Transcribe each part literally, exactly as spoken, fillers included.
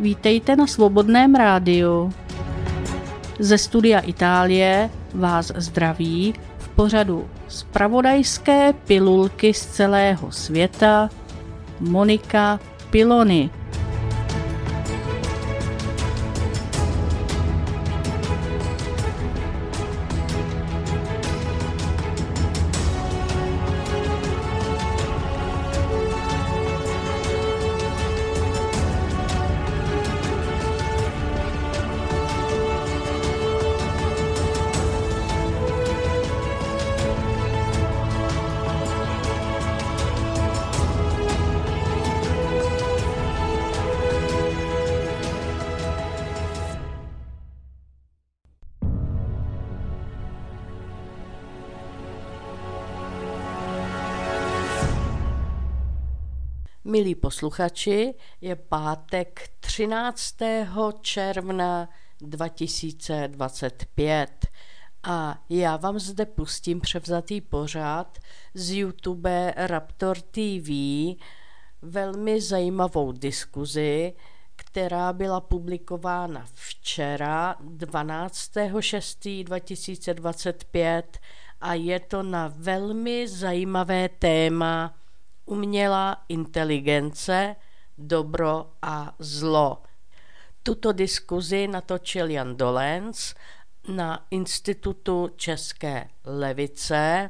Vítejte na Svobodném rádiu. Ze studia Itálie vás zdraví v pořadu Zpravodajské pilulky z celého světa Monika Pilony. Milí posluchači, je pátek třináctého června dva tisíce dvacet pět a já vám zde pustím převzatý pořad z YouTube Raptor T V, velmi zajímavou diskuzi, která byla publikována včera dvanáctého šestého dva tisíce dvacet pět a je to na velmi zajímavé téma umělá inteligence, dobro a zlo. Tuto diskuzi natočil Jan Dolenc na Institutu České levice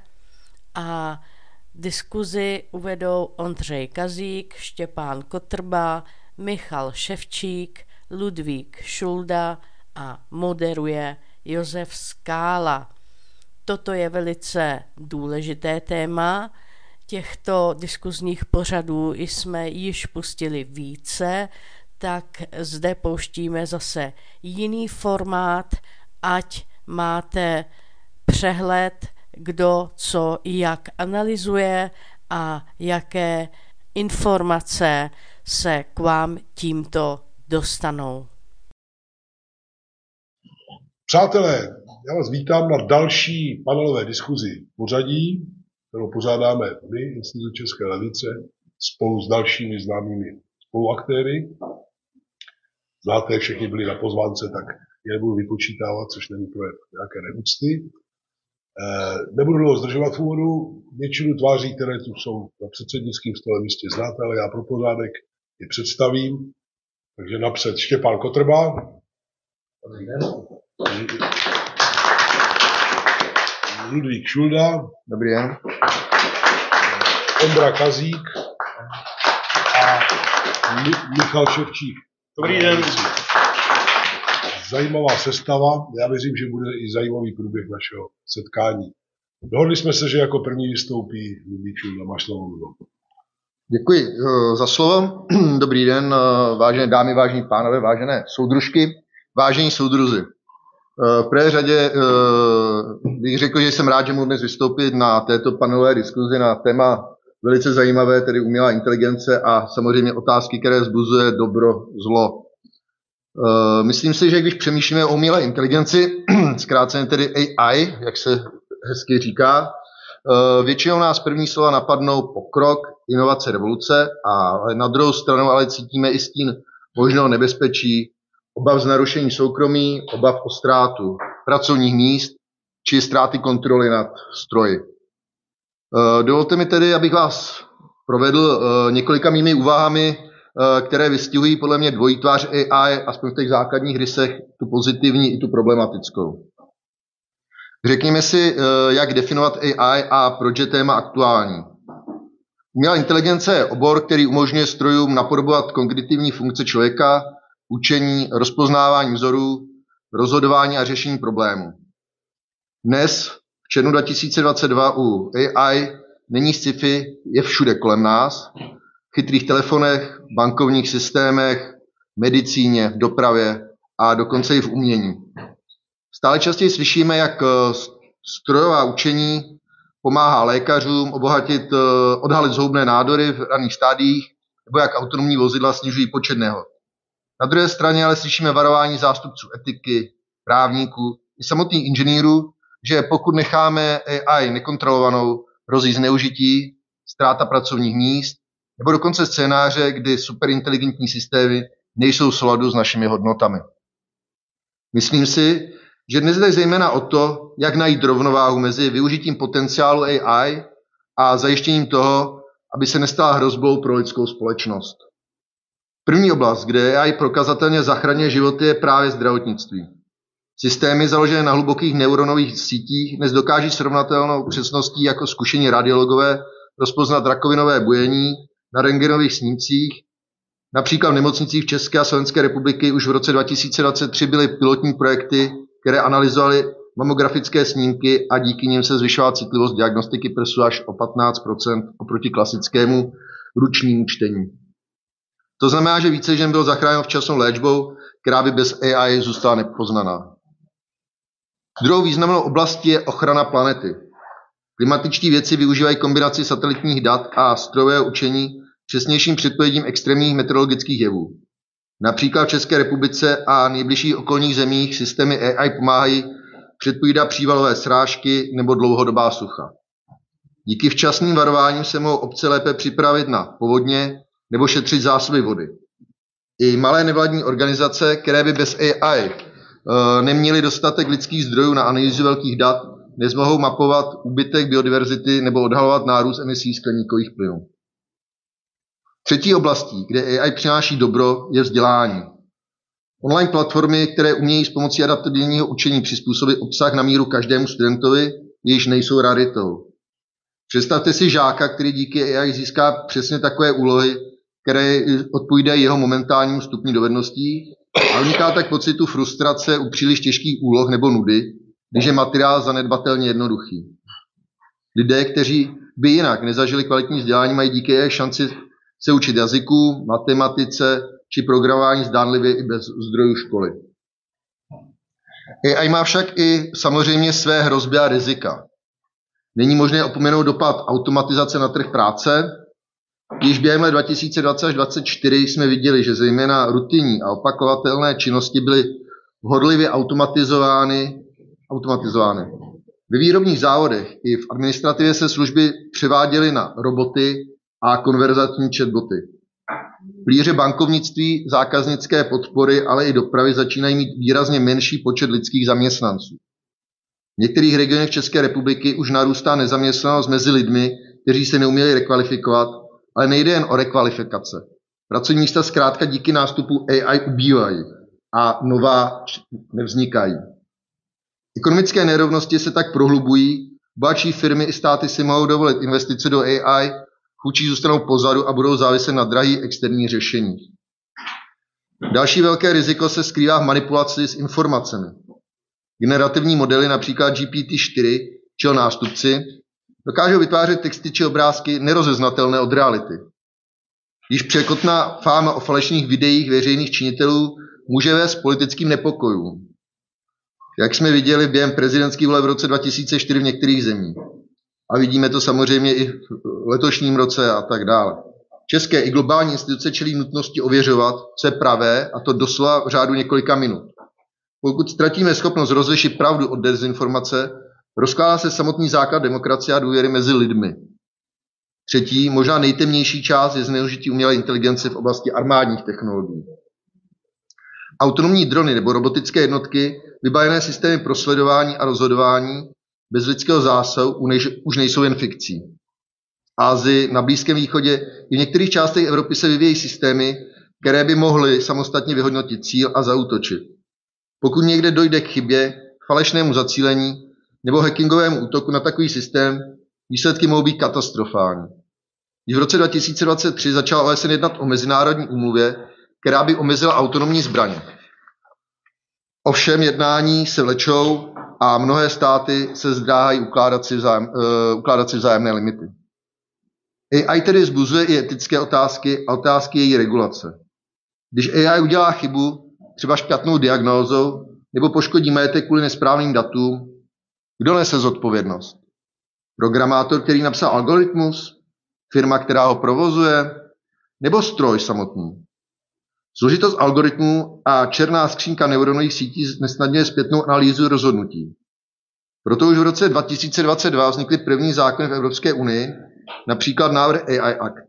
a diskuzi uvedou Ondřej Kazík, Štěpán Kotrba, Michal Ševčík, Ludvík Šulda a moderuje Josef Skála. Toto je velice důležité téma. Těchto diskuzních pořadů jsme již pustili více, tak zde pouštíme zase jiný formát, ať máte přehled, kdo co jak analyzuje a jaké informace se k vám tímto dostanou. Přátelé, já vás vítám na další panelové diskuzi pořadí, kterou pořádáme my, Institut České levice, spolu s dalšími známými spoluaktéry. Znáte, všichni byli na pozvánce, tak je nebudu vypočítávat, což není projev nějaké neúcty. E, nebudu dlouho zdržovat v úvodu, většinu tváří, které tu jsou na předsednickém stole, jistě znáte, ale já pro pořádek je představím. Takže napřed Štěpán Kotrba. Dobrý den. Ludvík Šulda. Dobrý den. Ondra Kazík a Michal Ševčík. Dobrý den. Zajímavá sestava. Já věřím, že bude i zajímavý průběh našeho setkání. Dohodli jsme se, že jako první vystoupí Ludvík Šulda. Máš slovo, Ludo. Děkuji za slovo. Dobrý den, vážené dámy, vážení pánové, vážené soudružky, vážení soudruzi. V prvé řadě bych řekl, že jsem rád, že mohu dnes vystoupit na této panelové diskuzi na téma velice zajímavé, tedy umělá inteligence a samozřejmě otázky, které vzbuzuje dobro, zlo. Myslím si, že když přemýšlíme o umělé inteligenci, zkráceně tedy A I, jak se hezky říká, většinou nás první slova napadnou pokrok, inovace, revoluce, a na druhou stranu ale cítíme i stín možného nebezpečí, obav z narušení soukromí, obav o ztrátu pracovních míst či ztráty kontroly nad stroji. Dovolte mi tedy, abych vás provedl několika mými úvahami, které vystihují podle mě dvojí tvář A I, aspoň v těch základních rysech, tu pozitivní i tu problematickou. Řekněme si, jak definovat A I a proč je téma aktuální. Umělá inteligence je obor, který umožňuje strojům napodobovat kognitivní funkce člověka, učení, rozpoznávání vzorů, rozhodování a řešení problémů. Dnes, v červnu dva tisíce dvacet dva, u A I není sci-fi, je všude kolem nás, v chytrých telefonech, bankovních systémech, medicíně, v dopravě a dokonce i v umění. Stále častěji slyšíme, jak strojová učení pomáhá lékařům obohatit, odhalit zhoubné nádory v raných stádiích, nebo jak autonomní vozidla snižují počet nehod. Na druhé straně ale slyšíme varování zástupců etiky, právníků i samotných inženýrů, že pokud necháme A I nekontrolovanou, hrozí zneužití, ztráta pracovních míst, nebo dokonce scénáře, kdy superinteligentní systémy nejsou v souladu s našimi hodnotami. Myslím si, že dnes jde zejména o to, jak najít rovnováhu mezi využitím potenciálu A I a zajištěním toho, aby se nestala hrozbou pro lidskou společnost. První oblast, kde A I prokazatelně zachraňuje životy, je právě zdravotnictví. Systémy založené na hlubokých neuronových sítích dnes dokáží srovnatelnou přesností jako zkušení radiologové rozpoznat rakovinové bujení na rentgenových snímcích. Například v nemocnicích v České a Slovenské republiky už v roce dva tisíce dvacet tři byly pilotní projekty, které analyzovaly mamografické snímky a díky nim se zvyšovala citlivost diagnostiky prsu až o patnáct procent oproti klasickému ručnímu čtení. To znamená, že více žen bylo zachráněno včasnou léčbou, která by bez A I zůstala nepoznaná. Druhou významnou oblastí je ochrana planety. Klimatičtí vědci využívají kombinaci satelitních dat a strojového učení přesnějším předpovědím extrémních meteorologických jevů. Například v České republice a nejbližších okolních zemích systémy A I pomáhají předpovídat přívalové srážky nebo dlouhodobá sucha. Díky včasným varováním se mohou obce lépe připravit na povodně nebo šetřit zásoby vody. I malé nevládní organizace, které by bez A I e, neměly dostatek lidských zdrojů na analýzu velkých dat, dnes mohou mapovat úbytek biodiverzity nebo odhalovat nárůst emisí skleníkových plynů. Třetí oblastí, kde A I přináší dobro, je vzdělání. Online platformy, které umějí s pomocí adaptabilního učení přizpůsobit obsah na míru každému studentovi, již nejsou raritou. Představte si žáka, který díky A I získá přesně takové úlohy, které odpovídají jeho momentálnímu stupni dovedností a uniká tak pocitu frustrace u příliš těžkých úloh nebo nudy, když je materiál zanedbatelně jednoduchý. Lidé, kteří by jinak nezažili kvalitní vzdělání, mají díky A I šanci se učit jazyku, matematice či programování zdánlivě i bez zdrojů školy. A I má však i samozřejmě své hrozby a rizika. Není možné opomenout dopad automatizace na trh práce. Již během let dva tisíce dvacet až dvacet čtyři jsme viděli, že zejména rutinní a opakovatelné činnosti byly horlivě automatizovány. automatizovány. Ve výrobních závodech i v administrativě se služby převáděly na roboty a konverzační chatboty. V plíře bankovnictví, zákaznické podpory, ale i dopravy začínají mít výrazně menší počet lidských zaměstnanců. V některých regionech České republiky už narůstá nezaměstnanost mezi lidmi, kteří se neuměli rekvalifikovat, ale nejde jen o rekvalifikace. Pracovní místa zkrátka díky nástupu A I ubývají a nová nevznikají. Ekonomické nerovnosti se tak prohlubují, bohatší firmy i státy si mohou dovolit investice do A I, chudší zůstanou pozadu a budou záviset na drahých externích řešeních. Další velké riziko se skrývá v manipulaci s informacemi. Generativní modely, například G P T čtyři, či nástupci, dokážou vytvářet texty či obrázky nerozeznatelné od reality. Již překotná fáma o falešných videích veřejných činitelů může vést politickým nepokojům. Jak jsme viděli během prezidentských voleb v roce dva tisíce čtyři v některých zemích. A vidíme to samozřejmě i v letošním roce a tak dále. České i globální instituce čelí nutnosti ověřovat, co je pravé, a to doslova v řádu několika minut. Pokud ztratíme schopnost rozlišit pravdu od dezinformace, rozkládá se samotný základ demokracie a důvěry mezi lidmi. Třetí, možná nejtemnější část je zneužití umělé inteligence v oblasti armádních technologií. Autonomní drony nebo robotické jednotky, vybavené systémy pro sledování a rozhodování bez lidského zásahu už nejsou jen fikcí. V Asii, na Blízkém východě i v některých částech Evropy se vyvíjejí systémy, které by mohly samostatně vyhodnotit cíl a zaútočit. Pokud někde dojde k chybě, k falešnému zacílení nebo hackingovému útoku na takový systém, výsledky mohou být katastrofální. Když v roce dva tisíce dvacet tři začala O S N jednat o mezinárodní úmluvě, která by omezila autonomní zbraně. Ovšem jednání se vlečou a mnohé státy se zdráhají ukládat si, vzájem, uh, ukládat si vzájemné limity. A I tedy vzbuzuje i etické otázky a otázky její regulace. Když A I udělá chybu, třeba špatnou diagnózou, nebo poškodí majetek kvůli nesprávným datům, kdo nese zodpovědnost? Programátor, který napsal algoritmus? Firma, která ho provozuje? Nebo stroj samotný? Složitost algoritmů a černá skřínka neuronových sítí nesnadňuje zpětnou analýzu rozhodnutí. Proto už v roce dva tisíce dvacet dva vznikly první zákony v Evropské unii, například návrh A I Act,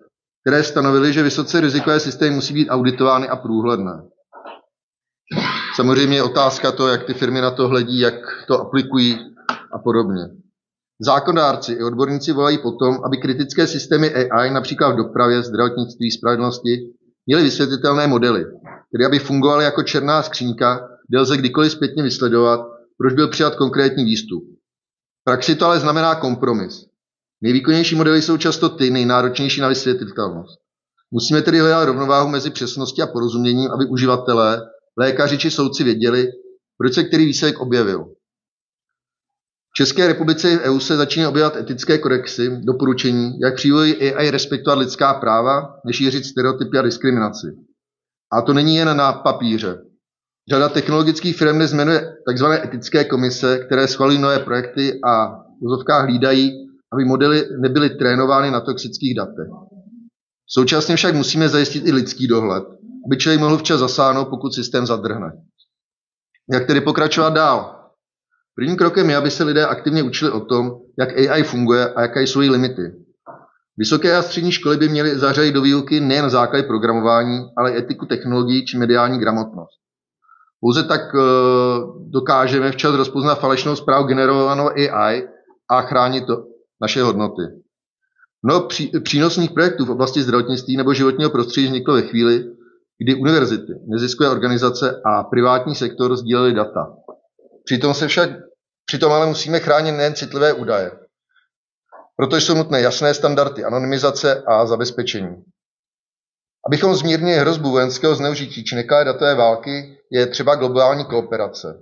které stanovily, že vysoce rizikové systémy musí být auditovány a průhledné. Samozřejmě je otázka to, jak ty firmy na to hledí, jak to aplikují a podobně. Zákonodárci i odborníci volají potom, aby kritické systémy A I, například v dopravě, zdravotnictví, spravedlnosti, měly vysvětlitelné modely, které aby fungovaly jako černá skřínka, kde lze kdykoliv zpětně vysledovat, proč byl přijat konkrétní výstup. V praxi to ale znamená kompromis. Nejvýkonnější modely jsou často ty nejnáročnější na vysvětlitelnost. Musíme tedy hledat rovnováhu mezi přesností a porozuměním, aby uživatelé, lékaři či soudci věděli, proč se který výsledek objevil. V České republice i v E U se začínají objevovat etické kodexy, doporučení, jak při vývoji A I respektovat lidská práva, nešířit stereotypy a diskriminaci. A to není jen na papíře. Řada technologických firm dnes jmenuje tzv. Etické komise, které schvalují nové projekty a v vozovkách hlídají, aby modely nebyly trénovány na toxických datech. Současně však musíme zajistit i lidský dohled, aby člověk mohl včas zasáhnout, pokud systém zadrhne. Jak tedy pokračovat dál? Prvním krokem je, aby se lidé aktivně učili o tom, jak A I funguje a jaké jsou její limity. Vysoké a střední školy by měly zařadit do výuky nejen základy programování, ale i etiku technologií či mediální gramotnost. Pouze tak e, dokážeme včas rozpoznat falešnou zprávu generovanou A I a chránit to, naše hodnoty. Mnoho pří, přínosných projektů v oblasti zdravotnictví nebo životního prostředí vzniklo ve chvíli, kdy univerzity, neziskové organizace a privátní sektor sdíleli data. Přitom se však, přitom ale musíme chránit nejen citlivé údaje. Proto jsou nutné jasné standardy anonymizace a zabezpečení. Abychom zmírnili hrozbu vojenského zneužití či nekalé datové války, je třeba globální kooperace.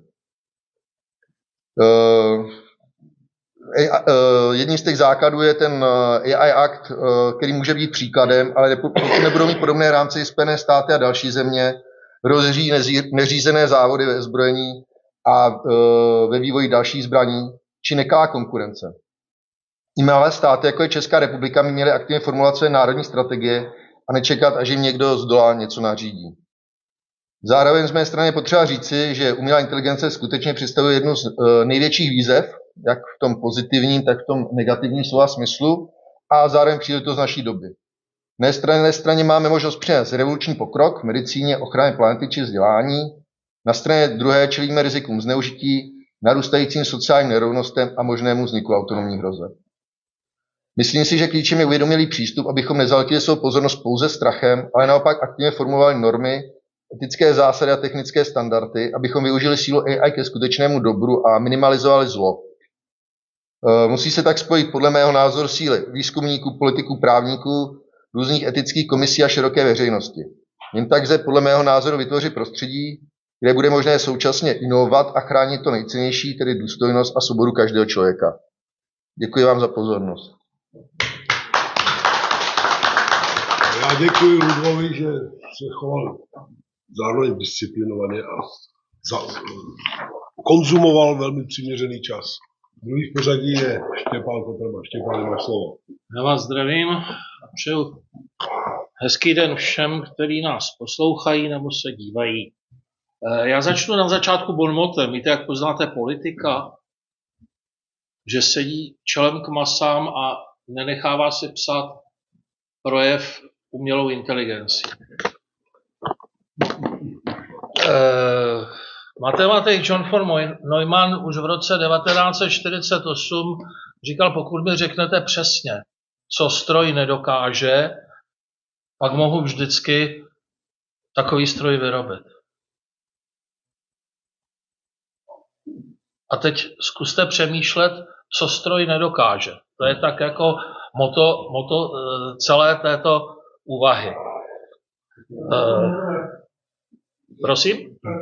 Uh, Jedním z těch základů je ten A I Act, který může být příkladem, ale pokud nebudou mít podobné rámce i Spojené státy a další země, rozvíjí neřízené závody ve zbrojení a ve vývoji dalších zbraní, či nekalá konkurence. I malé státy, jako je Česká republika, by měly aktivně formulovat své národní strategie a nečekat, až jim někdo z dola něco nařídí. Zároveň z mé strany potřeba říci, že umělá inteligence skutečně představuje jednu z největších výzev, jak v tom pozitivním, tak v tom negativním slova smyslu, a zároveň příležitost naší doby. Na jedné straně máme možnost přinést revoluční pokrok v medicíně, ochraně planety či vzdělání, na straně druhé čelíme rizikům zneužití, narůstajícím sociálním nerovnostem a možnému vzniku autonomních hrozeb. Myslím si, že klíčem je uvědomělý přístup, abychom nezahltili svou pozornost pouze strachem, ale naopak aktivně formulovali normy, etické zásady a technické standardy, abychom využili sílu A I ke skutečnému dobru a minimalizovali zlo. Musí se tak spojit podle mého názoru síly výzkumníků, politiků, právníků, různých etických komisí a široké veřejnosti. Jen tak lze podle mého názoru vytvořit prostředí, kde bude možné současně inovovat a chránit to nejcennější, tedy důstojnost a svobodu každého člověka. Děkuji vám za pozornost. Já děkuji Ludvovi, že se choval zároveň disciplinovaně a za, konzumoval velmi přiměřený čas. Druhý v pořadí je Štěpán Kotrba. Štěpán, máš slovo. Já vás zdravím a přeju hezký den všem, kteří nás poslouchají nebo se dívají. Já začnu na začátku bonmotem. Víte, jak poznáte politika? Že sedí čelem k masám a nenechává si psát projev umělou inteligencí. Uh, matematik John von Neumann už v roce devatenáct set čtyřicet osm říkal, pokud mi řeknete přesně, co stroj nedokáže, pak mohu vždycky takový stroj vyrobit. A teď zkuste přemýšlet, co stroj nedokáže. To je tak jako moto, moto celé této úvahy. Uh, prosím?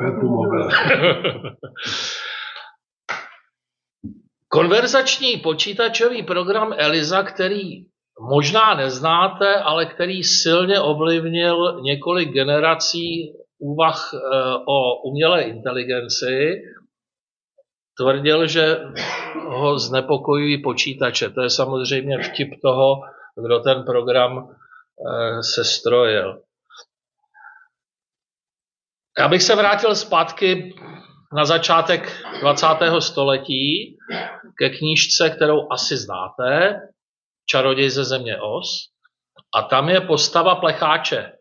Konverzační počítačový program Eliza, který možná neznáte, ale který silně ovlivnil několik generací úvah o umělé inteligenci, tvrdil, že ho znepokojují počítače. To je samozřejmě vtip toho, kdo ten program sestrojil. Já bych se vrátil zpátky na začátek dvacátého století ke knížce, kterou asi znáte, Čaroděj ze země Oz. A tam je postava plecháče.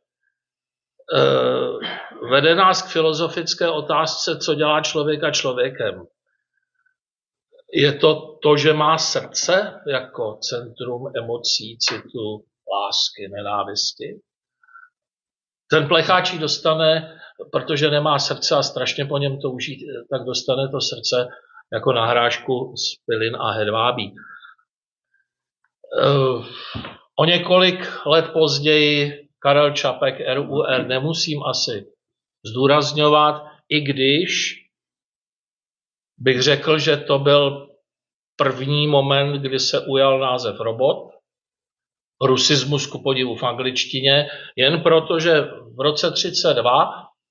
Vede nás k filozofické otázce, co dělá člověka člověkem. Je to to, že má srdce jako centrum emocí, citu, lásky, nenávisti. Ten plecháč dostane, protože nemá srdce a strašně po něm touží, tak dostane to srdce jako nahrášku z pilin a hedvábí. O několik let později Karel Čapek, R U R, nemusím asi zdůrazňovat, i když bych řekl, že to byl první moment, kdy se ujal název robot, rusismus ku podivu v angličtině, jen proto, že v roce třicet dva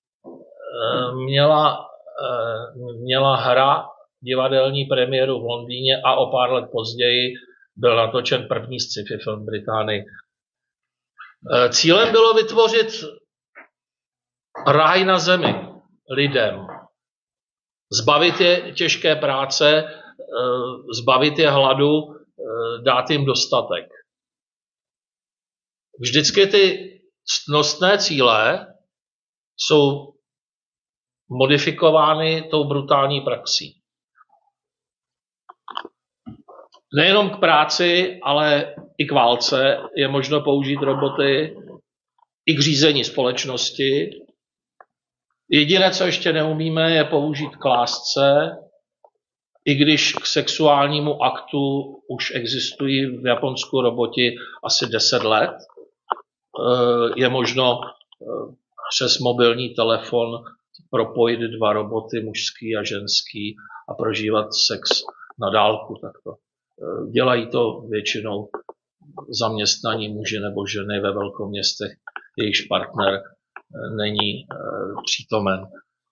měla, měla hra divadelní premiéru v Londýně a o pár let později byl natočen první sci-fi film v Británii. Cílem bylo vytvořit ráj na zemi lidem, zbavit je těžké práce, zbavit je hladu, dát jim dostatek. Vždycky ty ctnostné cíle jsou modifikovány tou brutální praxí. Nejenom k práci, ale i k válce je možno použít roboty, i k řízení společnosti. Jediné, co ještě neumíme, je použít k lásce, i když k sexuálnímu aktu už existují v Japonsku roboti asi deset let. Je možno přes mobilní telefon propojit dva roboty, mužský a ženský, a prožívat sex na dálku takto. Dělají to většinou zaměstnaní muži nebo ženy ve velkoměstech, jejichž partner není přítomen.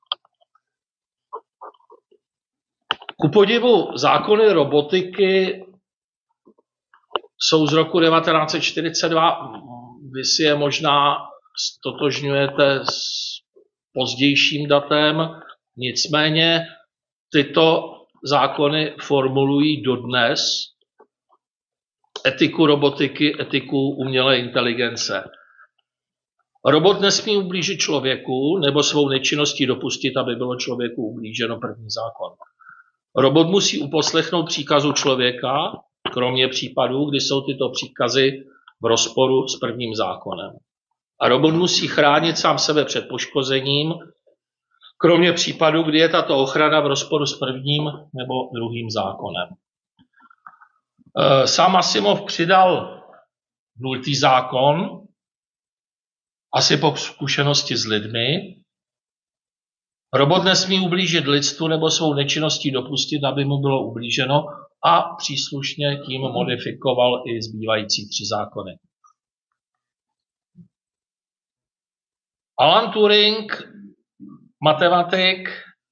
Ku podivu zákony robotiky jsou z roku devatenáct set čtyřicet dva. Vy si je možná stotožňujete s pozdějším datem, nicméně tyto zákony formulují dodnes etiku robotiky, etiku umělé inteligence. Robot nesmí ublížit člověku nebo svou nečinností dopustit, aby bylo člověku ublíženo, první zákon. Robot musí uposlechnout příkazu člověka, kromě případů, kdy jsou tyto příkazy v rozporu s prvním zákonem. A robot musí chránit sám sebe před poškozením, kromě případů, kdy je tato ochrana v rozporu s prvním nebo druhým zákonem. Sám Asimov přidal nultý zákon, asi po zkušenosti s lidmi. Robot nesmí ublížit lidstvu nebo svou nečinností dopustit, aby mu bylo ublíženo, a příslušně tím modifikoval i zbývající tři zákony. Alan Turing, matematik,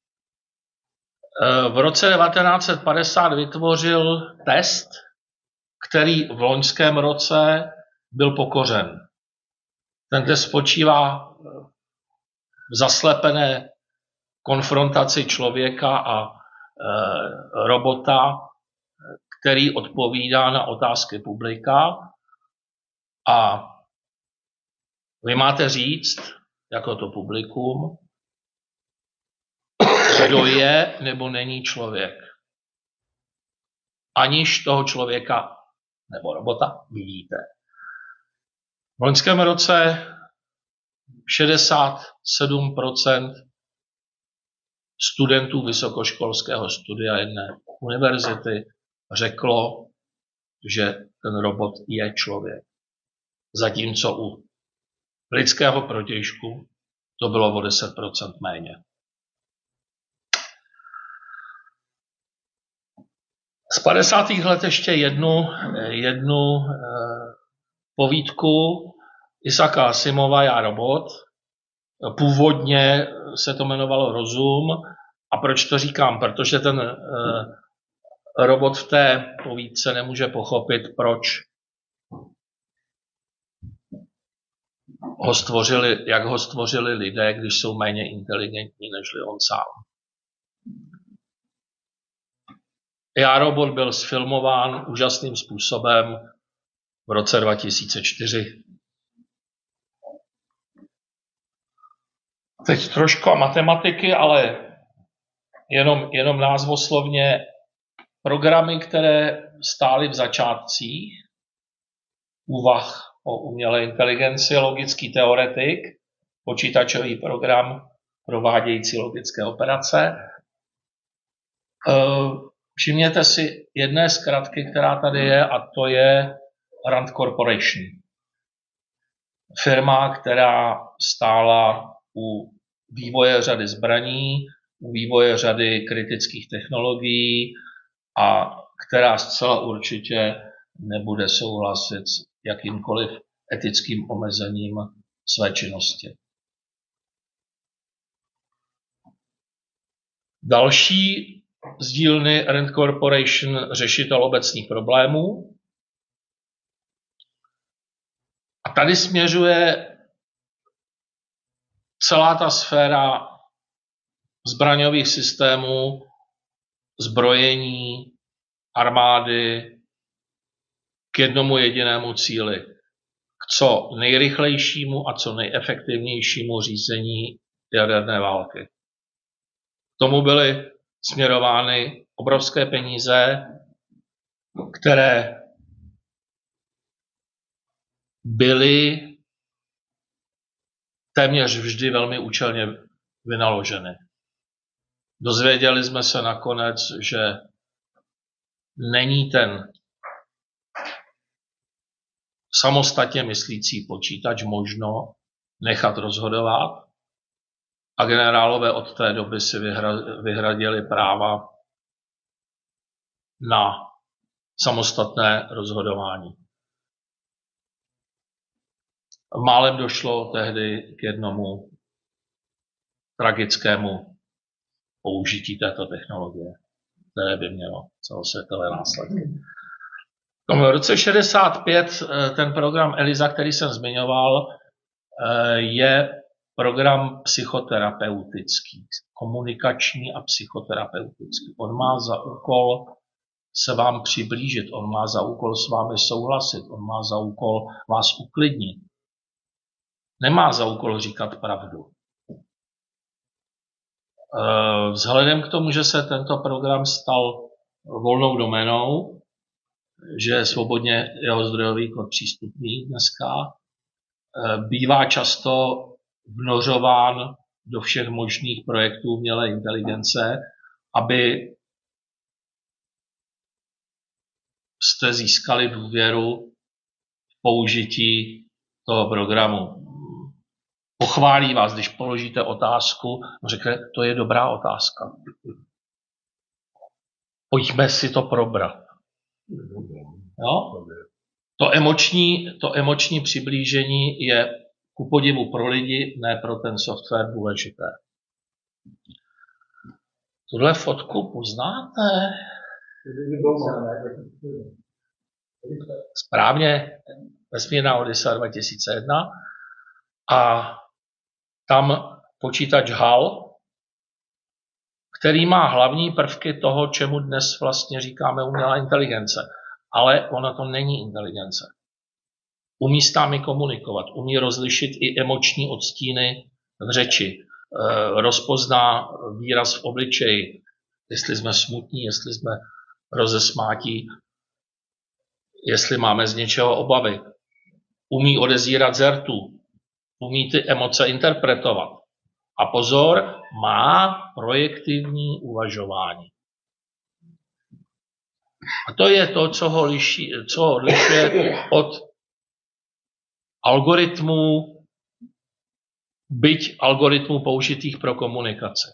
v roce devatenáct set padesát vytvořil test, který v loňském roce byl pokořen. Ten test spočívá v zaslepené konfrontaci člověka a e, robota, který odpovídá na otázky publika, a vy máte říct, jako to publikum, kdo je nebo není člověk, aniž toho člověka nebo robota vidíte. V loňském roce šedesát sedm procent studentů vysokoškolského studia jedné univerzity řeklo, že ten robot je člověk. Zatímco u lidského protějšku to bylo o deset procent méně. Z padesátých let ještě jednu, jednu eh, povídku Isaaca Asimova, Já robot. Původně se to jmenovalo Rozum. A proč to říkám? Protože ten eh, robot v té povídce nemůže pochopit, proč ho stvořili, jak ho stvořili lidé, když jsou méně inteligentní než on sám. Já robot byl sfilmován úžasným způsobem v roce dva tisíce čtyři. Teď trošku matematiky, ale jenom, jenom názvoslovně programy, které stály v začátcích úvah o umělé inteligenci, logický teoretik, počítačový program provádějící logické operace. Všimněte si jedné zkratky, která tady je, a to je Rand Corporation. Firma, která stála u vývoje řady zbraní, u vývoje řady kritických technologií a která zcela určitě nebude souhlasit s jakýmkoliv etickým omezením své činnosti. Další z dílny Rand Corporation řešitel obecných problémů. A tady směřuje celá ta sféra zbraňových systémů, zbrojení, armády k jednomu jedinému cíli. K co nejrychlejšímu a co nejefektivnějšímu řízení jaderné války. K tomu byly směrovány obrovské peníze, které byly téměř vždy velmi účelně vynaloženy. Dozvěděli jsme se nakonec, že není ten samostatně myslící počítač možno nechat rozhodovat a generálové od té doby si vyhradili práva na samostatné rozhodování. Málem došlo tehdy k jednomu tragickému použití této technologie, které by mělo celosvětové následky. V roce šedesát pět ten program ELISA, který jsem zmiňoval, je program psychoterapeutický, komunikační a psychoterapeutický. On má za úkol se vám přiblížit, on má za úkol s vámi souhlasit, on má za úkol vás uklidnit. Nemá za úkol říkat pravdu. Vzhledem k tomu, že se tento program stal volnou doménou, že je svobodně jeho zdrojový kód přístupný dneska, bývá často vnořován do všech možných projektů umělé inteligence, aby jste získali důvěru v použití toho programu. Pochválí vás, když položíte otázku, řekne, to je dobrá otázka. Pojďme si to probrat. Jo? To emoční, to emoční přiblížení je ku podivu pro lidi, ne pro ten software důležité. Tuhle fotku poznáte? Správně, Vesmírná Odyssea dva tisíce jedna. A tam počítač HAL, který má hlavní prvky toho, čemu dnes vlastně říkáme umělá inteligence. Ale ona to není inteligence. Umí s námi komunikovat, umí rozlišit i emoční odstíny v řeči, rozpozná výraz v obličeji, jestli jsme smutní, jestli jsme rozesmátí, jestli máme z něčeho obavy. Umí odezírat zertu, umí ty emoce interpretovat. A pozor, má projektivní uvažování. A to je to, co ho liší, co ho odlišuje od algoritmů, byť algoritmů použitých pro komunikaci.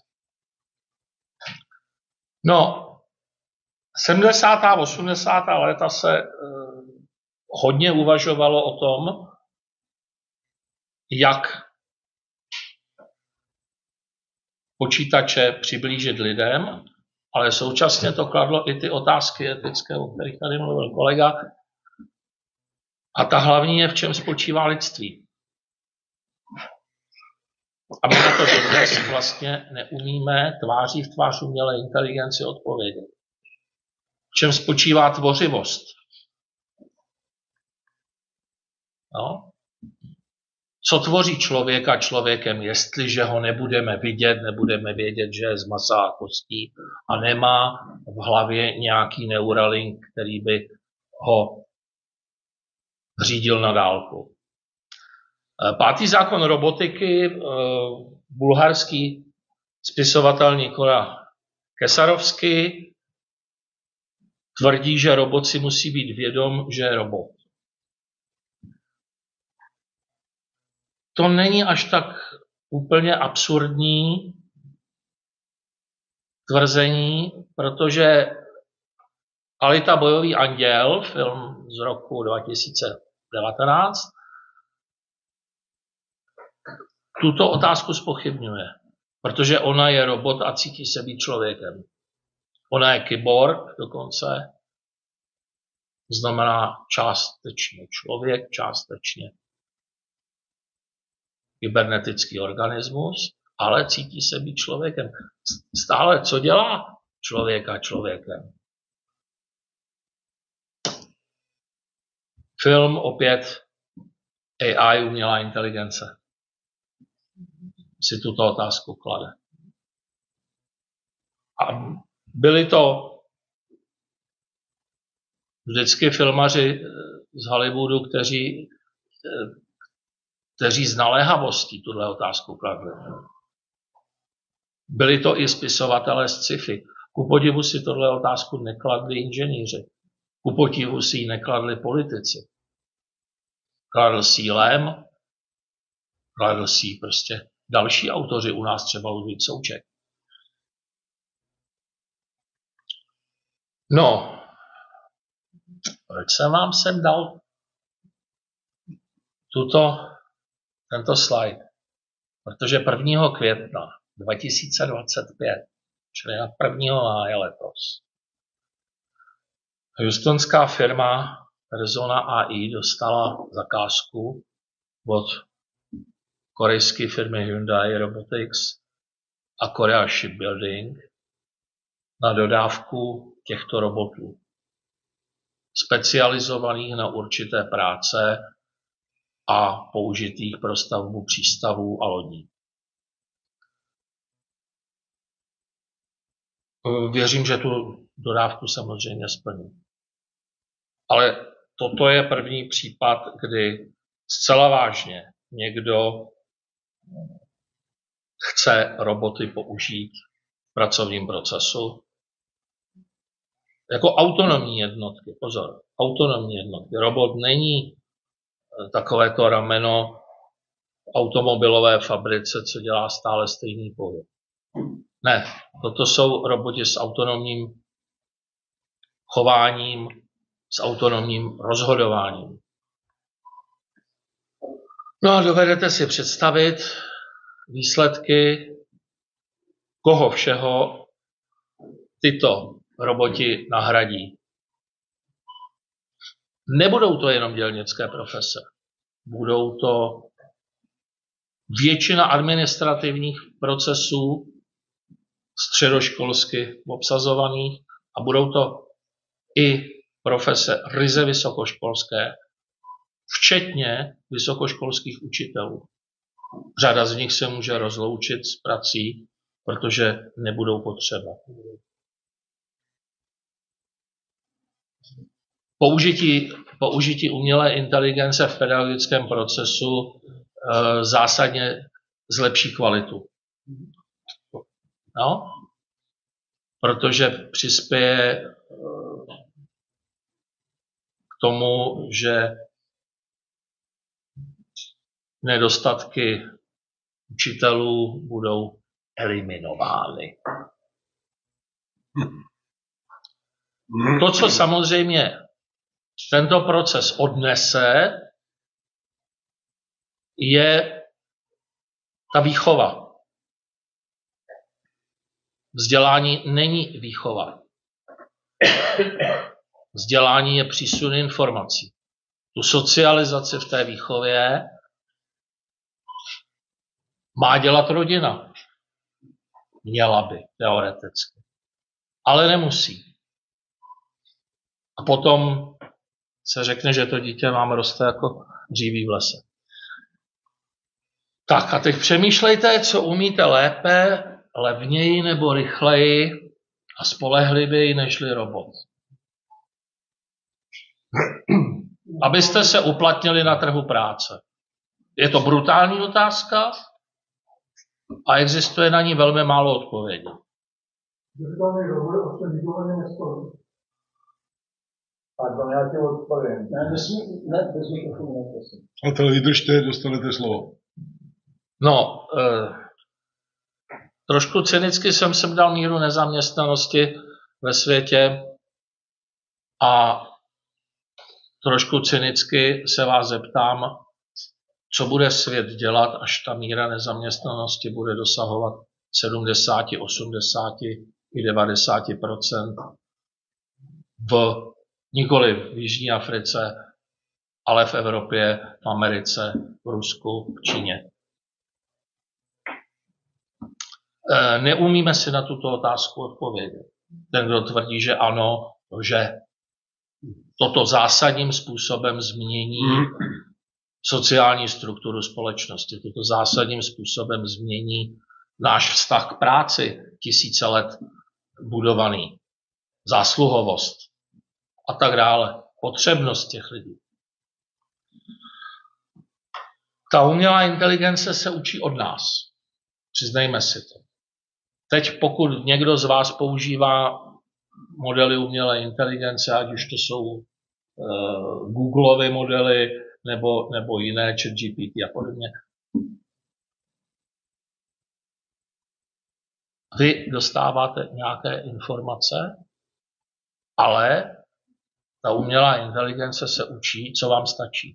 No, sedmdesátá a osmdesátá léta se eh, hodně uvažovalo o tom, jak počítače přiblížit lidem, ale současně to kladlo i ty otázky etické, o kterých tady mluvil kolega. A ta hlavní je, v čem spočívá lidství. A my na to dnes vlastně neumíme tváří v tvář umělé inteligenci odpovědět. V čem spočívá tvořivost? No? co tvoří člověka člověkem, jestliže ho nebudeme vidět, nebudeme vědět, že je z masa a kostí a nemá v hlavě nějaký neuralink, který by ho řídil na dálku. Pátý zákon robotiky, bulharský spisovatel Nikola Kesarovský tvrdí, že robot si musí být vědom, že je robot. To není až tak úplně absurdní tvrzení, protože Alita bojový anděl, film z roku dva tisíce devatenáct, tuto otázku zpochybňuje, protože ona je robot a cítí se být člověkem. Ona je kyborg dokonce, znamená částečně člověk, částečně kybernetický organismus, ale cítí se být člověkem. Stále co dělá člověka člověkem? Film opět A I, umělá inteligence, si tuto otázku klade. A byli to vždycky filmaři z Hollywoodu, kteří, kteří z naléhavostí tuhle otázku kladli. Byli to i spisovatelé z sci-fi. Ku podivu si tohle otázku nekladli inženýři. Ku podivu si ji nekladli politici. Kladl si ji Lem, kladl si ji prostě další autoři, u nás třeba Ludvík Souček. No, proč jsem vám sem dal tuto, tento slide? Protože prvního května dva tisíce dvacet pět, čili na prvního máje letos, houstonská firma Arizona A I dostala zakázku od korejské firmy Hyundai Robotics a Korea Shipbuilding na dodávku těchto robotů, specializovaných na určité práce a použitých pro stavbu přístavů a lodí. Věřím, že tu dodávku samozřejmě splní. Ale toto je první případ, kdy zcela vážně někdo chce roboty použít v pracovním procesu. Jako autonomní jednotky, pozor, autonomní jednotky. Robot není takovéto rameno v automobilové fabrice, co dělá stále stejný pohyb. Ne, toto jsou roboti s autonomním chováním, s autonomním rozhodováním. No a dovedete si představit výsledky, koho všeho tyto roboti nahradí. Nebudou to jenom dělnické profese. Budou to většina administrativních procesů středoškolsky obsazovaných a budou to i profese ryze vysokoškolské, včetně vysokoškolských učitelů. Řada z nich se může rozloučit s prací, protože nebudou potřeba. Použití, použití umělé inteligence v pedagogickém procesu e, zásadně zlepší kvalitu. No? Protože přispěje e, k tomu, že nedostatky učitelů budou eliminovány. To, co samozřejmě tento proces odnese, je ta výchova. Vzdělání není výchova. Vzdělání je přísun informací. Tu socializaci v té výchově má dělat rodina. Měla by, teoreticky. Ale nemusí. A potom se řekne, že to dítě vám roste jako dříví v lese. Tak a teď přemýšlejte, co umíte lépe, levněji nebo rychleji a spolehlivěji nežli robot. Abyste se uplatnili na trhu práce. Je to brutální otázka a existuje na ní velmi málo odpovědí. A to vydržte, dostanete slovo. No, eh, trošku cynicky jsem sem dal míru nezaměstnanosti ve světě a trošku cynicky se vás zeptám, co bude svět dělat, až ta míra nezaměstnanosti bude dosahovat sedmdesát, osmdesát i devadesát procent v nikoli v Jižní Africe, ale v Evropě, v Americe, v Rusku, v Číně. Neumíme si na tuto otázku odpovědět. Ten, kdo tvrdí, že ano, že toto zásadním způsobem změní sociální strukturu společnosti, toto zásadním způsobem změní náš vztah k práci, tisíce let budovaný, zásluhovost a tak dále, potřebnost těch lidí. Ta umělá inteligence se učí od nás. Přiznejme si to. Teď pokud někdo z vás používá modely umělé inteligence, ať už to jsou uh, Googlovy modely nebo, nebo jiné, ChatGPT a podobně, vy dostáváte nějaké informace, ale ta umělá inteligence se učí, co vám stačí.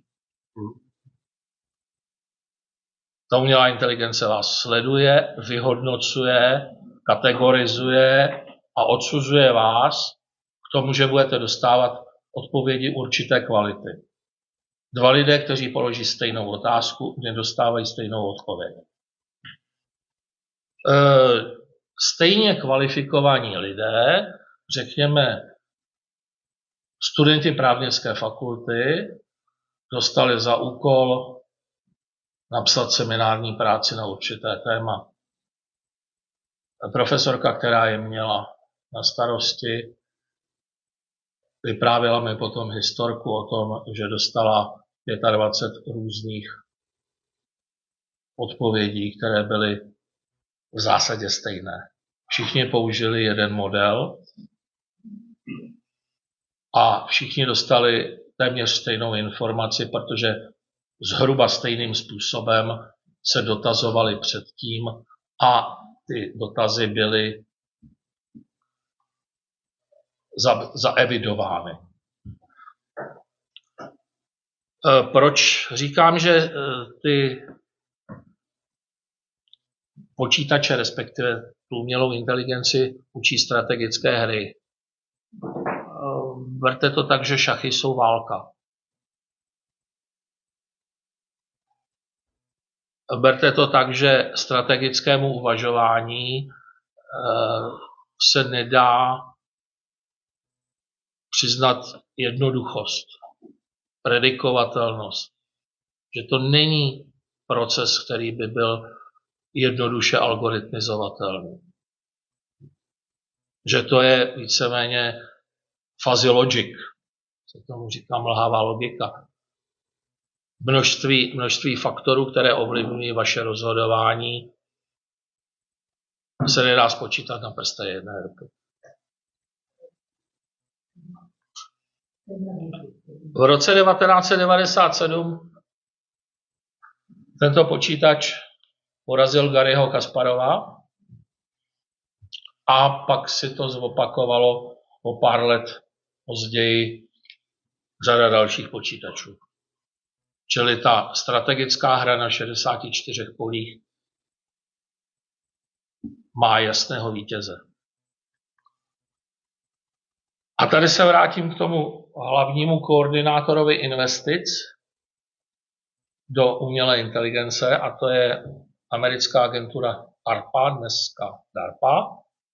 Ta umělá inteligence vás sleduje, vyhodnocuje, kategorizuje a odsuzuje vás k tomu, že budete dostávat odpovědi určité kvality. Dva lidé, kteří položí stejnou otázku, nedostávají stejnou odpověď. E, stejně kvalifikovaní lidé, řekněme studenti právnické fakulty, dostali za úkol napsat seminární práci na určité téma. Profesorka, která je měla na starosti, vyprávěla mi potom historku o tom, že dostala dvacet pět různých odpovědí, které byly v zásadě stejné. Všichni použili jeden model a všichni dostali téměř stejnou informaci, protože zhruba stejným způsobem se dotazovali předtím a ty dotazy byly za, zaevidovány. Proč říkám, že ty počítače, respektive tu umělou inteligenci, učí strategické hry? Berte to tak, že šachy jsou válka. Berte to tak, že strategickému uvažování se nedá přiznat jednoduchost, predikovatelnost. Že to není proces, který by byl jednoduše algoritmizovatelný. Že to je víceméně fuzzy logic, se tomu říká mlhavá logika. Množství, množství faktorů, které ovlivňují vaše rozhodování, se nedá spočítat na prstech jedné ruky. V roce devatenáct set devadesát sedm tento počítač porazil Garryho Kasparova a pak si to zopakovalo o pár let později řada dalších počítačů. Čili ta strategická hra na šedesáti čtyřech polích má jasného vítěze. A tady se vrátím k tomu hlavnímu koordinátorovi investic do umělé inteligence, a to je americká agentura A R P A, dneska DARPA,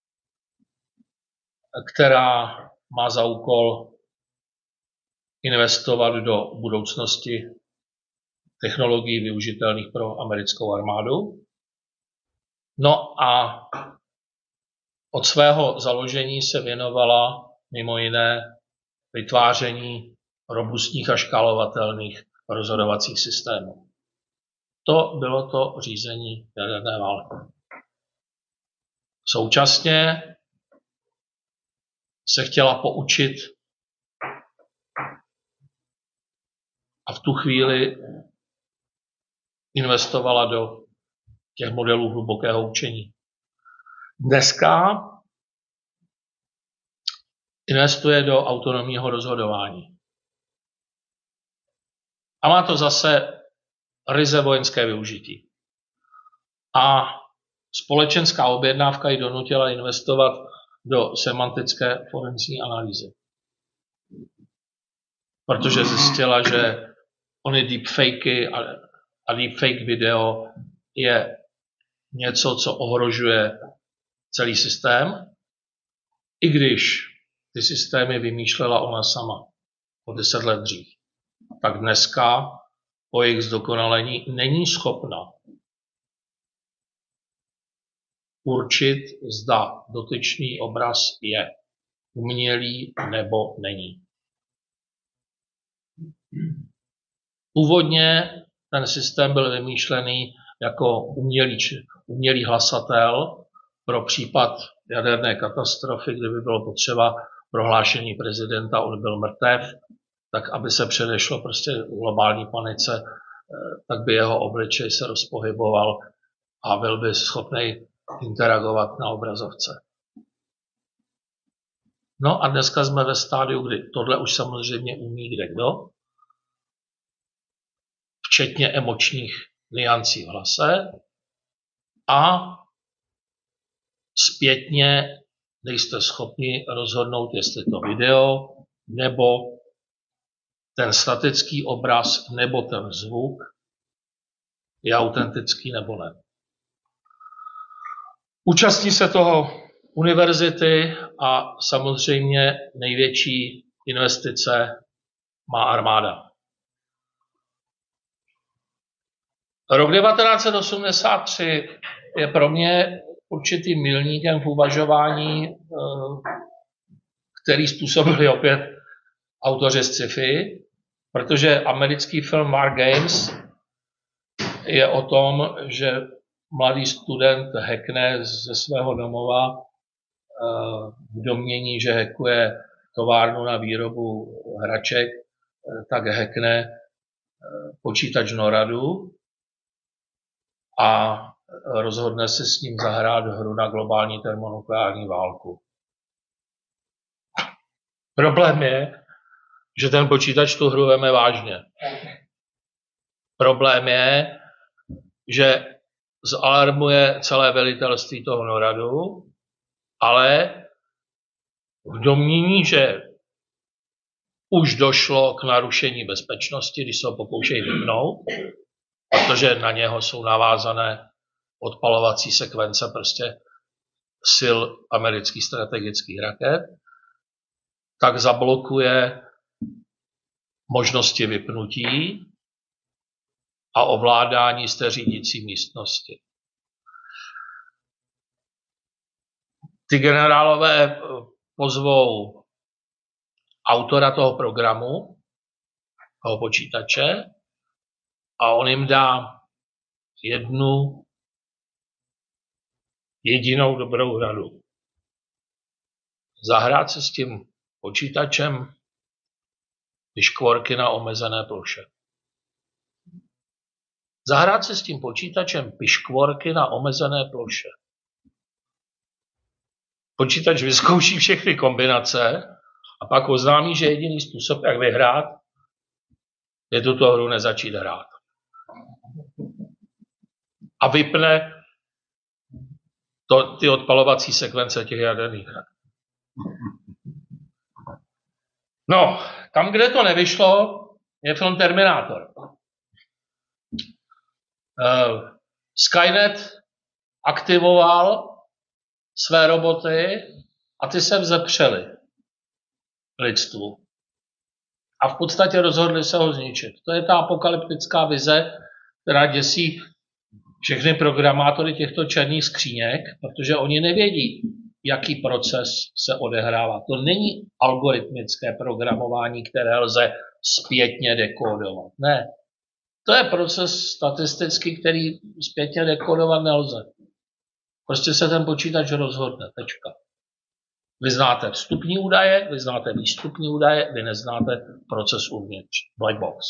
která má za úkol investovat do budoucnosti technologií využitelných pro americkou armádu. No a od svého založení se věnovala mimo jiné vytváření robustních a škálovatelných rozhodovacích systémů. To bylo to řízení jaderné války. Současně se chtěla poučit a v tu chvíli investovala do těch modelů hlubokého učení. Dneska investuje do autonomního rozhodování. A má to zase ryze vojenské využití. A společenská objednávka ji donutila investovat do semantické forenzní analýzy. Protože zjistila, že ony deepfakey a, a deepfake video je něco, co ohrožuje celý systém, i když ty systémy vymýšlela ona sama o deset let dřív. Tak dneska po jejich zdokonalení není schopna určit, zda dotyčný obraz je umělý nebo není. Původně ten systém byl vymýšlený jako umělý, umělý hlasatel pro případ jaderné katastrofy, kdyby bylo potřeba prohlášení prezidenta, on byl mrtev, tak aby se předešlo prostě globální panice, tak by jeho obličej se rozpohyboval a byl by schopný interagovat na obrazovce. No a dneska jsme ve stádiu, kdy tohle už samozřejmě umí kdekdo, včetně emočních nuancí v hlase, a zpětně nejste schopni rozhodnout, jestli to video, nebo ten statický obraz, nebo ten zvuk je autentický nebo ne. Účastní se toho univerzity a samozřejmě největší investice má armáda. Rok devatenáct set osmdesát tři je pro mě určitým milníkem v uvažování, který způsobili opět autoři z sci-fi, protože americký film War Games je o tom, že mladý student hackne ze svého domova v domnění, že hackuje továrnu na výrobu hraček, tak hackne počítač Noradu a rozhodne se s ním zahrát hru na globální termonukleární válku. Problém je, že ten počítač tu hru veme vážně. Problém je, že zalarmuje celé velitelství toho Noradu, ale v domnění, že už došlo k narušení bezpečnosti, když se ho pokoušejí vypnout, protože na něho jsou navázané odpalovací sekvence prostě sil amerických strategických raket, tak zablokuje možnosti vypnutí a ovládání z té řídící místnosti. Ty generálové pozvou autora toho programu, toho počítače, a on jim dá jednu jedinou dobrou radu. Zahrát se s tím počítačem piškvorky na omezené ploše. Zahrát se s tím počítačem piškvorky na omezené ploše. Počítač vyzkouší všechny kombinace a pak oznámí, že jediný způsob, jak vyhrát, je tuto hru nezačít hrát. A vypne to, ty odpalovací sekvence těch jaderných hran. No, tam, kde to nevyšlo, je film Terminátor. Uh, Skynet aktivoval své roboty a ty se vzepřely lidstvu. A v podstatě rozhodli se ho zničit. To je ta apokalyptická vize, která děsí všechny programátory těchto černých skříněk, protože oni nevědí, jaký proces se odehrává. To není algoritmické programování, které lze zpětně dekodovat. Ne. To je proces statistický, který zpětně dekodovat nelze. Prostě se ten počítač rozhodne. Tečka. Vy znáte vstupní údaje, vy znáte výstupní údaje, vy neznáte proces uvnitř. Black box.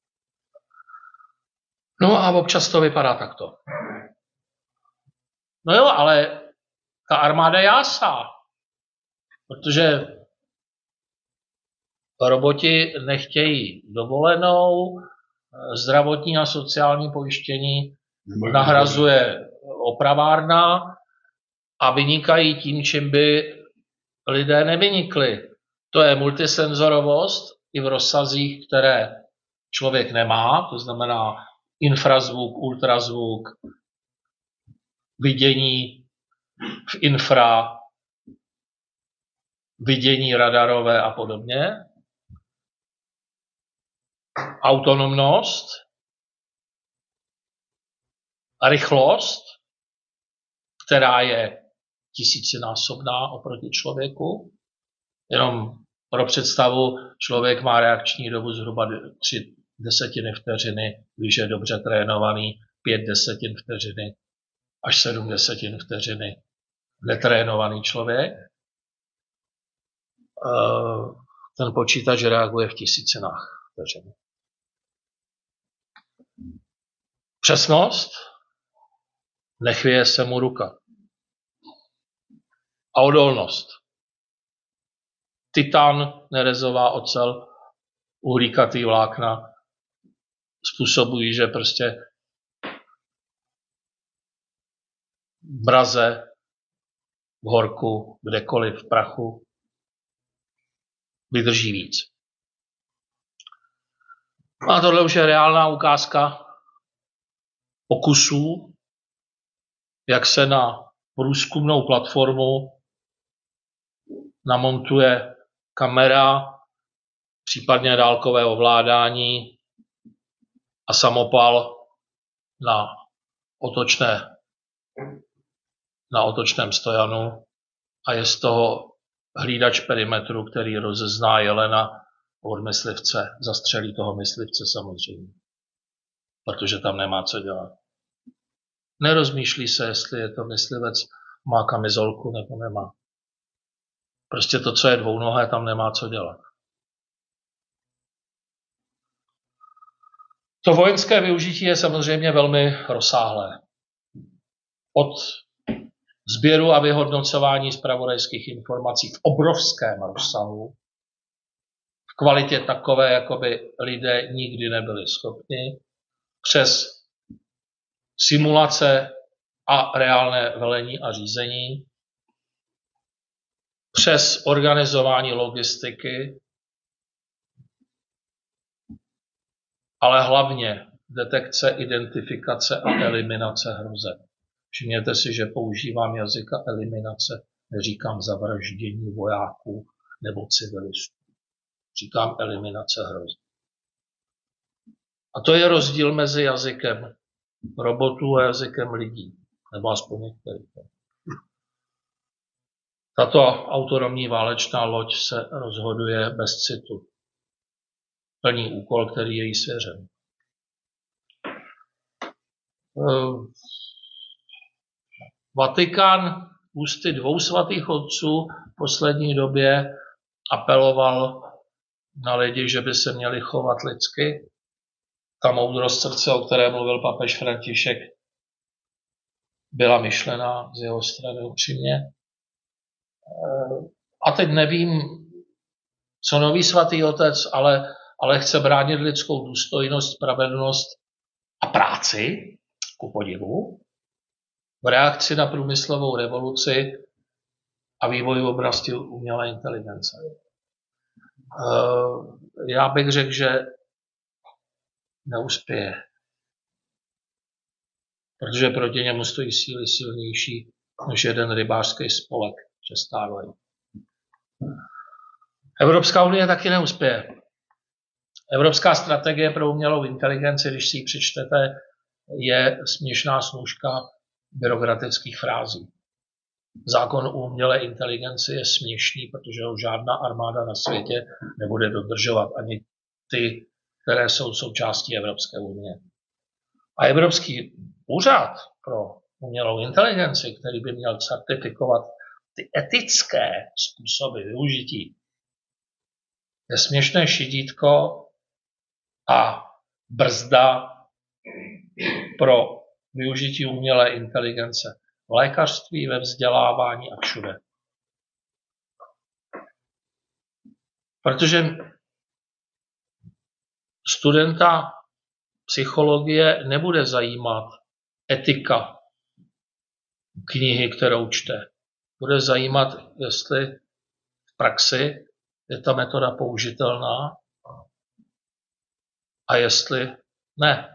No a občas to vypadá takto. No jo, ale ta armáda jásá, protože roboti nechtějí dovolenou, zdravotní a sociální pojištění nahrazuje opravárna a vynikají tím, čím by lidé nevynikli. To je multisenzorovost i v rozsazích, které člověk nemá, to znamená infrazvuk, ultrazvuk, vidění v infra, vidění radarové a podobně. Autonomnost a rychlost, která je tisícinásobná oproti člověku. Jenom pro představu, člověk má reakční dobu zhruba tři desetiny vteřiny, když je dobře trénovaný, pět desetin vteřiny až sedm desetin vteřiny netrénovaný člověk. Ten počítač reaguje v tisícinách vteřin. Přesnost, nechvěje se mu ruka. A odolnost. Titan, nerezová ocel, uhlíkatý vlákna způsobují, že prostě v mraze, v horku, kdekoliv, v prachu vydrží víc. A tohle už je reálná ukázka pokusů, jak se na průzkumnou platformu namontuje kamera, případně dálkové ovládání a samopal na otočné, na otočném stojanu a je z toho hlídač perimetru, který rozezná jelena od myslivce, zastřelí toho myslivce samozřejmě, protože tam nemá co dělat. Nerozmýšlí se, jestli je to myslivec, má kamizolku nebo nemá. Prostě to, co je dvounohé, tam nemá co dělat. To vojenské využití je samozřejmě velmi rozsáhlé. Od sběru a vyhodnocování zpravodajských informací v obrovském rozsahu, v kvalitě takové, jako by lidé nikdy nebyli schopni, přes simulace a reálné velení a řízení, přes organizování logistiky, ale hlavně detekce, identifikace a eliminace hrozeb. Všimněte si, že používám jazyka eliminace, neříkám zavraždění vojáků nebo civilistů. Říkám eliminace hrozeb. A to je rozdíl mezi jazykem robotů a jazykem lidí, nebo aspoň některých. Tato autonomní válečná loď se rozhoduje bez citu. Plní úkol, který je jí svěřen. Vatikán ústy dvou svatých otců v poslední době apeloval na lidi, že by se měli chovat lidsky. Ta moudrost srdce, o které mluvil papež František, byla myšlená z jeho strany upřímně. A teď nevím, co nový svatý otec, ale, ale chce bránit lidskou důstojnost, spravedlnost a práci, ku podivu, v reakci na průmyslovou revoluci a vývoj v oblasti umělé inteligence. Já bych řekl, že neuspěje, protože proti němu stojí síly silnější než jeden rybářský spolek, přestávají. Evropská unie taky neuspěje. Evropská strategie pro umělou inteligenci, když si ji přečtete, je směšná snůška byrokratických frází. Zákon o umělé inteligenci je směšný, protože ho žádná armáda na světě nebude dodržovat, ani ty, které jsou součástí Evropské unie. A Evropský úřad pro umělou inteligenci, který by měl certifikovat ty etické způsoby využití, je směšné šidítko a brzda pro využití umělé inteligence v lékařství, ve vzdělávání a všude. Protože studenta psychologie nebude zajímat etika knihy, kterou čte. Bude zajímat, jestli v praxi je ta metoda použitelná a jestli ne.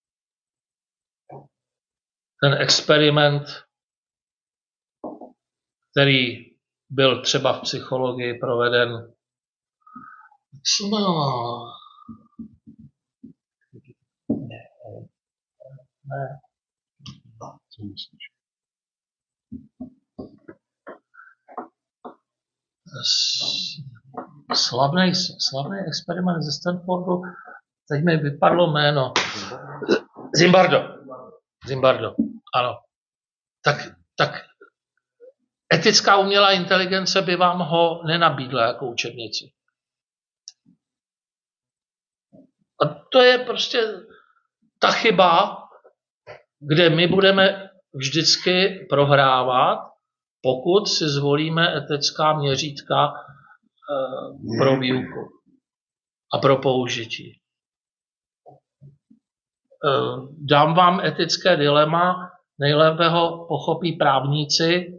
Ten experiment, který byl třeba v psychologii proveden, no, ne, ne. Co myslíš? Slavný, slavný experiment ze Stanfordu, teď mi vypadlo jméno. Zimbardo. Zimbardo, ano. Tak, tak etická umělá inteligence by vám ho nenabídla jako učebnici. A to je prostě ta chyba, kde my budeme vždycky prohrávat, pokud si zvolíme etická měřítka pro výuku a pro použití. Dám vám etické dilema, nejlépe ho pochopí právníci.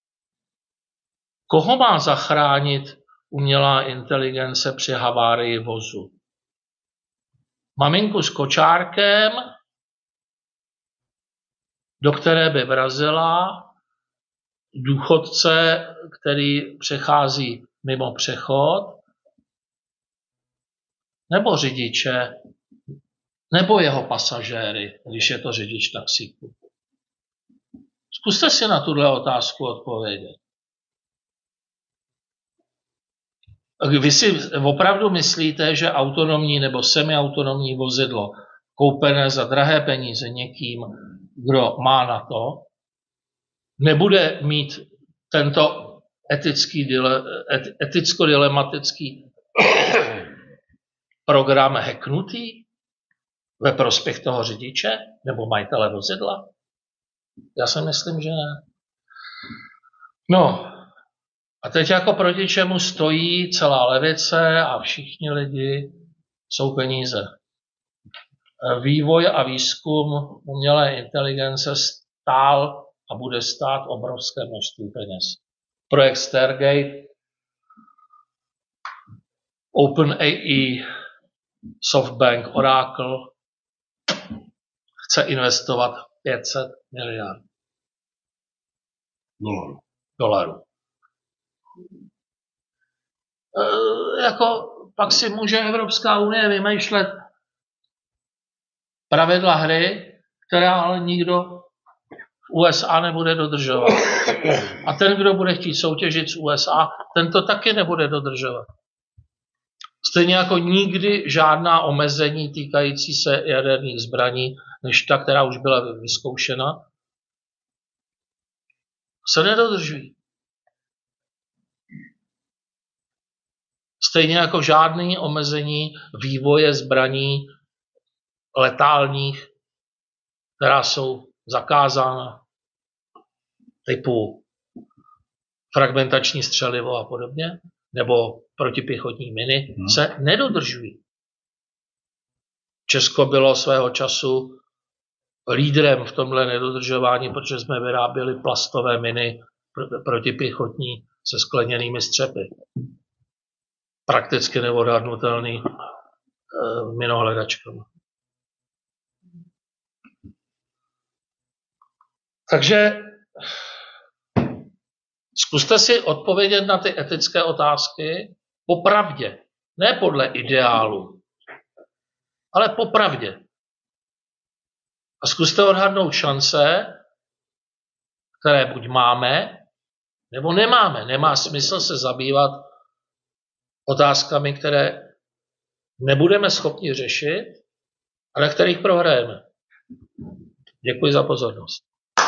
Koho má zachránit umělá inteligence při havárii vozu? Maminku s kočárkem, do které by vrazila, důchodce, který přechází mimo přechod, nebo řidiče, nebo jeho pasažéry, když je to řidič taxíku. Zkuste si na tuhle otázku odpovědět. Vy si opravdu myslíte, že autonomní nebo semiautonomní vozidlo, koupené za drahé peníze někým, kdo má na to, nebude mít tento etický, eticko-dilematický program hacknutý ve prospěch toho řidiče nebo majitele vozidla? Já si myslím, že ne. No, a teď jako proti čemu stojí celá levice a všichni lidi, jsou peníze. Vývoj a výzkum umělé inteligence stál a bude stát obrovské množství peněz. Projekt Stargate, OpenAI, SoftBank, Oracle chce investovat pět set miliard dolarů. dolarů. E, jako pak si může Evropská unie vymýšlet pravidla hry, která ale nikdo v U S A nebude dodržovat. A ten, kdo bude chtít soutěžit s U S A, ten to taky nebude dodržovat. Stejně jako nikdy žádná omezení týkající se jaderných zbraní, než ta, která už byla vyzkoušena, se nedodržují. Stejně jako žádné omezení vývoje zbraní letálních, která jsou zakázána, typu fragmentační střelivo a podobně, nebo protipěchotní miny, hmm. se nedodržují. Česko bylo svého času lídrem v tomhle nedodržování, protože jsme vyráběli plastové miny protipěchotní se skleněnými střepy. Prakticky neodhadnutelný uh, minohledačkami. Takže zkuste si odpovědět na ty etické otázky popravdě, ne podle ideálu, ale popravdě. A zkuste odhadnout šance, které buď máme, nebo nemáme. Nemá smysl se zabývat otázkami, které nebudeme schopni řešit, ale kterých prohrajeme. Děkuji za pozornost.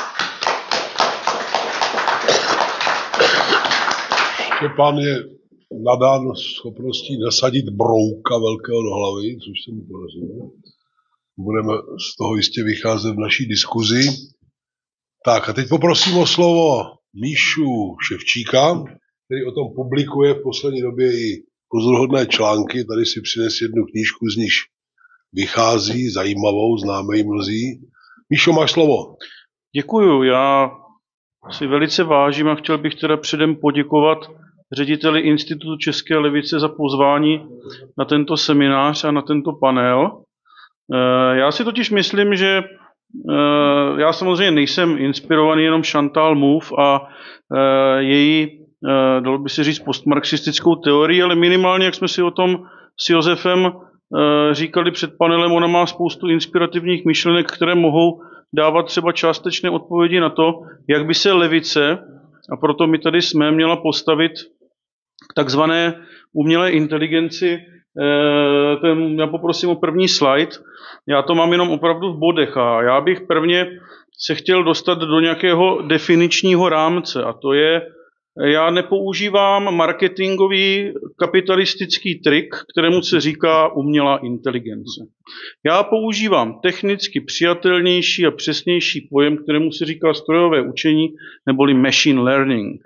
Štěpán je nadán schopností nasadit brouka velkého do hlavy, což se mu podařilo. Budeme z toho jistě vycházet v naší diskuzi. Tak a teď poprosím o slovo Míšu Ševčíka, který o tom publikuje v poslední době i pozoruhodné články. Tady si přines jednu knížku, z níž vychází, zajímavou, známe ji mnozí. Míšo, máš slovo. Děkuju, já si velice vážím a chtěl bych teda předem poděkovat řediteli Institutu České levice za pozvání na tento seminář a na tento panel. Já si totiž myslím, že já samozřejmě nejsem inspirovaný jenom Chantal Mouffe a její, dalo by se říct, postmarxistickou teorii, ale minimálně, jak jsme si o tom s Josefem říkali před panelem, ona má spoustu inspirativních myšlenek, které mohou dávat třeba částečné odpovědi na to, jak by se levice, a proto my tady jsme, měla postavit k takzvané umělé inteligenci. Ten, já poprosím o první slide. Já to mám jenom opravdu v bodech a já bych prvně se chtěl dostat do nějakého definičního rámce a to je, já nepoužívám marketingový kapitalistický trik, kterému se říká umělá inteligence. Já používám technicky přijatelnější a přesnější pojem, kterému se říká strojové učení neboli machine learning.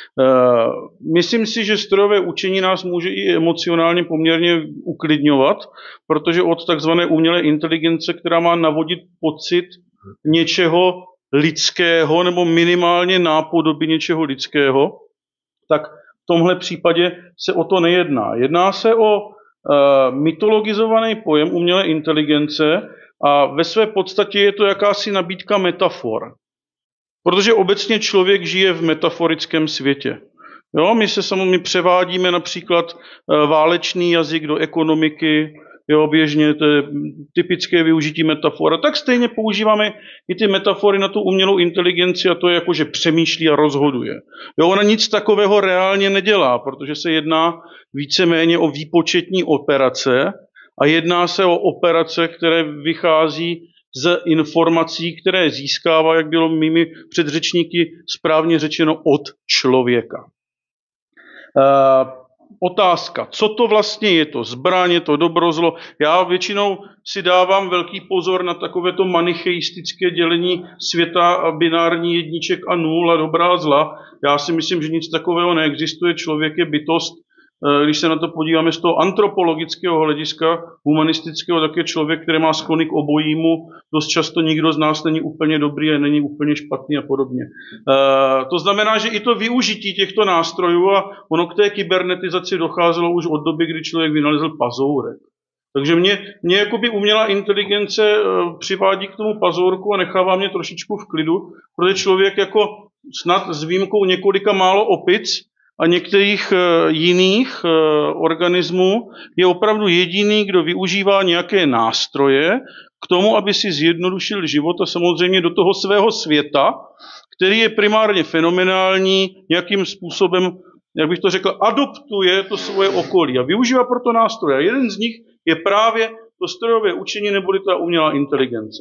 Myslím si, že strojové učení nás může i emocionálně poměrně uklidňovat, protože od takzvané umělé inteligence, která má navodit pocit něčeho lidského nebo minimálně nápodoby něčeho lidského, tak v tomhle případě se o to nejedná. Jedná se o uh, mytologizovaný pojem umělé inteligence a ve své podstatě je to jakási nabídka metafor. Protože obecně člověk žije v metaforickém světě. Jo, my se samozřejmě převádíme například válečný jazyk do ekonomiky, jo, běžně to je typické využití metafor. A tak stejně používáme i ty metafory na tu umělou inteligenci a to je jako, že přemýšlí a rozhoduje. Jo, ona nic takového reálně nedělá, protože se jedná víceméně o výpočetní operace a jedná se o operace, které vychází z informací, které získává, jak bylo mými předřečníky správně řečeno, od člověka. Uh, otázka, co to vlastně je to zbraň, je to dobro, zlo. Já většinou si dávám velký pozor na takovéto manicheistické dělení světa binární jedniček a nul a dobrá a zla. Já si myslím, že nic takového neexistuje. Člověk je bytost. Když se na to podíváme z toho antropologického hlediska, humanistického, tak je člověk, který má sklony k obojímu. Dost často nikdo z nás není úplně dobrý a není úplně špatný a podobně. E, to znamená, že i to využití těchto nástrojů, a ono k té kybernetizaci docházelo už od doby, kdy člověk vynalezl pazourek. Takže mě, mě jakoby umělá inteligence přivádí k tomu pazourku a nechává mě trošičku v klidu, protože člověk jako snad s výjimkou několika málo opic a některých jiných organismů je opravdu jediný, kdo využívá nějaké nástroje k tomu, aby si zjednodušil život a samozřejmě do toho svého světa, který je primárně fenomenální, nějakým způsobem, jak bych to řekl, adoptuje to svoje okolí a využívá proto nástroje. A jeden z nich je právě to strojové učení neboli ta umělá inteligence.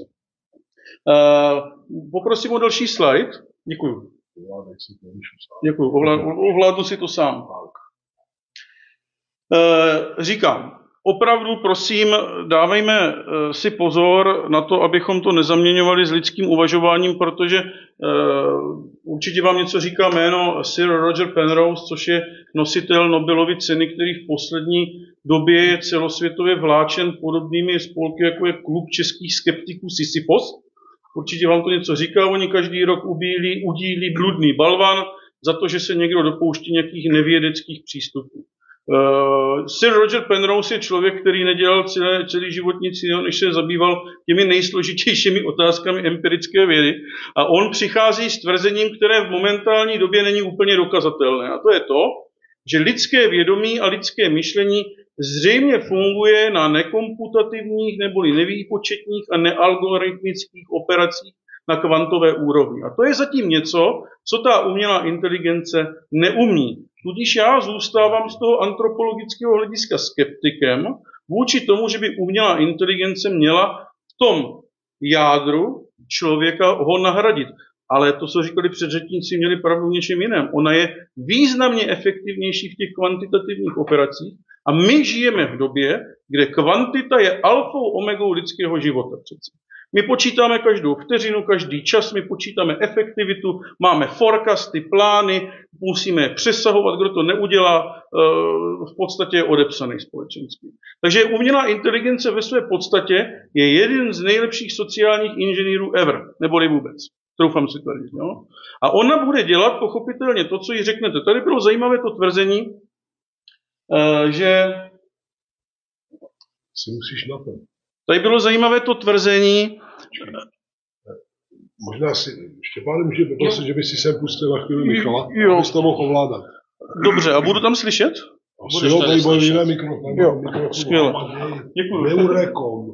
Uh, poprosím o další slide. Děkuji. Děkuji, ovládnu si to sám. E, říkám, opravdu prosím, dávejme si pozor na to, abychom to nezaměňovali s lidským uvažováním, protože e, určitě vám něco říká jméno Sir Roger Penrose, což je nositel Nobelovy ceny, který v poslední době je celosvětově vláčen podobnými spolky, jako je Klub českých skeptiků Sisyphos. Určitě vám to něco říká, oni každý rok ubílí, udílí bludný balvan za to, že se někdo dopouští nějakých nevědeckých přístupů. Uh, Sir Roger Penrose je člověk, který nedělal celé, celý život nic jiného, než se zabýval těmi nejsložitějšími otázkami empirické vědy. A on přichází s tvrzením, které v momentální době není úplně dokazatelné. A to je to, že lidské vědomí a lidské myšlení zřejmě funguje na nekomputativních neboli nevýpočetních a nealgoritmických operacích na kvantové úrovni. A to je zatím něco, co ta umělá inteligence neumí. Tudíž já zůstávám z toho antropologického hlediska skeptikem vůči tomu, že by umělá inteligence měla v tom jádru člověka ho nahradit. Ale to, co říkali předřečníci, měli pravdu v něčem jiném. Ona je významně efektivnější v těch kvantitativních operacích a my žijeme v době, kde kvantita je alfou omegou lidského života přeci. My počítáme každou vteřinu, každý čas, my počítáme efektivitu, máme forecasty, plány, musíme je přesahovat, kdo to neudělá, v podstatě je odepsaný společensky. Takže umělá inteligence ve své podstatě je jeden z nejlepších sociálních inženýrů ever, neboli vůbec. Troufám si to říct. No? A ona bude dělat pochopitelně to, co jí řeknete. Tady bylo zajímavé to tvrzení, že... Si musíš na to. Tady bylo zajímavé to tvrzení. Možná si, Štěpáne, může poprosit, že by si sem pustil na chvíli Michala, jo. abys to mohl ovládat. Dobře, a budu tam slyšet? Asi jo, tady bude jiné mikrofon. Jo, skvěle. Děkuji. Neurekom.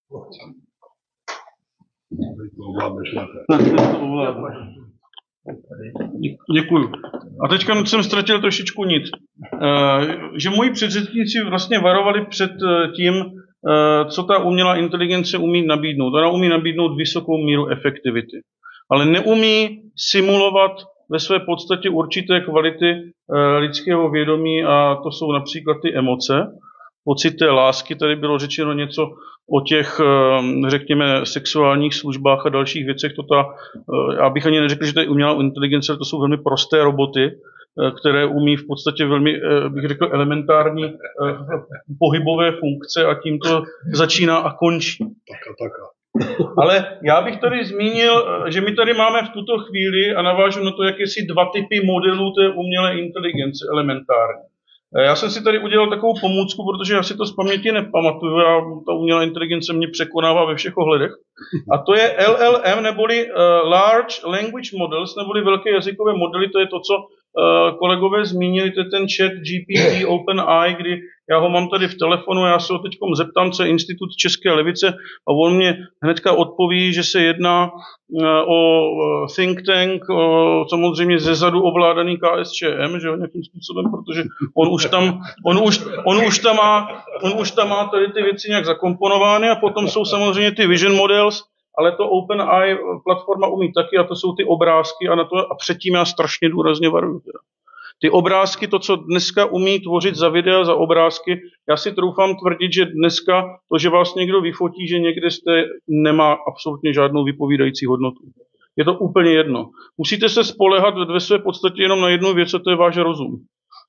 Děkuji. A teďka jsem ztratil trošičku nit. Že moji předřečníci vlastně varovali před tím, co ta umělá inteligence umí nabídnout. Ona umí nabídnout vysokou míru efektivity, ale neumí simulovat ve své podstatě určité kvality lidského vědomí a to jsou například ty emoce, pocit té lásky. Tady bylo řečeno něco o těch, řekněme, sexuálních službách a dalších věcech. To ta, já bych ani neřekl, že to je umělá inteligence, ale to jsou velmi prosté roboty, které umí v podstatě velmi, bych řekl, elementární pohybové funkce a tím to začíná a končí. Taka, taka. Ale já bych tady zmínil, že my tady máme v tuto chvíli, a navážu na to, jakési dva typy modelů té umělé inteligence elementární. Já jsem si tady udělal takovou pomůcku, protože já si to z paměti nepamatuju, já, ta umělá inteligence mě překonává ve všech ohledech. A to je L L M, neboli uh, Large Language Models, neboli velké jazykové modely, to je to, co uh, kolegové zmínili, to je ten chat G P T OpenAI, kdy já ho mám tady v telefonu, já se ho teď zeptám, co je Institut české levice a on mě hnedka odpoví, že se jedná uh, o think tank, o, samozřejmě zezadu ovládaný K S Č M, že jo, nějakým způsobem, protože on už tam, on už, on už tam má, on už tam má tady ty věci nějak zakomponovány a potom jsou samozřejmě ty vision models, ale to OpenAI platforma umí taky a to jsou ty obrázky a, na to, a předtím já strašně důrazně varuju. Teda. Ty obrázky, to, co dneska umí tvořit za videa, za obrázky, já si troufám tvrdit, že dneska to, že vás někdo vyfotí, že někde jste, nemá absolutně žádnou vypovídající hodnotu. Je to úplně jedno. Musíte se spoléhat ve své podstatě jenom na jednu věc, a to je váš rozum.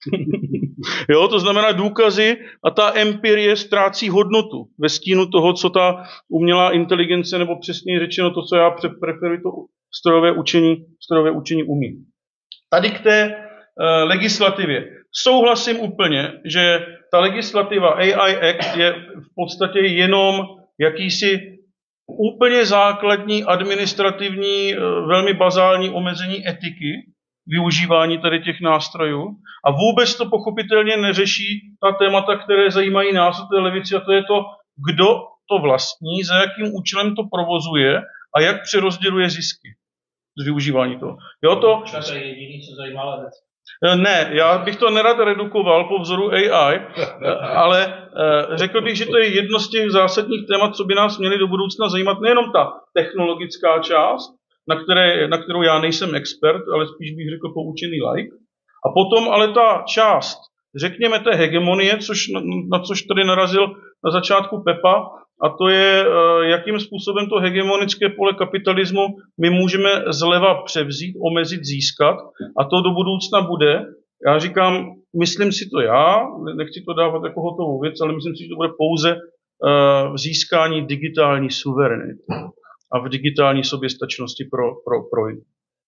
Jo, to znamená důkazy a ta empirie ztrácí hodnotu ve stínu toho, co ta umělá inteligence, nebo přesněji řečeno to, co já preferuji, to strojové učení, strojové učení umí. Tady k té uh, legislativě. Souhlasím úplně, že ta legislativa A I Act je v podstatě jenom jakýsi úplně základní administrativní, uh, velmi bazální omezení etiky, využívání tady těch nástrojů a vůbec to pochopitelně neřeší ta témata, které zajímají nás o té levici, a to je to, kdo to vlastní, za jakým účelem to provozuje a jak přerozděluje zisky z využívání toho. Jo, to... To je jediný, co zajímá levec. Ne, já bych to nerad redukoval po vzoru A I, ale řekl bych, že to je jedno z těch zásadních témat, co by nás měly do budoucna zajímat, nejenom ta technologická část, Na, které, na kterou já nejsem expert, ale spíš bych řekl poučený laik. A potom ale ta část, řekněme té hegemonie, což, na, na což tady narazil na začátku Pepa, a to je, jakým způsobem to hegemonické pole kapitalismu my můžeme zleva převzít, omezit, získat, a to do budoucna bude. Já říkám, myslím si to já, nechci to dávat jako hotovou věc, ale myslím si, že to bude pouze uh, získání digitální suverenity a v digitální soběstačnosti pro, pro, pro jiné.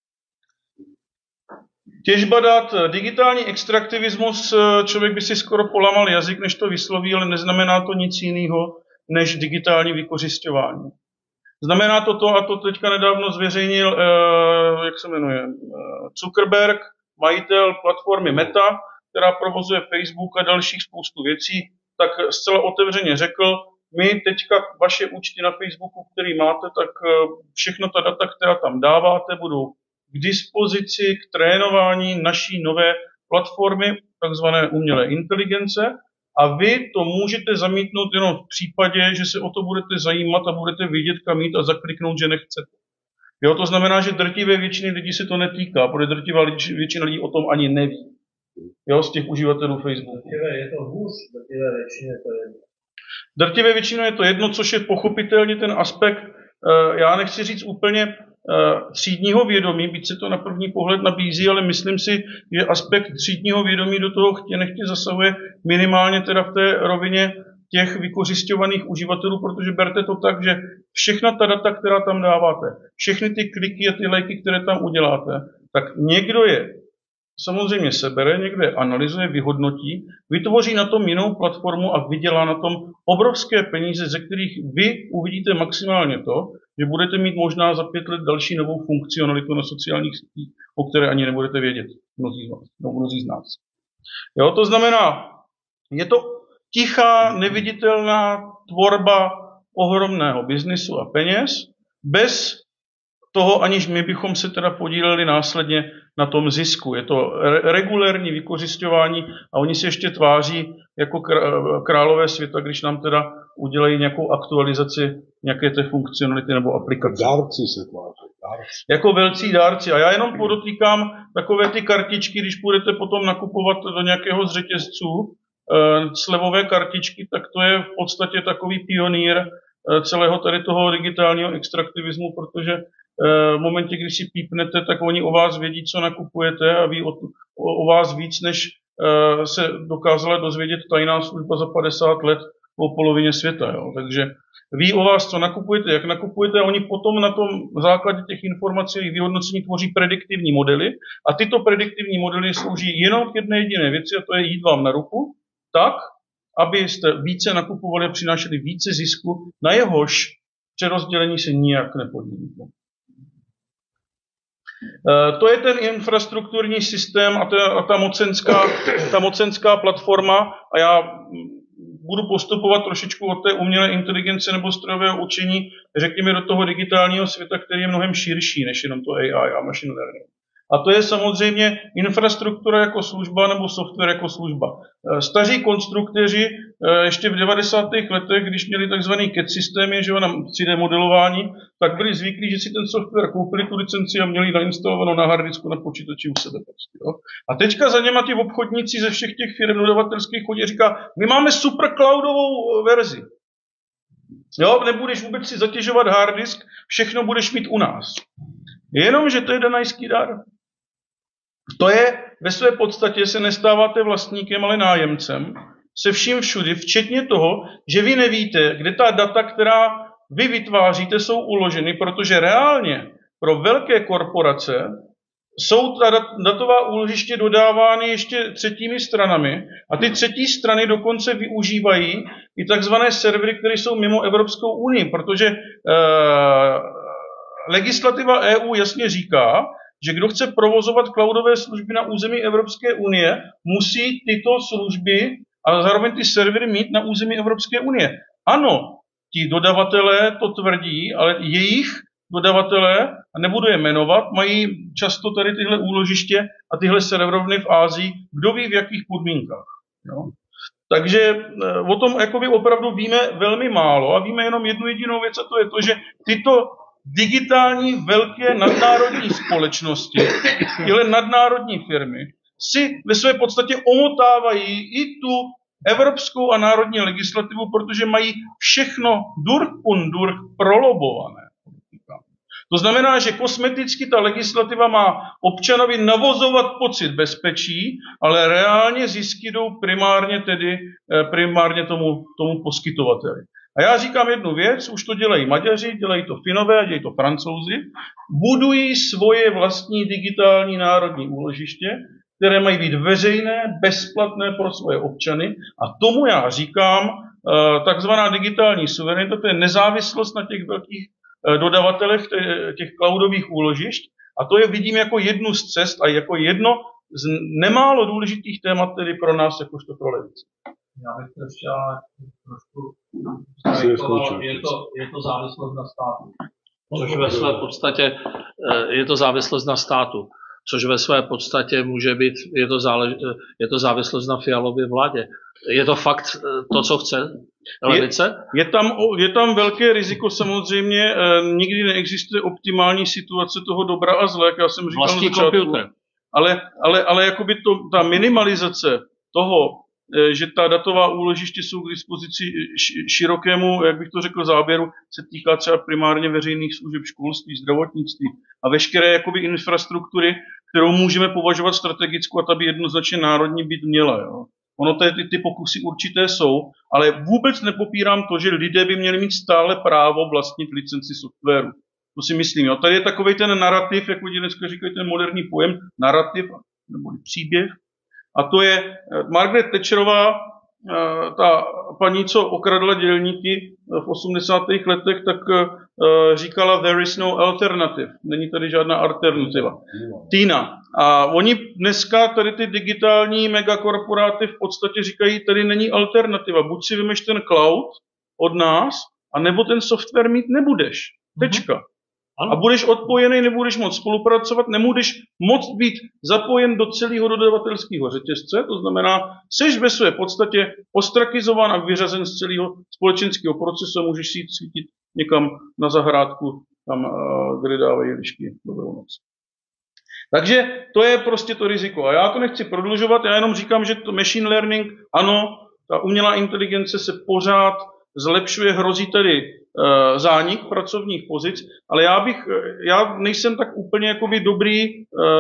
Těžba dat, digitální extraktivismus, člověk by si skoro polamal jazyk, než to vysloví, ale neznamená to nic jiného, než digitální vykořisťování. Znamená to to, a to teďka nedávno zveřejnil, eh, jak se jmenuje, Zuckerberg, majitel platformy Meta, která provozuje Facebook a dalších spoustu věcí. tak zcela otevřeně řekl, my teďka vaše účty na Facebooku, který máte, tak všechno ta data, která tam dáváte, budou k dispozici k trénování naší nové platformy, takzvané umělé inteligence, a vy to můžete zamítnout jenom v případě, že se o to budete zajímat a budete vědět, kam jít a zakliknout, že nechcete. Jo, to znamená, že drtivé většiny lidí se to netýká, protože drtivá většina lidí o tom ani neví. Jo, z těch uživatelů Facebooku. Drtivé je to hůř, drtivé většině to je jedno. Drtivé většině je to jedno, což je pochopitelně ten aspekt, já nechci říct úplně třídního vědomí, byť se to na první pohled nabízí, ale myslím si, že aspekt třídního vědomí do toho chtě nechtě zasahuje minimálně teda v té rovině těch vykořisťovaných uživatelů, protože berte to tak, že všechna ta data, která tam dáváte, všechny ty kliky a ty lajky, které tam uděláte, tak někdo je samozřejmě sebere, někdo je analyzuje, vyhodnotí, vytvoří na tom jinou platformu a vydělá na tom obrovské peníze, ze kterých vy uvidíte maximálně to, že budete mít možná za pět let další novou funkcionalitu na sociálních sítích, o které ani nebudete vědět, mnozí z vás, no, mnozí z nás. Jo, to znamená, je to tichá, neviditelná tvorba ohromného biznisu a peněz, bez toho, aniž my bychom se teda podíleli následně na tom zisku. Je to re- regulérní vykořisťování a oni se ještě tváří jako králové světa, když nám teda udělají nějakou aktualizaci nějaké té funkcionality nebo aplikace. Dárci se tváří. Dárci. Jako velcí dárci. A já jenom podotýkám takové ty kartičky, když půjdete potom nakupovat do nějakého z řetězců, e, slevové kartičky, tak to je v podstatě takový pionýr e, celého tady toho digitálního extraktivismu, protože v momentě, když si pípnete, tak oni o vás vědí, co nakupujete a ví o, o, o vás víc, než uh, se dokázala dozvědět tajná služba za padesát let o polovině světa. Jo. Takže ví o vás, co nakupujete, jak nakupujete a oni potom na tom základě těch informací a vyhodnocení tvoří prediktivní modely a tyto prediktivní modely slouží jenom k jedné jediné věci a to je jít vám na ruku tak, abyste více nakupovali a přinášeli více zisku, na jehož přerozdělení se nijak nepodílíte. To je ten infrastrukturní systém a ta, a ta, mocenská, ta mocenská platforma a já budu postupovat trošičku od té umělé inteligence nebo strojového učení, řekněme do toho digitálního světa, který je mnohem širší než jenom to A I a machine learning. A to je samozřejmě infrastruktura jako služba nebo software jako služba. Staří konstruktéři ještě v devadesátých letech, když měli takzvaný C A D systémy, že jo, na tři dé modelování, tak byli zvyklí, že si ten software koupili tu licenci a měli nainstalovanou na hardisku na počítači u sebe. Jo. A teďka za něma ty obchodníci ze všech těch firm dodavatelských chodí a říká, my máme super cloudovou verzi. Jo, nebudeš vůbec si zatěžovat harddisk, všechno budeš mít u nás. Jenomže to je danajský dar. To je, ve své podstatě se nestáváte vlastníkem, ale nájemcem, se vším všudy, včetně toho, že vy nevíte, kde ta data, která vy vytváříte, jsou uloženy, protože reálně pro velké korporace jsou ta datová úložiště dodávány ještě třetími stranami a ty třetí strany dokonce využívají i takzvané servery, které jsou mimo Evropskou unii, protože eh, legislativa E U jasně říká, že kdo chce provozovat cloudové služby na území Evropské unie, musí tyto služby a zároveň ty servery mít na území Evropské unie. Ano, ti dodavatelé to tvrdí, ale jejich dodavatelé, a nebudu je jmenovat, mají často tady tyhle úložiště a tyhle serverovny v Ázii, kdo ví v jakých podmínkách. No. Takže o tom jakoby opravdu víme velmi málo a víme jenom jednu jedinou věc a to je to, že tyto digitální velké nadnárodní společnosti, tyhle nadnárodní firmy, si ve své podstatě omotávají i tu evropskou a národní legislativu, protože mají všechno durch und durch prolobované. To znamená, že kosmeticky ta legislativa má občanovi navozovat pocit bezpečí, ale reálně zisky jdou primárně tedy primárně tomu, tomu poskytovateli. A já říkám jednu věc, už to dělají Maďaři, dělají to Finové, dělají to Francouzi, budují svoje vlastní digitální národní úložiště, které mají být veřejné, bezplatné pro svoje občany a tomu já říkám takzvaná digitální suverenita, to je nezávislost na těch velkých dodavatelech těch cloudových úložišť a to je vidím jako jednu z cest a jako jedno z nemálo důležitých témat tedy pro nás jakožto pro levici. Já bych to ještě ale trošku zkarikoval. Je to, je to závislost na státu. Což ve své podstatě je to závislost na státu. Což ve své podstatě může být, je to, zálež, je to závislost na Fialově vládě. Je to fakt to, co chce levice? Je, je, tam, je tam velké riziko samozřejmě, nikdy neexistuje optimální situace toho dobra a zla, jak já jsem říkal Vlastní na začátku. počítač. Ale, ale, ale jakoby to, ta minimalizace toho, že ta datová úložiště jsou k dispozici širokému, jak bych to řekl, záběru, se týká třeba primárně veřejných služeb, školství, zdravotnictví a veškeré jakoby infrastruktury, kterou můžeme považovat strategickou a ta by jednoznačně národní být měla. Jo. Ono ty, ty, ty pokusy určité jsou, ale vůbec nepopírám to, že lidé by měli mít stále právo vlastnit licenci softwaru. To si myslím. Jo. Tady je takovej ten narrativ, jak lidi dneska říkají, ten moderní pojem, narrativ, nebo příběh. A to je Margaret Thatcherová, ta paní, co okradla dělníky v osmdesátých letech, tak říkala there is no alternative. Není tady žádná alternativa. Tina. A oni dneska tady ty digitální megakorporáty v podstatě říkají, tady není alternativa. Buď si vymeš ten cloud od nás, anebo ten software mít nebudeš. Tečka. A budeš odpojený, nebudeš moc spolupracovat, nebudeš moc být zapojen do celého dodavatelského řetězce, to znamená, seš ve své podstatě ostrakizován a vyřazen z celého společenského procesu a můžeš si jít svítit někam na zahrádku, tam, kde dávají lišky dobrou noc. Takže to je prostě to riziko. A já to nechci prodlužovat, já jenom říkám, že to machine learning, ano, ta umělá inteligence se pořád zlepšuje, hrozí tedy e, zánik pracovních pozic, ale já bych, já nejsem tak úplně jakoby dobrý, e,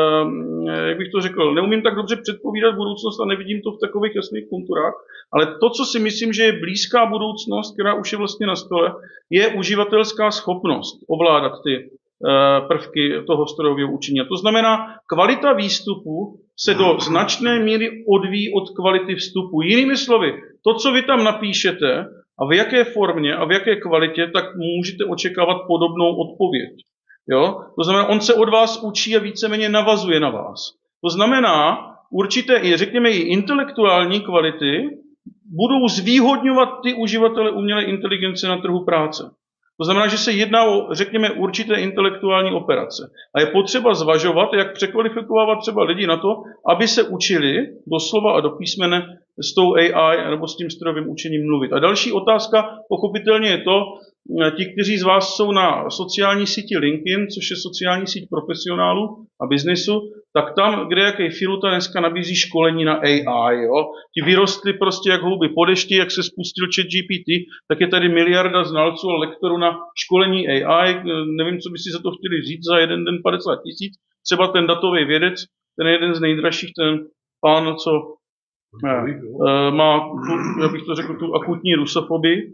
jak bych to řekl, neumím tak dobře předpovídat budoucnost a nevidím to v takových jasných konturách, ale to, co si myslím, že je blízká budoucnost, která už je vlastně na stole, je uživatelská schopnost ovládat ty e, prvky toho strojového učení. A to znamená, kvalita výstupu se do značné míry odvíjí od kvality vstupu. Jinými slovy, to, co vy tam napíšete, a v jaké formě a v jaké kvalitě, tak můžete očekávat podobnou odpověď. Jo? To znamená, on se od vás učí a víceméně navazuje na vás. To znamená, určité, řekněme, i intelektuální kvality budou zvýhodňovat ty uživatele umělé inteligence na trhu práce. To znamená, že se jedná o, řekněme, určité intelektuální operace. A je potřeba zvažovat, jak překvalifikovávat třeba lidi na to, aby se učili doslova a do písmene s tou A I nebo s tím strojovým učením mluvit. A další otázka pochopitelně je to, ti, kteří z vás jsou na sociální síti LinkedIn, což je sociální síť profesionálů a biznesu, tak tam, kde jaký Filuta dneska nabízí školení na A I, jo? Ti vyrostli prostě jak houby po dešti, jak se spustil ChatGPT, tak je tady miliarda znalců a lektorů na školení A I. Nevím, co by si za to chtěli říct za jeden den padesát tisíc. Třeba ten datový vědec, ten je jeden z nejdražších, ten pán, co ne, má, tu, jak bych to řekl, tu akutní rusofobii,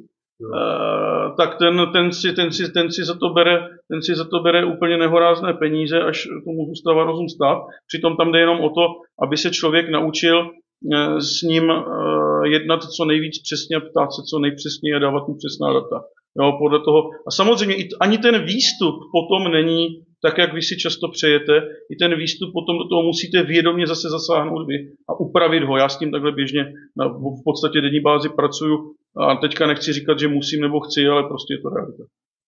Uh, tak ten, ten, si, ten, si, ten, si za to bere, ten si za to bere úplně nehorázné peníze, až tomu zůstává rozum stát. Přitom tam jde jenom o to, aby se člověk naučil uh, s ním uh, jednat co nejvíc přesně a ptát se co nejpřesněji a dávat mu přesná data. Jo, podle toho. A samozřejmě i, ani ten výstup potom není tak, jak vy si často přejete. I ten výstup potom do toho musíte vědomě zase zasáhnout vy a upravit ho. Já s tím takhle běžně na, v podstatě denní bázi pracuju a teďka nechci říkat, že musím nebo chci, ale prostě je to realita.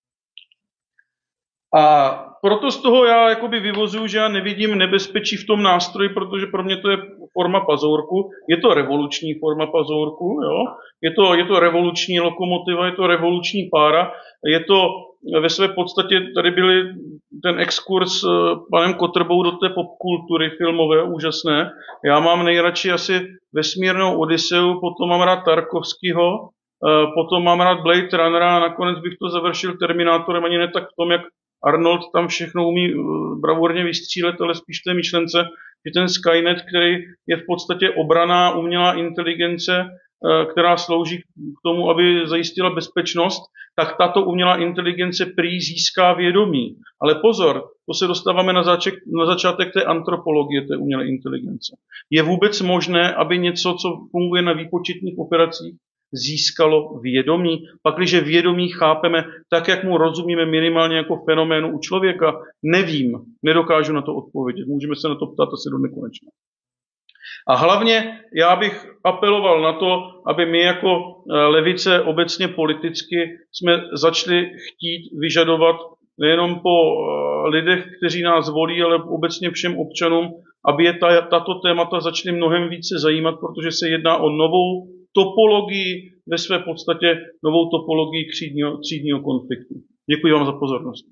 A proto z toho já jakoby vyvozuju, že já nevidím nebezpečí v tom nástroji, protože pro mě to je forma pazourku. Je to revoluční forma pazourku, jo? Je to, je to revoluční lokomotiva, je to revoluční pára, je to ve své podstatě, tady byly ten exkurs s panem Kotrbou do té popkultury filmové, úžasné. Já mám nejradši asi Vesmírnou Odiseu, potom mám rád Tarkovskýho, potom mám rád Blade Runnera a nakonec bych to završil Terminátorem, ani ne tak v tom, jak Arnold tam všechno umí bravurně vystřílet, ale spíš té myšlence, že ten Skynet, který je v podstatě obraná umělá inteligence, která slouží k tomu, aby zajistila bezpečnost, tak tato umělá inteligence prý získá vědomí. Ale pozor, to se dostáváme na, začek, na začátek té antropologie té umělé inteligence. Je vůbec možné, aby něco, co funguje na výpočetních operacích, získalo vědomí? Pakliže vědomí chápeme tak, jak mu rozumíme minimálně jako fenoménu u člověka, nevím, nedokážu na to odpovědět. Můžeme se na to ptát asi do nekonečna. A hlavně já bych apeloval na to, aby my jako levice obecně politicky jsme začali chtít vyžadovat nejenom po lidech, kteří nás volí, ale obecně všem občanům, aby je ta, tato témata začaly mnohem více zajímat, protože se jedná o novou topologii, ve své podstatě novou topologii třídního, třídního konfliktu. Děkuji vám za pozornost.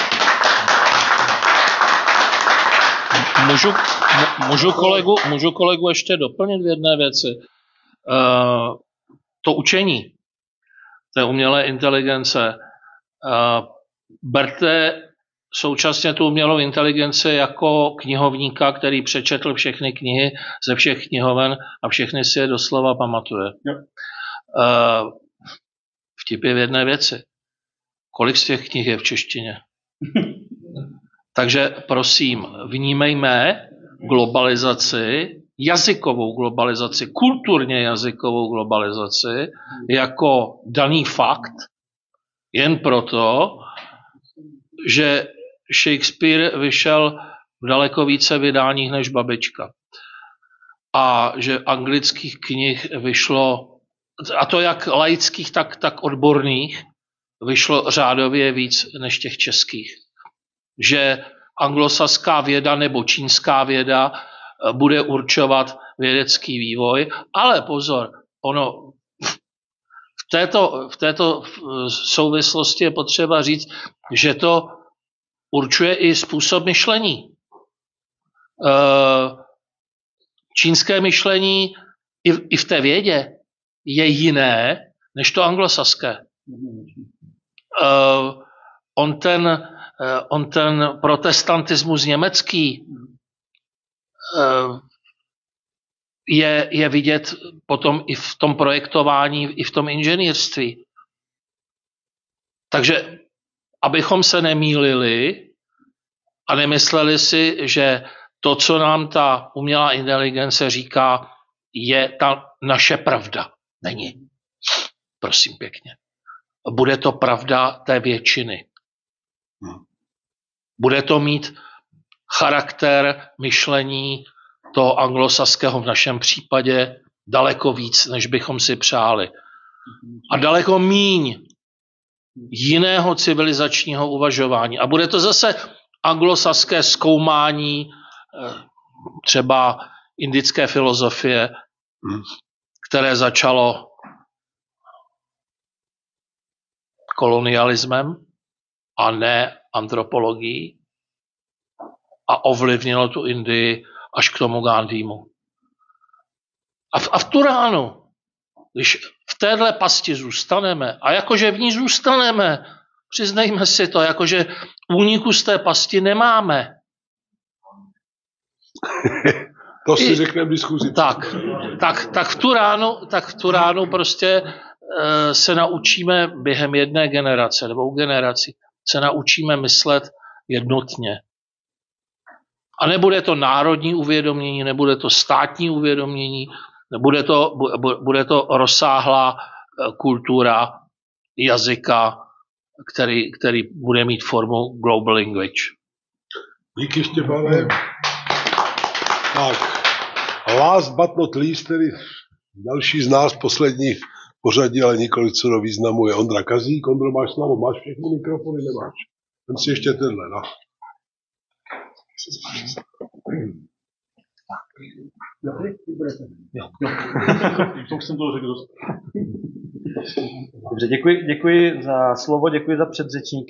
Můžu, můžu, kolegu, můžu kolegu ještě doplnit v jedné věci. Uh, to učení té umělé inteligence. Uh, berte současně tu umělou inteligenci jako knihovníka, který přečetl všechny knihy ze všech knihoven a všechny si je doslova pamatuje. Uh, vtip je v jedné věci. Kolik z těch knih je v češtině? Takže prosím, vnímejme globalizaci, jazykovou globalizaci, kulturně jazykovou globalizaci jako daný fakt, jen proto, že Shakespeare vyšel v daleko více vydáních než Babička. A že anglických knih vyšlo, a to jak laických, tak, tak odborných, vyšlo řádově víc než těch českých. Že anglosaská věda nebo čínská věda bude určovat vědecký vývoj, ale pozor, ono v této, v této souvislosti je potřeba říct, že to určuje i způsob myšlení. Čínské myšlení i v té vědě je jiné než to anglosaské. On ten On ten protestantismus německý je, je vidět potom i v tom projektování, i v tom inženýrství. Takže abychom se nemýlili a nemysleli si, že to, co nám ta umělá inteligence říká, je ta naše pravda. Není. Prosím pěkně. Bude to pravda té většiny. Bude to mít charakter myšlení toho anglosaského v našem případě daleko víc, než bychom si přáli. A daleko míň jiného civilizačního uvažování. A bude to zase anglosaské zkoumání třeba indické filozofie, které začalo kolonialismem a ne antropologií a ovlivnilo tu Indii až k tomu Gandhimu. A v, a v Turánu, když v téhle pasti zůstaneme, a jakože v ní zůstaneme, přiznejme si to, jakože úniku z té pasti nemáme. To si řekneme v diskuzi. Tak, tak, tak, v Turánu, tak v Turánu prostě e, se naučíme během jedné generace, dvou generací, se naučíme myslet jednotně. A nebude to národní uvědomění, nebude to státní uvědomění, nebude to, bude to rozsáhlá kultura jazyka, který, který bude mít formu global language. Díky, Štěpane. Tak, last but not least, tedy další z nás, poslední pořadí, ale nikoli co do významu, je Ondra Kazík. Ondro, máš slovo, máš všechny mikrofony, nemáš? Vem si ještě tenhle, no. Dobře, děkuji, děkuji za slovo, děkuji za předřečníky.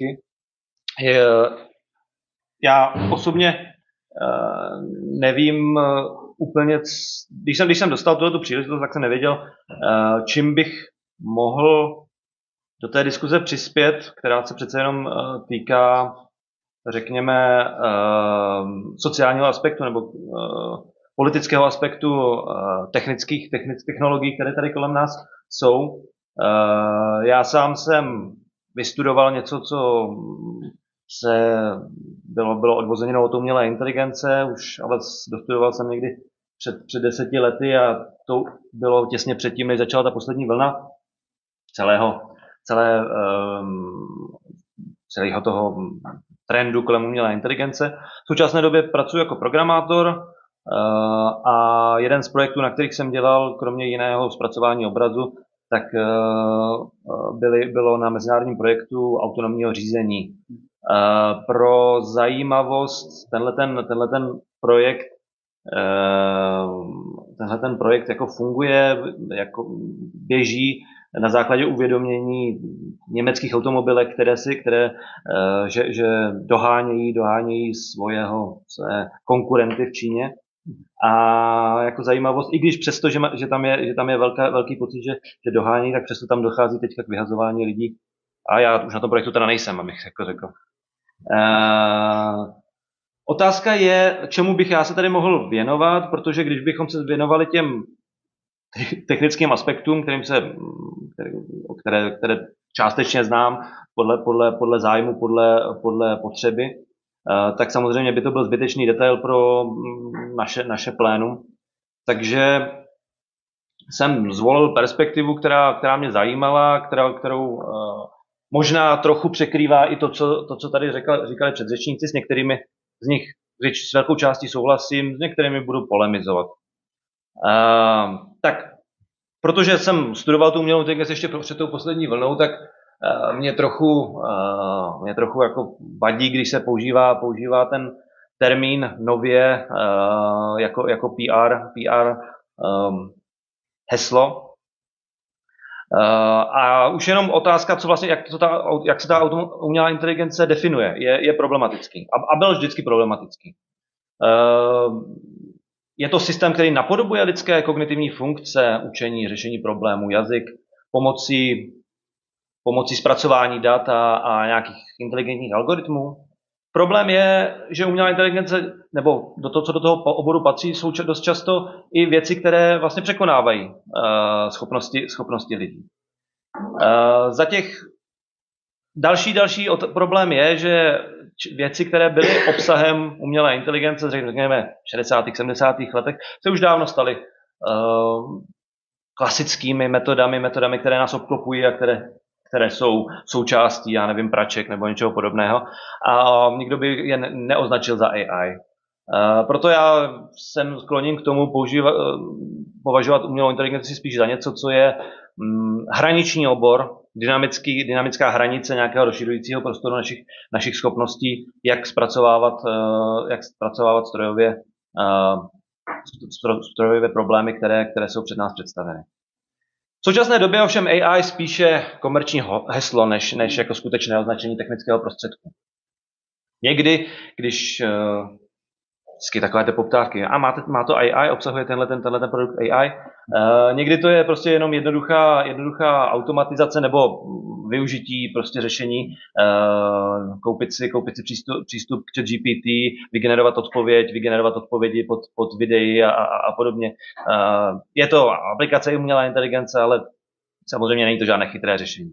Já osobně nevím úplně, když jsem, když jsem dostal tuto příležitost, tak jsem nevěděl, čím bych mohl do té diskuze přispět, která se přece jenom týká, řekněme, sociálního aspektu nebo politického aspektu technických, technických technologií, které tady kolem nás jsou. Já sám jsem vystudoval něco, co se bylo, bylo odvozenino od umělé inteligence, už ale dostudoval jsem někdy před, před deseti lety a to bylo těsně předtím, než začala ta poslední vlna celého, celé, um, celého toho trendu kolem umělé inteligence. V současné době pracuji jako programátor, A jeden z projektů, na kterých jsem dělal, kromě jiného zpracování obrazu, tak byly, bylo na mezinárodním projektu autonomního řízení. Pro zajímavost, tenhle ten, tenhle ten projekt tenhle ten projekt jako funguje, jako běží na základě uvědomění německých automobilek, které si, které, že, že dohánějí, dohánějí svojeho, své konkurenty v Číně. A jako zajímavost, i když přesto, že, že tam je, že tam je velká, velký pocit, že, že dohání, tak přesto tam dochází teďka k vyhazování lidí. A já už na tom projektu teda nejsem, abych jako řekl. Uh, otázka je, čemu bych já se tady mohl věnovat, protože když bychom se věnovali těm technickým aspektům, kterým se, které, které částečně znám podle, podle, podle zájmu, podle, podle potřeby, tak samozřejmě by to byl zbytečný detail pro naše, naše plénum. Takže jsem zvolil perspektivu, která, která mě zajímala, která, kterou možná trochu překrývá i to, co, to, co tady řekali, říkali předřečníci, s některými z nich s velkou částí souhlasím, s některými budu polemizovat. Uh, tak, protože jsem studoval tu umělou inteligenci ještě před tou poslední vlnou, tak uh, mě trochu, uh, mě trochu jako vadí, když se používá, používá ten termín nově uh, jako, jako P R, P R um, heslo. Uh, a už jenom otázka, co vlastně, jak, to ta, jak se ta umělá inteligence definuje, je, je problematický. A, a byl vždycky problematický. Uh, je to systém, který napodobuje lidské kognitivní funkce, učení, řešení problémů, jazyk, pomocí, pomocí zpracování dat a, a nějakých inteligentních algoritmů. Problém je, že umělá inteligence, nebo do toho, co do toho oboru patří, jsou dost často i věci, které vlastně překonávají uh, schopnosti, schopnosti lidí. Uh, za těch další, další problém je, že věci, které byly obsahem umělé inteligence, řekněme v šedesátých, sedmdesátých letech, se už dávno staly uh, klasickými metodami, metodami, které nás obklopují a které které jsou součástí, já nevím, praček nebo něčeho podobného. A nikdo by je neoznačil za A I. Proto já jsem skloněn k tomu používat, považovat umělou inteligenci spíš za něco, co je hraniční obor, dynamický, dynamická hranice nějakého rozšiřujícího prostoru našich, našich schopností, jak zpracovávat, jak zpracovávat strojově, strojové problémy, které, které jsou před nás představeny. V současné době ovšem A I spíše komerční heslo, než, než jako skutečné označení technického prostředku. Někdy, když uh, vždycky takové ty poptávky, a máte, má to A I, obsahuje tenhle ten, tenhle ten produkt A I, uh, někdy to je prostě jenom jednoduchá, jednoduchá automatizace nebo využití prostě řešení, uh, koupit si, koupit si přístup, přístup k ChatGPT, vygenerovat odpověď, vygenerovat odpovědi pod, pod videí a, a, a podobně. Uh, je to aplikace umělé inteligence, ale samozřejmě není to žádné chytré řešení.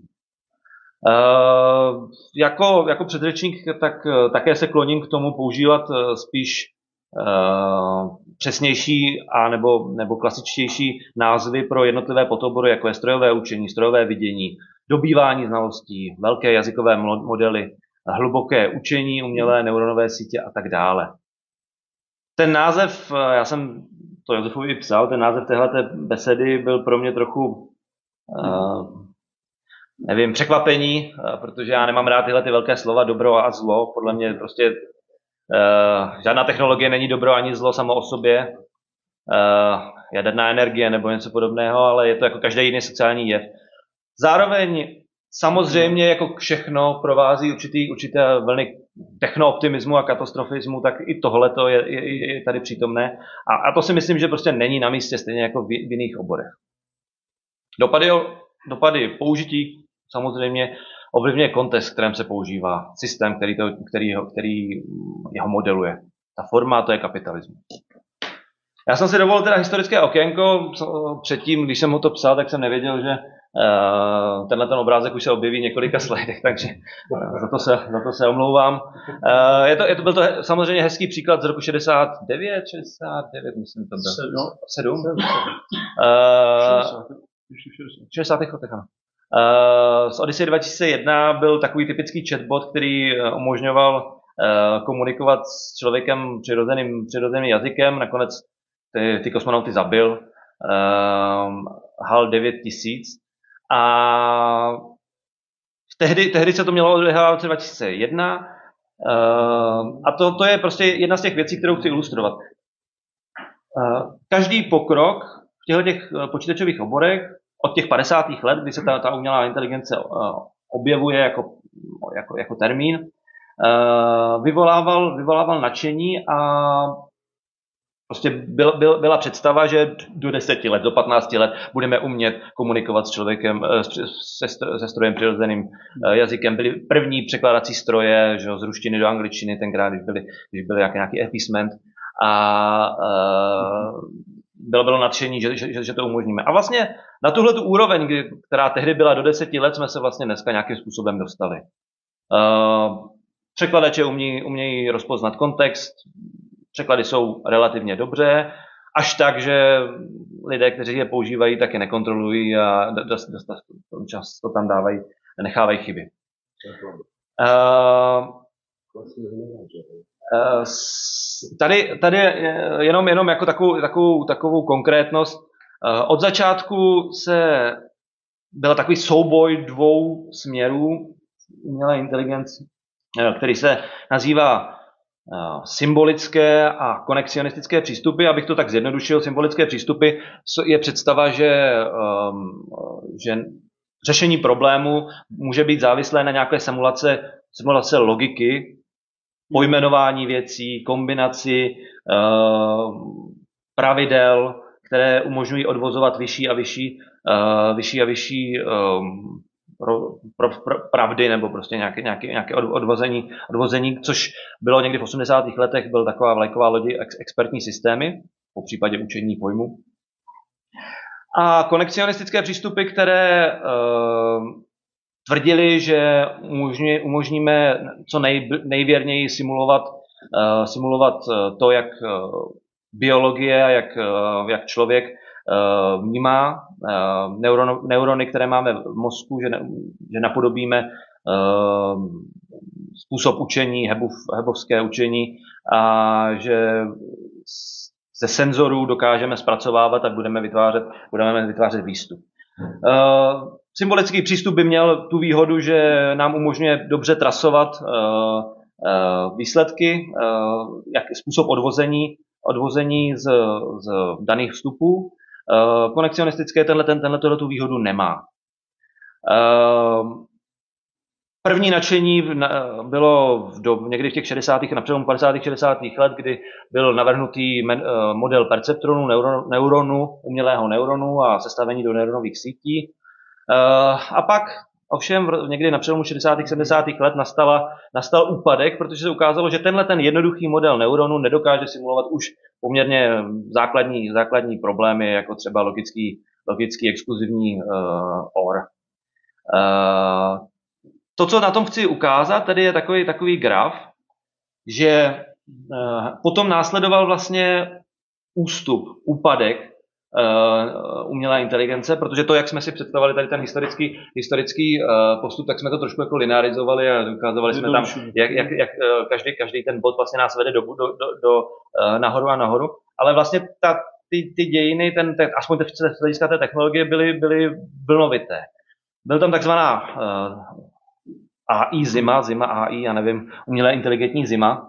Uh, jako, jako předřečník tak také se kloním k tomu používat spíš uh, přesnější a nebo, nebo klasičtější názvy pro jednotlivé podobory, jako je strojové učení, strojové vidění, dobývání znalostí, velké jazykové modely, hluboké učení, umělé neuronové sítě a tak dále. Ten název, já jsem to Josefovi psal, ten název téhleté besedy byl pro mě trochu uh, nevím, překvapení, protože já nemám rád tyhle ty velké slova dobro a zlo. Podle mě prostě uh, žádná technologie není dobro ani zlo samo o sobě. Uh, jaderná energie nebo něco podobného, ale je to jako každý jiný sociální jev. Zároveň samozřejmě jako všechno provází určitý, určité vlny technooptimismu a katastrofismu, tak i tohleto je, je, je tady přítomné. A, a to si myslím, že prostě není na místě, stejně jako v, v jiných oborech. Dopady, dopady použití samozřejmě ovlivňuje kontext, v kterém se používá, systém, který, to, který, ho, který jeho modeluje. Ta forma, to je kapitalismus. Já jsem si dovolil teda historické okénko. Předtím, když jsem ho to psal, tak jsem nevěděl, že uh, tenhle ten obrázek už se objeví v několika slajdech, takže uh, za, to se, za to se omlouvám. Uh, je to, je to, byl to samozřejmě hezký příklad z roku šedesát devět, šedesát devět, myslím, to bylo. sedm? V šedesátých letech, ano. Uh, z Odyssey dva tisíce jedna byl takový typický chatbot, který umožňoval komunikovat s člověkem přirozeným, přirozeným jazykem. Nakonec ty, ty kosmonauty zabil um, H A L devět tisíc. A tehdy, tehdy se to mělo odehrávat v roce dva tisíce jedna. Uh, a to, to je prostě jedna z těch věcí, kterou chci ilustrovat. Uh, každý pokrok v těchto těch počítačových oborech od těch padesátých let, kdy se ta, ta umělá inteligence uh, objevuje jako, jako, jako termín, uh, vyvolával, vyvolával nadšení a prostě byl, byl, byla představa, že do deseti let, do patnácti let budeme umět komunikovat s člověkem, se, se strojem přirozeným jazykem. Byly první překládací stroje, že, z ruštiny do angličtiny, tenkrát, když byly, když byly nějaký, nějaký appeasement. A uh, bylo, bylo nadšení, že, že, že to umožníme. A vlastně na tuhle tu úroveň, která tehdy byla do deseti let, jsme se vlastně dneska nějakým způsobem dostali. Uh, překladače umějí, umějí rozpoznat kontext, překlady jsou relativně dobře, až tak, že lidé, kteří je používají, taky nekontrolují a dost, dost, dost často tam dávají, nechávají chyby. Uh, uh, tady, tady jenom, jenom jako takovou, takovou, takovou konkrétnost. Uh, od začátku se byl takový souboj dvou směrů umělé inteligence, který se nazývá symbolické a konexionistické přístupy. Abych to tak zjednodušil, symbolické přístupy je představa, že, že řešení problému může být závislé na nějaké simulace, simulace logiky, pojmenování věcí, kombinaci pravidel, které umožňují odvozovat vyšší a vyšší, vyšší a vyšší pravdy nebo prostě nějaké, nějaké, nějaké odvození, odvození, což bylo někdy v osmdesátých letech, byl taková vlajková lodi ex, expertní systémy, po případě učení pojmu. A konexionistické přístupy, které uh, tvrdili, že umožní, umožníme co nej, nejvěrněji simulovat, uh, simulovat to, jak uh, biologie, jak, uh, jak člověk uh, vnímá uh, neuron, neurony, které máme v mozku, že, ne, že napodobíme uh, způsob učení, Hebův, hebovské učení a že ze senzorů dokážeme zpracovávat a budeme vytvářet, budeme vytvářet výstup. Uh, symbolický přístup by měl tu výhodu, že nám umožňuje dobře trasovat uh, uh, výsledky, uh, jak způsob odvození, odvození z, z daných vstupů. Uh, konexionistické tenhle, ten, tenhle tu výhodu nemá. Uh, První nadšení bylo v do, někdy v těch šedesátých na přelomu padesátých šedesátých let, kdy byl navrhnutý model perceptronu, neuronu, neuronu, umělého neuronu a sestavení do neuronových sítí. A pak ovšem někdy na přelomu šedesátých sedmdesátých let nastala, nastal úpadek, protože se ukázalo, že tenhle ten jednoduchý model neuronu nedokáže simulovat už poměrně základní, základní problémy, jako třeba logický, logický exkluzivní uh, or. Uh, To, co na tom chci ukázat, tady je takový, takový graf, že uh, potom následoval vlastně ústup, úpadek uh, umělé inteligence, protože to, jak jsme si představovali tady ten historický, historický uh, postup, tak jsme to trošku jako linearizovali a ukázovali jsme tam, jak, jak, jak uh, každý, každý ten bod vlastně nás vede do, do, do, do uh, nahoru a nahoru, ale vlastně ta, ty, ty dějiny, ten, ten, aspoň z hlediska té technologie, byly, byly vlnovité. Byl tam takzvaná uh, A I zima, zima A I, já nevím, umělé inteligentní zima,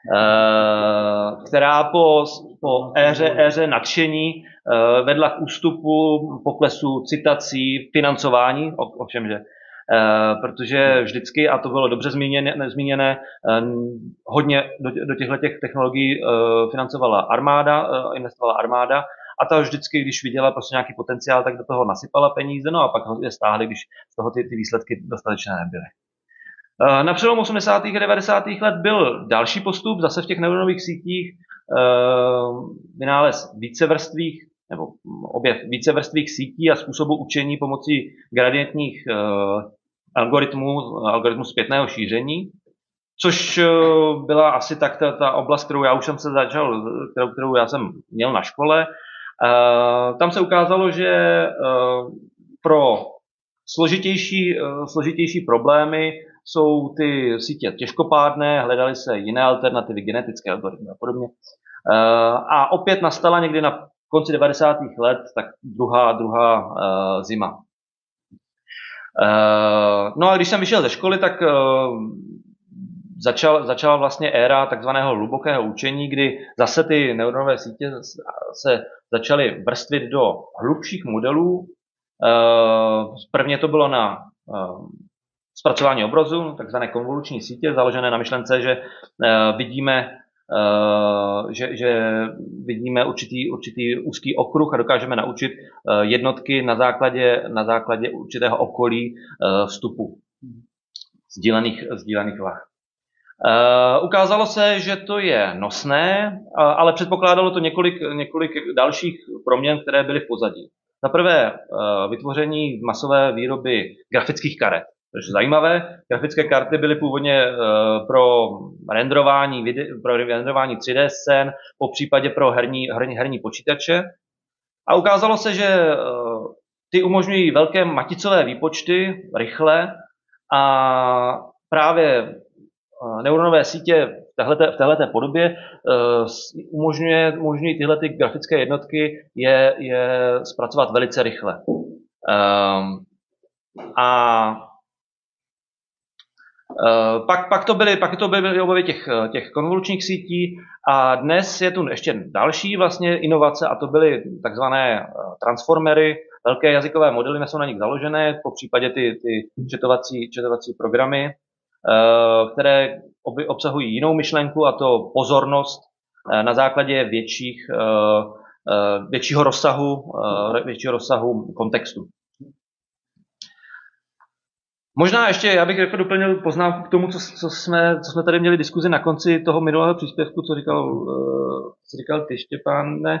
která po, po éře, éře nadšení vedla k ústupu, poklesu citací, financování, ovšem, že protože vždycky, a to bylo dobře zmíněné, zmíněné hodně do, do těchto těch technologií financovala armáda, investovala armáda, a ta vždycky, když viděla prostě nějaký potenciál, tak do toho nasypala peníze, no a pak ho je stáhli, když z toho ty, ty výsledky dostatečné nebyly. Na přelomu osmdesátých a devadesátých let byl další postup, zase v těch neuronových sítích, vynález vícevrstvých, nebo objev vícevrstvých sítí a způsobu učení pomocí gradientních algoritmů, algoritmů zpětného šíření, což byla asi tak ta, ta oblast, kterou já už jsem se začal, kterou, kterou já jsem měl na škole. Tam se ukázalo, že pro složitější, složitější problémy jsou ty sítě těžkopádné, hledaly se jiné alternativy, genetické algoritmy a podobně. A opět nastala někdy na konci devadesátých let tak druhá, druhá zima. No a když jsem vyšel ze školy, tak Začal, začala vlastně éra takzvaného hlubokého učení, kdy zase ty neuronové sítě se začaly vrstvit do hlubších modelů. Prvně to bylo na zpracování obrazu, takzvané konvoluční sítě, založené na myšlence, že vidíme, že, že vidíme určitý, určitý úzký okruh a dokážeme naučit jednotky na základě, na základě určitého okolí vstupu sdílených, sdílených vah. Uh, ukázalo se, že to je nosné, uh, ale předpokládalo to několik, několik dalších proměn, které byly v pozadí. Za prvé uh, vytvoření masové výroby grafických karet. To je zajímavé. Grafické karty byly původně uh, pro renderování, vide, pro renderování tři dé scén, po případě pro herní, herní, herní počítače. A ukázalo se, že uh, ty umožňují velké maticové výpočty rychle a právě neuronové sítě v téhleté, v téhleté podobě uh, umožňuje, umožňují tyhle ty grafické jednotky je, je zpracovat velice rychle. Um, a uh, pak, pak to byly, pak to byly objevy těch, těch konvolučních sítí a dnes je tu ještě další vlastně inovace a to byly takzvané transformery, velké jazykové modely, jsou na nich založené, po případě ty, ty četovací, četovací programy, které obsahují jinou myšlenku, a to pozornost na základě větších, většího rozsahu, většího rozsahu kontextu. Možná ještě, já bych jako doplnil poznámku k tomu, co, co, jsme, co jsme tady měli diskuzi na konci toho minulého příspěvku, co říkal, co říkal ty, Štěpáne.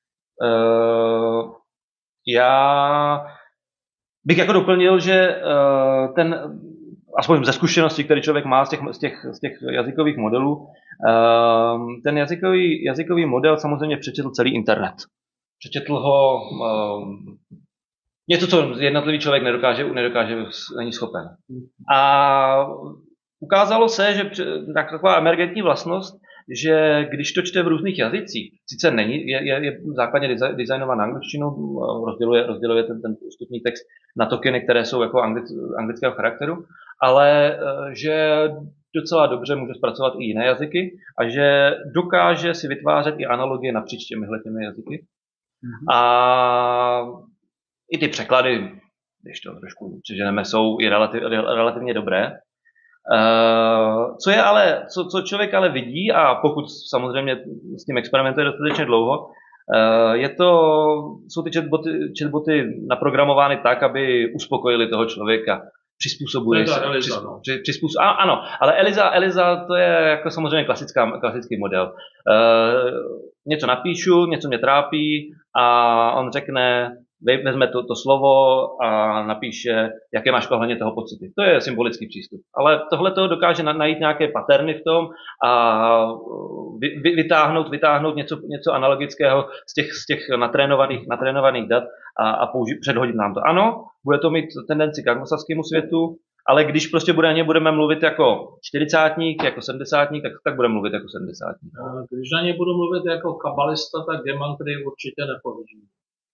Já bych jako doplnil, že ten aspoň ze zkušeností, které člověk má z těch, z těch, z těch jazykových modelů, ten jazykový, jazykový model samozřejmě přečetl celý internet. Přečetl ho něco, co jednotlivý člověk nedokáže, nedokáže, není schopen. A ukázalo se, že taková emergentní vlastnost, že když to čte v různých jazycích, sice není, je, je, je základně designovaná angličtinou, rozděluje, rozděluje ten, ten vstupní text na tokeny, které jsou jako anglic, anglického charakteru, ale že docela dobře může zpracovat i jiné jazyky a že dokáže si vytvářet i analogie napříč těmihle těmi jazyky. Mm-hmm. A i ty překlady, když to trošku přeženeme, jsou i relativ, relativně dobré. Uh, co je ale, co, co člověk ale vidí, a pokud samozřejmě s tím experimentuje dostatečně dlouho, uh, je to, jsou ty chatboty, chatboty naprogramovány tak, aby uspokojili toho člověka. Přizpůsobuje se. Eliza, no. při, přizpůsob, a, ano, ale Eliza, Eliza to je jako samozřejmě klasická, klasický model. Uh, něco napíšu, něco mě trápí a on řekne, vezme to, to slovo a napíše, jaké máš ohledně toho pocity. To je symbolický přístup. Ale tohle to dokáže najít nějaké paterny v tom a vy, vy, vytáhnout, vytáhnout něco, něco analogického z těch, z těch natrénovaných, natrénovaných dat a, a použi- předhodit nám to. Ano, bude to mít tendenci k anglosaskému světu, ale když prostě bude, ně budeme mluvit jako čtyřicátník, jako sedmdesátník, tak, tak budeme mluvit jako sedmdesátník. Když na ně budu mluvit jako kabalista, tak gemantry určitě nepovědím.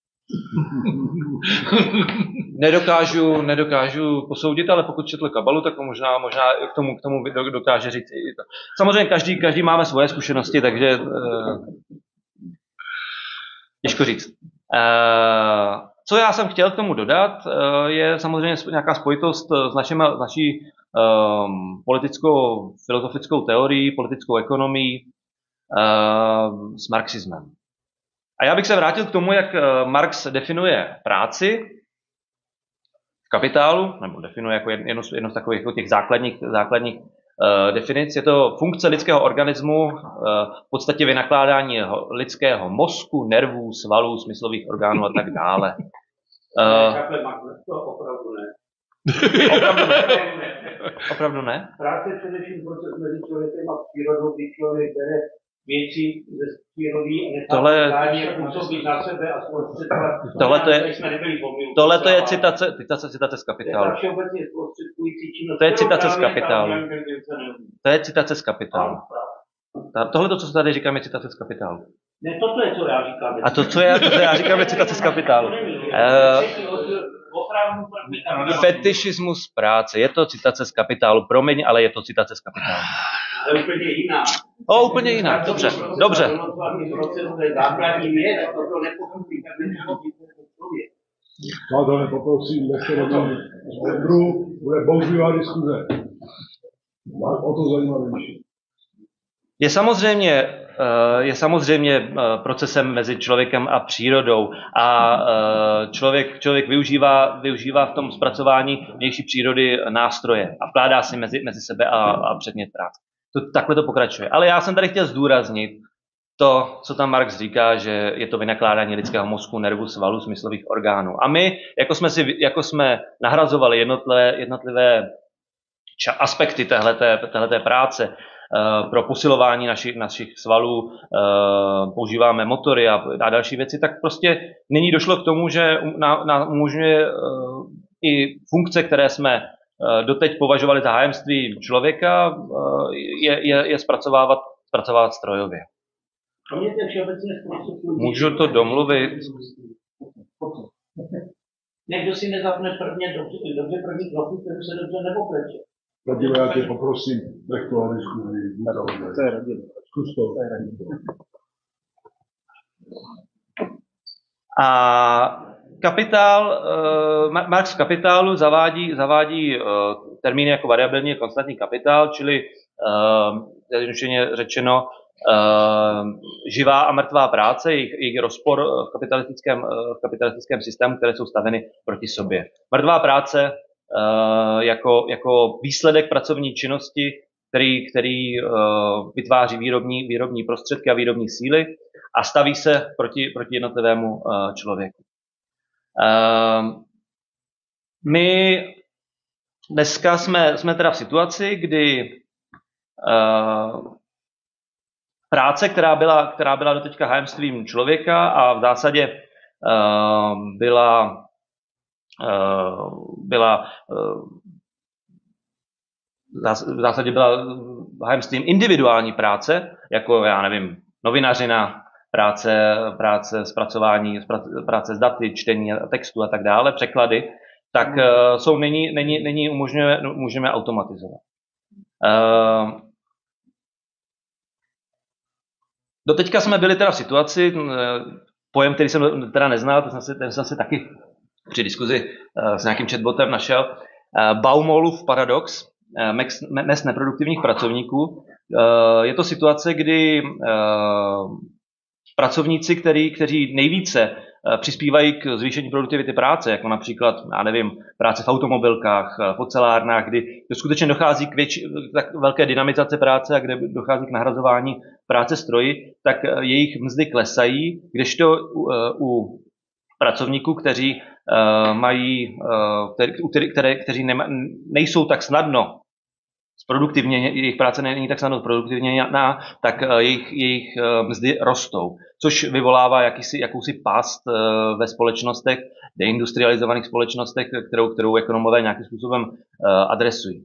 nedokážu, nedokážu posoudit, ale pokud četl kabalu, tak možná, možná k tomu, k tomu dokáže říct i to. Samozřejmě každý, každý máme svoje zkušenosti, takže uh, těžko říct. Uh, co já jsem chtěl k tomu dodat, uh, je samozřejmě nějaká spojitost s, našimi, s naší um, politickou, filozofickou teorií, politickou ekonomií, uh, s marxismem. A já bych se vrátil k tomu, jak Marx definuje práci v Kapitálu, nebo definuje jako jedno, jedno z takových jako těch základních, základních uh, definic. Je to funkce lidského organismu, uh, v podstatě vynakládání lidského mozku, nervů, svalů, smyslových orgánů a tak dále. Uh, to opravdu ne. Opravdu ne? Opravdu ne? Práce je především proces mezi člověkem a přírodou, kdy člověk bere věci ze přírody a tohle, působit na sebe a zprostředkovat. Tohle to je, tohle to je citace, citace, citace z Kapitálu. To je citace z Kapitálu. To je citace z Kapitálu. Tohle, to, co se tady říkám, je citace z Kapitálu. Ne, toto je, co já říkám. A to, co, je, to, co já říkám, je citace z Kapitálu. Uh, Fetišismus práce. Je to citace z Kapitálu. Promiň, ale je to citace z Kapitálu. To je úplně jiná. O, úplně jinak. Dobře, dobře. Přátelé, poprosím, nechte robit odbru, bude bouřlivá diskuze. O to zajímavější. Je samozřejmě, je samozřejmě procesem mezi člověkem a přírodou a člověk, člověk využívá, využívá v tom zpracování vnější přírody nástroje a vkládá si mezi, mezi sebe a, a předmět práce. To, takhle to pokračuje. Ale já jsem tady chtěl zdůraznit to, co tam Marx říká, že je to vynakládání lidského mozku, nervů, svalů, smyslových orgánů. A my, jako jsme, si, jako jsme nahrazovali jednotlivé, jednotlivé ča- aspekty téhleté, téhleté práce, pro posilování našich, našich svalů používáme motory a, a další věci, tak prostě nyní došlo k tomu, že nám umožňuje i funkce, které jsme doteď považovali za hájemství člověka, je, je, je zpracovávat, zpracovávat strojově. Můžu to domluvit? Někdo si nezapne prvně dobře, dobře první trochu, kterou se dobře nepopleče. Radíme, já tě poprosím, nech to na diskuzi. To je radíme. Zkus to. A kapitál, uh, Marx v Kapitálu zavádí, zavádí uh, termíny jako variabilní a konstantní kapitál, čili zjednodušeně uh, řečeno uh, živá a mrtvá práce, jejich, jejich rozpor v kapitalistickém, uh, v kapitalistickém systému, které jsou staveny proti sobě. Mrtvá práce uh, jako, jako výsledek pracovní činnosti, který, který uh, vytváří výrobní, výrobní prostředky a výrobní síly a staví se proti, proti jednotlivému uh, člověku. Uh, my dneska jsme, jsme teda v situaci, kdy uh, práce, která byla, která byla doteďka hájemstvím člověka a v zásadě uh, byla, uh, byla uh, v zásadě byla hájemstvím individuální práce, jako já nevím, novinařina, práce, práce zpracování, práce s daty, čtení textu a tak dále, překlady, tak uh, jsou nyní, nyní, nyní umožňuje, můžeme automatizovat. Uh, doteďka jsme byli teda v situaci, uh, pojem, který jsem teda neznal, to jsem si, ten jsem si taky při diskuzi uh, s nějakým chatbotem našel, uh, Baumolův paradox, uh, mez neproduktivních pracovníků. Uh, je to situace, kdy uh, pracovníci, který, kteří nejvíce přispívají k zvýšení produktivity práce, jako například, já nevím, práce v automobilkách, v ocelárnách, kdy to skutečně dochází k, větši, k velké dynamizaci práce a kde dochází k nahrazování práce stroji, tak jejich mzdy klesají, kdežto u, u pracovníků, kteří mají, které, které, kteří nema, nejsou tak snadno produktivně, jejich práce není tak snadno produktivněná, tak jejich, jejich mzdy rostou, což vyvolává jakýsi, jakousi past ve společnostech, deindustrializovaných společnostech, kterou, kterou ekonomové nějakým způsobem adresují.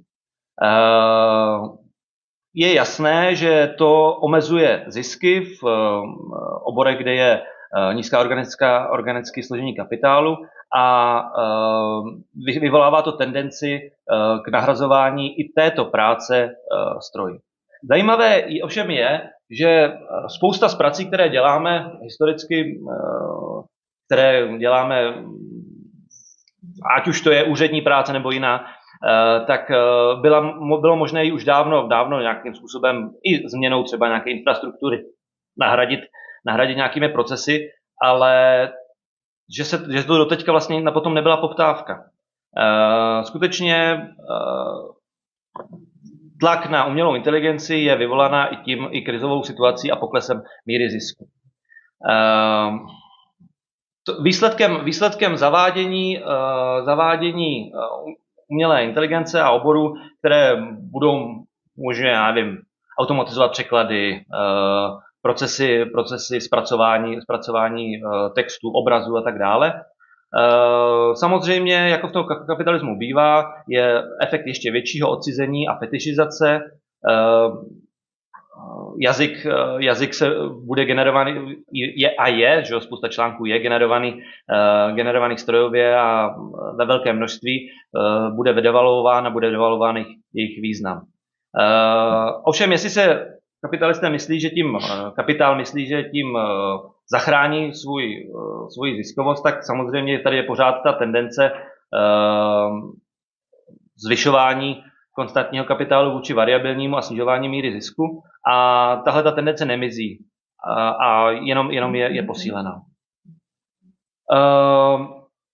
Je jasné, že to omezuje zisky v oborech, kde je nízká organická, organické složení kapitálu a vyvolává to tendenci k nahrazování i této práce stroji. Zajímavé ovšem je, že spousta z prací, které děláme historicky, které děláme, ať už to je úřední práce nebo jiná, tak byla, bylo možné ji už dávno, dávno nějakým způsobem i změnou třeba nějaké infrastruktury nahradit, nahradit nějakými procesy, ale že, se, že to doteďka vlastně na potom nebyla poptávka. Skutečně tlak na umělou inteligenci je vyvolaná i tím, i krizovou situací a poklesem míry zisku. Výsledkem, výsledkem zavádění, zavádění umělé inteligence a oborů, které budou možná, já nevím, automatizovat překlady, procesy, procesy zpracování, zpracování textu, obrazu a tak dále. Samozřejmě, jako v tom kapitalismu bývá, je efekt ještě většího odcizení a fetišizace. Jazyk, jazyk se bude generovaný, je a je, že spousta článků je generovaný, generovaných strojově a ve velké množství, bude vydevalován a bude devalován jejich, jejich význam. Ovšem, jestli se kapitalisté myslí, že tím, kapitál myslí, že tím zachrání svůj, svůj ziskovost, tak samozřejmě tady je pořád ta tendence zvyšování konstantního kapitálu vůči variabilnímu a snižování míry zisku. A tahle ta tendence nemizí a, a jenom, jenom je, je posílená. Uh,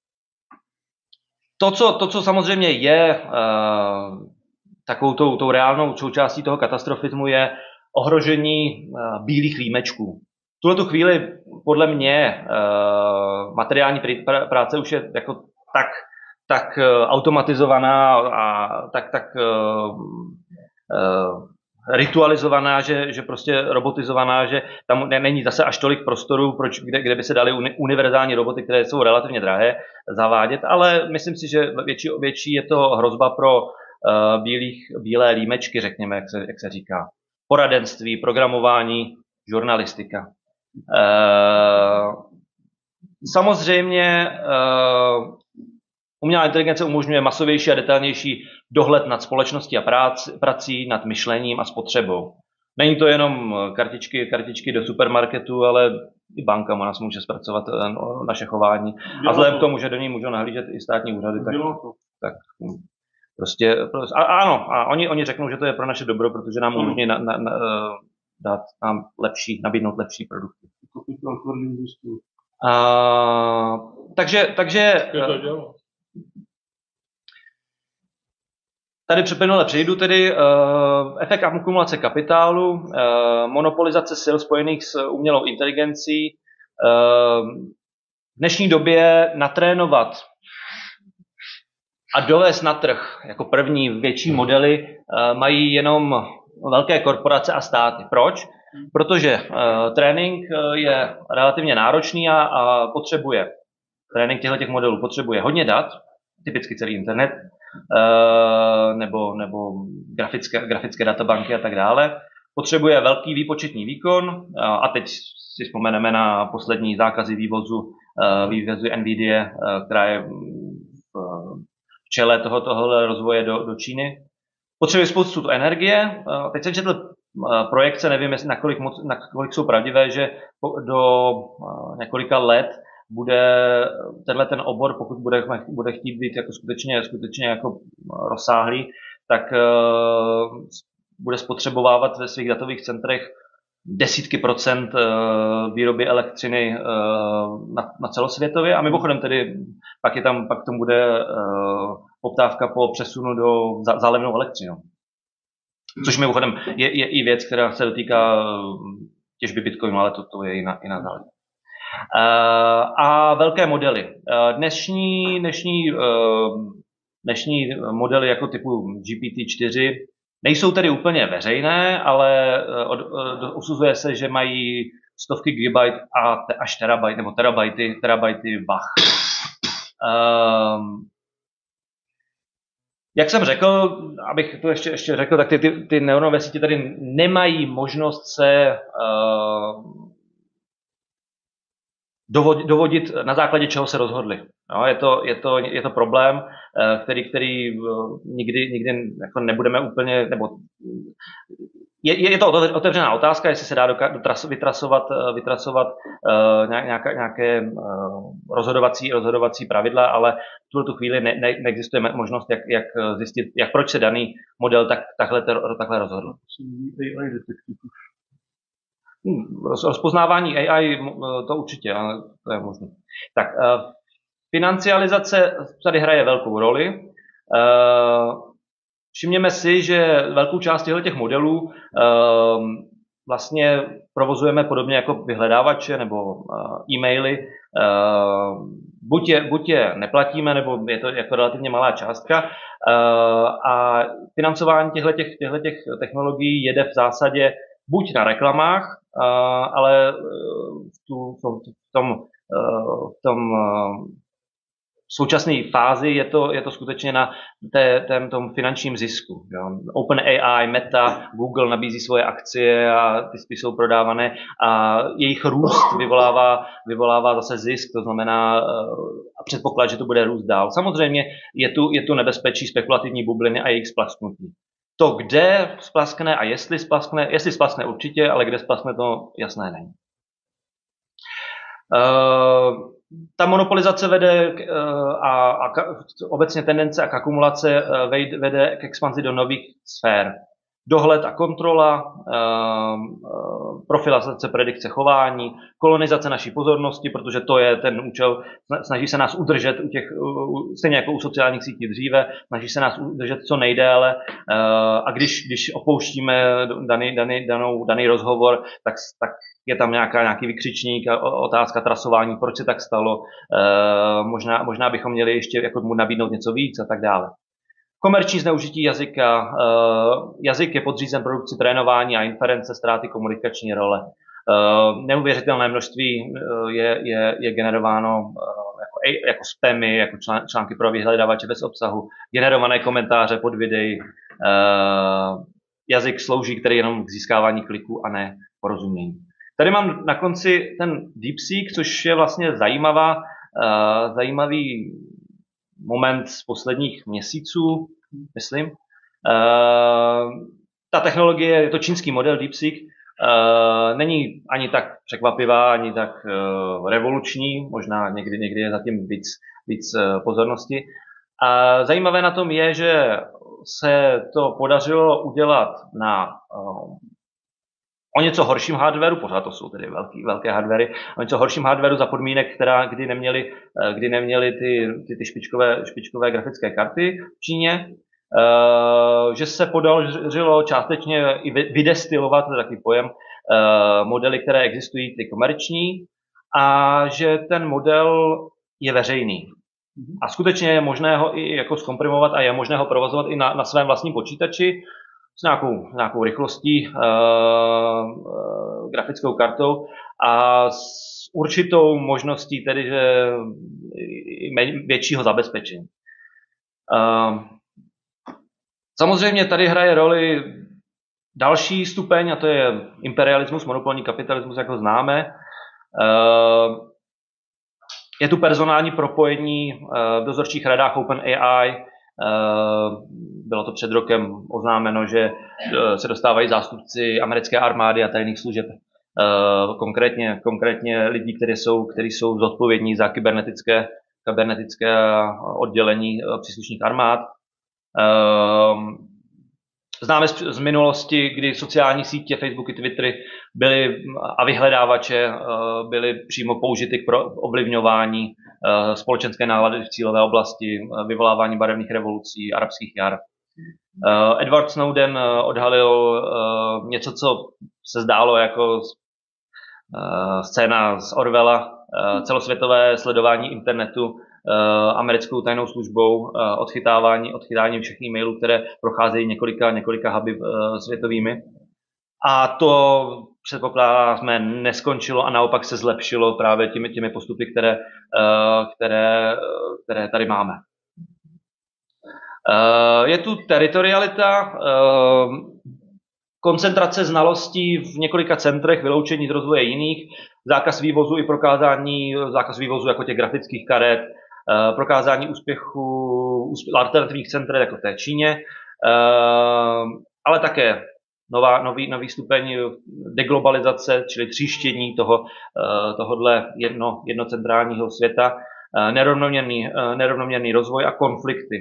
to, co, to, co samozřejmě je uh, takovou tou, tou reálnou součástí toho katastrofismu, je ohrožení uh, bílých límečků. V tuhletu chvíli podle mě uh, materiální pr- práce už je jako tak, tak uh, automatizovaná a tak, tak uh, uh, ritualizovaná, že, že prostě robotizovaná, že tam není zase až tolik prostoru, proč, kde, kde by se daly uni, univerzální roboty, které jsou relativně drahé, zavádět, ale myslím si, že větší, větší je to hrozba pro uh, bílých, bílé límečky, řekněme, jak se, jak se říká. Poradenství, programování, žurnalistika. Uh, samozřejmě uh, umělá inteligence umožňuje masovější a detailnější dohled nad společností a prác, prací, nad myšlením a spotřebou. Není to jenom kartičky, kartičky do supermarketu, ale i banka nás může zpracovat naše chování. A vzhledem k tomu, že do ní můžou nahlížet i státní úřady, tak, tak prostě, prostě a, ano, a oni, oni řeknou, že to je pro naše dobro, protože nám umožní na, na, na, dát nám lepší, nabídnout lepší produkty. A, takže, takže tady přeplynule přejdu tedy uh, efekt akumulace kapitálu, uh, monopolizace sil spojených s umělou inteligencí. Uh, v dnešní době natrénovat a dovést na trh jako první větší modely uh, mají jenom velké korporace a státy. Proč? Protože uh, trénink je relativně náročný a, a potřebuje, trénink těchto modelů potřebuje hodně dat, typicky celý internet, nebo, nebo grafické, grafické databanky a tak dále. Potřebuje velký výpočetní výkon a teď si vzpomeneme na poslední zákazy vývozu, vývozu NVIDIA, která je v čele toho, tohohle rozvoje do, do Číny. Potřebuje spoustu energie. Teď jsem četl projekce, nevím, nakolik, moc, nakolik jsou pravdivé, že do několika let bude tenhle ten obor, pokud bude, bude chtít být jako skutečně, skutečně jako rozsáhlý, tak uh, bude spotřebovávat ve svých datových centrech desítky procent uh, výroby elektřiny uh, na, na celosvětově a mimochodem tedy pak, je tam, pak tam bude uh, poptávka po přesunu do za, za levnou elektřinu. Což mimochodem je, je i věc, která se dotýká těžby bitcoinu, ale to, to je jiná, jiná záležitost. A velké modely. Dnešní, dnešní, dnešní modely jako typu G P T čtyři nejsou tedy úplně veřejné, ale usuzuje se, že mají stovky gigabyte a te, až terabajty, nebo terabajty, terabajty Bach. Jak jsem řekl, abych to ještě, ještě řekl, tak ty, ty, ty neuronové sítě tady nemají možnost se dovodit, na základě čeho se rozhodli. No, je, to, je, to, je to problém, který, který nikdy, nikdy jako nebudeme úplně, nebo je, je to otevřená otázka, jestli se dá dotras, vytrasovat, vytrasovat uh, nějaká, nějaké uh, rozhodovací, rozhodovací pravidla, ale v tuto chvíli ne, ne, neexistuje možnost, jak, jak zjistit, jak proč se daný model tak, takhle, takhle rozhodl. Rozpoznávání A I, to určitě, ale to je možné. Tak, financializace tady hraje velkou roli. Všimněme si, že velkou část těch modelů vlastně provozujeme podobně jako vyhledávače nebo e-maily. Buď je, buď je neplatíme, nebo je to jako relativně malá částka. A financování těchto technologií jede v zásadě buď na reklamách, ale v, tu, v tom, v tom v současné fázi je to, je to skutečně na té, tém, tom finančním zisku. Jo. OpenAI, Meta, Google nabízí svoje akcie a ty spíš jsou prodávané a jejich růst vyvolává, vyvolává zase zisk, to znamená a předpoklad, že to bude růst dál. Samozřejmě je tu, je tu nebezpečí spekulativní bubliny a jejich splasknutí. To, kde splaskne a jestli splaskne, jestli splaskne určitě, ale kde splaskne, to jasné není. Uh, ta monopolizace vede k, uh, a, a ka, obecně tendence a k akumulace uh, vede k expanzi do nových sfér. Dohled a kontrola, uh, uh, profilace, predikce chování, kolonizace naší pozornosti, protože to je ten účel, snaží se nás udržet u těch, uh, stejně jako u sociálních sítí dříve, snaží se nás udržet co nejdéle uh, a když, když opouštíme daný, daný, danou, daný rozhovor, tak, tak je tam nějaká, nějaký vykřičník a otázka trasování, proč se tak stalo, uh, možná, možná bychom měli ještě jako mu nabídnout něco víc a tak dále. Komerční zneužití jazyka. Jazyk je podřízen produkci trénování a inference, ztráty komunikační role. Neuvěřitelné množství je, je, je generováno jako, jako spamy, jako články pro vyhledávače bez obsahu, generované komentáře pod videí. Jazyk slouží který jenom k získávání kliků a ne porozumění. Tady mám na konci ten DeepSeek, což je vlastně zajímavá, zajímavý moment z posledních měsíců, myslím. Uh, ta technologie, je to čínský model DeepSeek, uh, není ani tak překvapivá, ani tak uh, revoluční, možná někdy, někdy je zatím víc, víc uh, pozornosti. A zajímavé na tom je, že se to podařilo udělat na uh, o něco horším hardwareu, pořád to jsou tedy velký, velké hardwary, o něco horším hardwareu za podmínek, která, kdy neměli, kdy neměli ty, ty, ty špičkové, špičkové grafické karty v Číně, uh, že se podařilo částečně i vydestilovat, to je takový pojem, uh, modely, které existují, ty komerční, a že ten model je veřejný. A skutečně je možné ho i jako zkomprimovat a je možné ho provozovat i na, na svém vlastním počítači, s nějakou, nějakou rychlostí, uh, uh, grafickou kartou a s určitou možností tedy, že většího zabezpečení. Uh, samozřejmě tady hraje roli další stupeň, a to je imperialismus, monopolní kapitalismus, jak ho známe. Uh, je tu personální propojení uh, v dozorčích radách OpenAI. Bylo to před rokem oznámeno, že se dostávají zástupci americké armády a tajných služeb, konkrétně, konkrétně lidí, kteří jsou, kteří jsou zodpovědní za kybernetické, kybernetické oddělení příslušných armád. Známe z minulosti, kdy sociální sítě, Facebooky, Twittery byly, a vyhledávače byly přímo použity pro ovlivňování společenské nálady v cílové oblasti, vyvolávání barevných revolucí, arabských jar. Edward Snowden odhalil něco, co se zdálo jako scéna z Orwella, celosvětové sledování internetu americkou tajnou službou, odchytávání, odchytání všech e-mailů, které procházejí několika, několika huby světovými. A to předpokládáme neskončilo a naopak se zlepšilo právě těmi, těmi postupy, které, které, které tady máme. Je tu teritorialita, koncentrace znalostí v několika centrech, vyloučení z rozvoje jiných, zákaz vývozu i prokázání, zákaz vývozu jako těch grafických karet, prokázání úspěchu alternativních centrech jako té Číně, ale také nová, nový, nový stupeň deglobalizace, čili tříštění toho, tohodle jedno, jednocentrálního světa, nerovnoměrný, nerovnoměrný rozvoj a konflikty.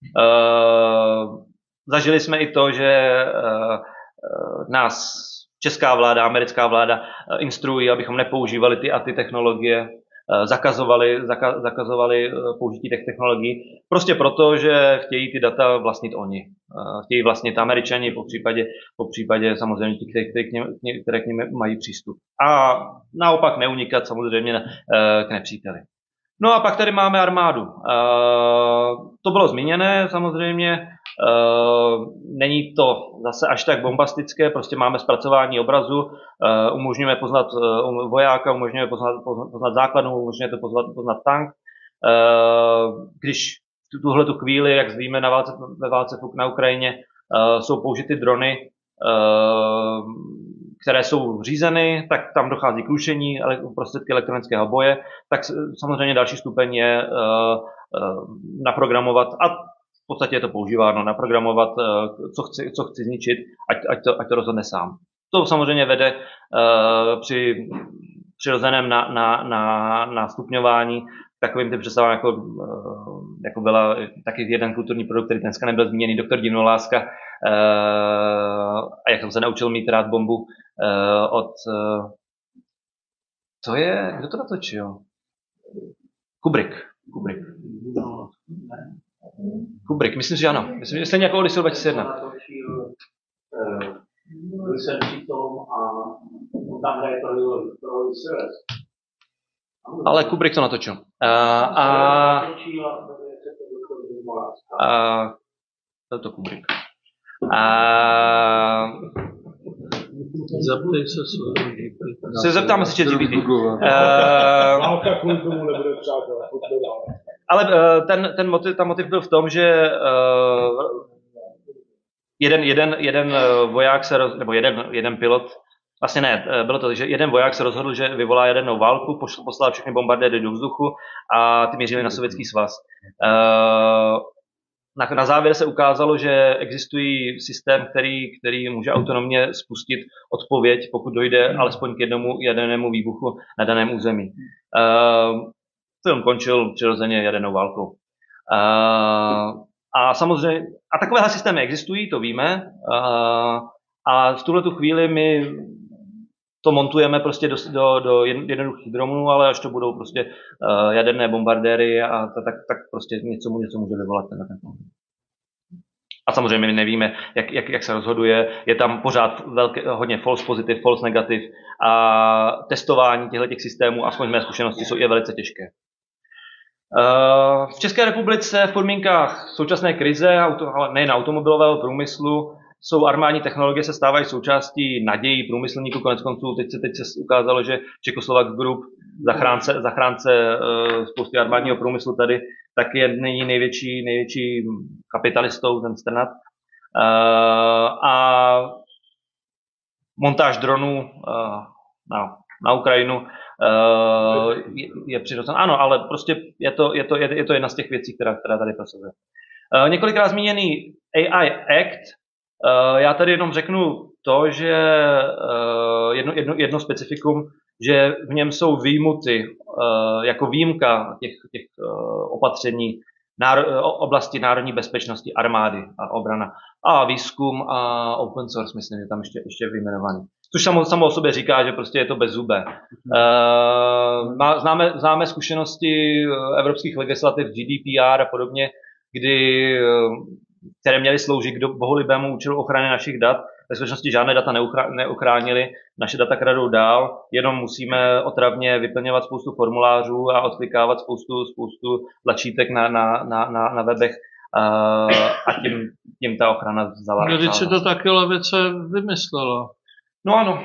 Zažili jsme i to, že nás česká vláda, americká vláda instruují, abychom nepoužívali ty a ty technologie, zakazovali, zaka, zakazovali použití těch technologií, prostě proto, že chtějí ty data vlastnit oni. Chtějí vlastnit Američani, po případě, po případě samozřejmě ti, kteří k nim, které k nim mají přístup. A naopak neunikat samozřejmě k nepříteli. No a pak tady máme armádu. To bylo zmíněné samozřejmě. není to zase až tak bombastické, prostě máme zpracování obrazu, uh, umožňujeme poznat uh, vojáka, umožňujeme poznat, poznat, poznat základnu, umožňujeme poznat, poznat tank. Uh, když v tuhle tu chvíli, jak víme na válce, ve válce na Ukrajině, uh, jsou použity drony, uh, které jsou řízeny, tak tam dochází k rušení prostředky elektronického boje, tak samozřejmě další stupeň je uh, uh, naprogramovat, a v podstatě je to používáno, naprogramovat, uh, co chci, co chci zničit, ať, ať, to, ať to rozhodne sám. To samozřejmě vede uh, při přirozeném na, na, na, na stupňování takovým ty představám, jako, jako byla taky jeden kulturní produkt, který dneska nebyl zmíněný, doktor Divnoláska, a jak jsem se naučil mít rád bombu od... Co je? Kdo to natočil? Kubrick. Kubrick. Kubrick, myslím, že ano. Myslím, že stejně jako Odyssey dva tisíce jedna. Byl jsem při tom a tam hraje pro Ale Kubrick to natočil. Uh, a... a to je to Kubrick. A... Zeptej se se zeptáme se G P T. Válka kvůli tomu nebude přátelé. Ale uh, ten, ten motiv, ta motiv byl v tom, že uh, jeden, jeden, jeden voják se roz, nebo jeden, jeden pilot, vlastně ne, bylo to, že jeden voják se rozhodl, že vyvolá jadernou válku, poslal všechny bombardéry do vzduchu a ty mířili na Sovětský svaz. Na, na závěr se ukázalo, že existují systém, který, který může autonomně spustit odpověď, pokud dojde alespoň k jednomu jadernému výbuchu na daném území. Film končil přirozeně jadernou válkou. A samozřejmě, a takovéhle systémy existují, to víme, a v tuhletu chvíli my to montujeme prostě do, do, do jednoduchých dronů, ale až to budou prostě uh, jaderné bombardéry, a to, tak, tak prostě něco, něco může vyvolat na ten moment. A samozřejmě my nevíme, jak, jak, jak se rozhoduje, je tam pořád velké, hodně false positive, false negative, a testování těchto systémů, aspoň z mé zkušenosti, jsou je velice těžké. Uh, v České republice v podmínkách současné krize, auto, ale nejen automobilového průmyslu, jsou armádní technologie, se stávají součástí nadějí průmyslníků. Konec konců teď se, teď se ukázalo, že Czechoslovak Group, zachránce, zachránce uh, spousty armádního průmyslu tady, tak je nyní největší, největší kapitalistou, ten Strnad. Uh, a montáž dronů uh, na, na Ukrajinu uh, je, je přirozená. Ano, ale prostě je to, je to, je, je to jedna z těch věcí, která, která tady prosazuje. Uh, několikrát zmíněný A I Act. Uh, já tady jenom řeknu to, že uh, jedno, jedno, jedno specifikum, že v něm jsou výjimuty uh, jako výjimka těch, těch uh, opatření náro, oblasti národní bezpečnosti, armády a obrana a výzkum a open source, myslím, že tam ještě, ještě vyjmenovaný. Což samo, samo o sobě říká, že prostě je to bezzubé. Uh, má, známe, známe zkušenosti evropských legislativ G D P R a podobně, kdy uh, které měly sloužit k bohulibému účelu ochrany našich dat. Ve skutečnosti žádné data neuchránili, naše data kradou dál, jenom musíme otravně vyplňovat spoustu formulářů a odklikávat spoustu, spoustu tlačítek na, na, na, na, na webech, a, a tím, tím ta ochrana vzala. No, když si to taky levice vymyslela. No ano.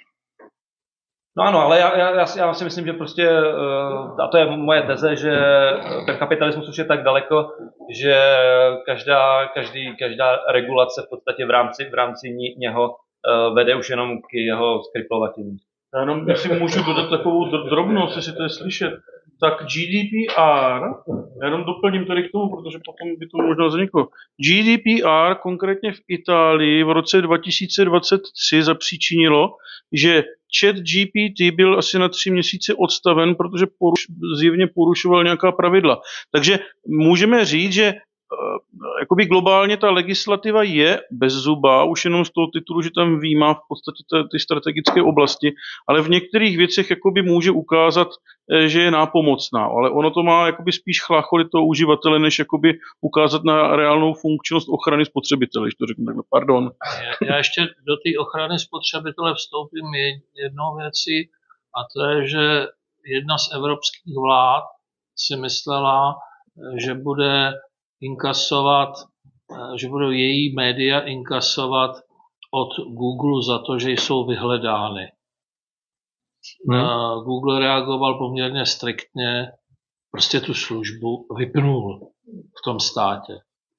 No ano, ale já, já, já si myslím, že prostě, a to je moje teze, že ten kapitalismus už je tak daleko, že každá, každý, každá regulace v podstatě v rámci, v rámci něho vede už jenom k jeho skriplovatění. Já jenom, jestli můžu dodat takovou drobnost, jestli to je slyšet, tak G D P R, já jenom doplním tady k tomu, protože potom by to možná vzniklo. G D P R konkrétně v Itálii v roce dva tisíce dvacet tři zapříčinilo, že chat G P T byl asi na tři měsíce odstaven, protože poruš, zjevně porušoval nějaká pravidla. Takže můžeme říct, že jakoby globálně ta legislativa je bezzubá, už jenom z toho titulu, že tam výjímá v podstatě ty strategické oblasti, ale v některých věcech jakoby může ukázat, že je nápomocná, ale ono to má jakoby spíš chlácholit toho uživatele, než jakoby ukázat na reálnou funkčnost ochrany spotřebitele, když to řeknu takhle, pardon. Já ještě do té ochrany spotřebitele vstoupím jednou věcí, a to je, že jedna z evropských vlád si myslela, že bude inkasovat že budou její média inkasovat od Google za to, že jsou vyhledány. Hmm. Google reagoval poměrně striktně, prostě tu službu vypnul v tom státě.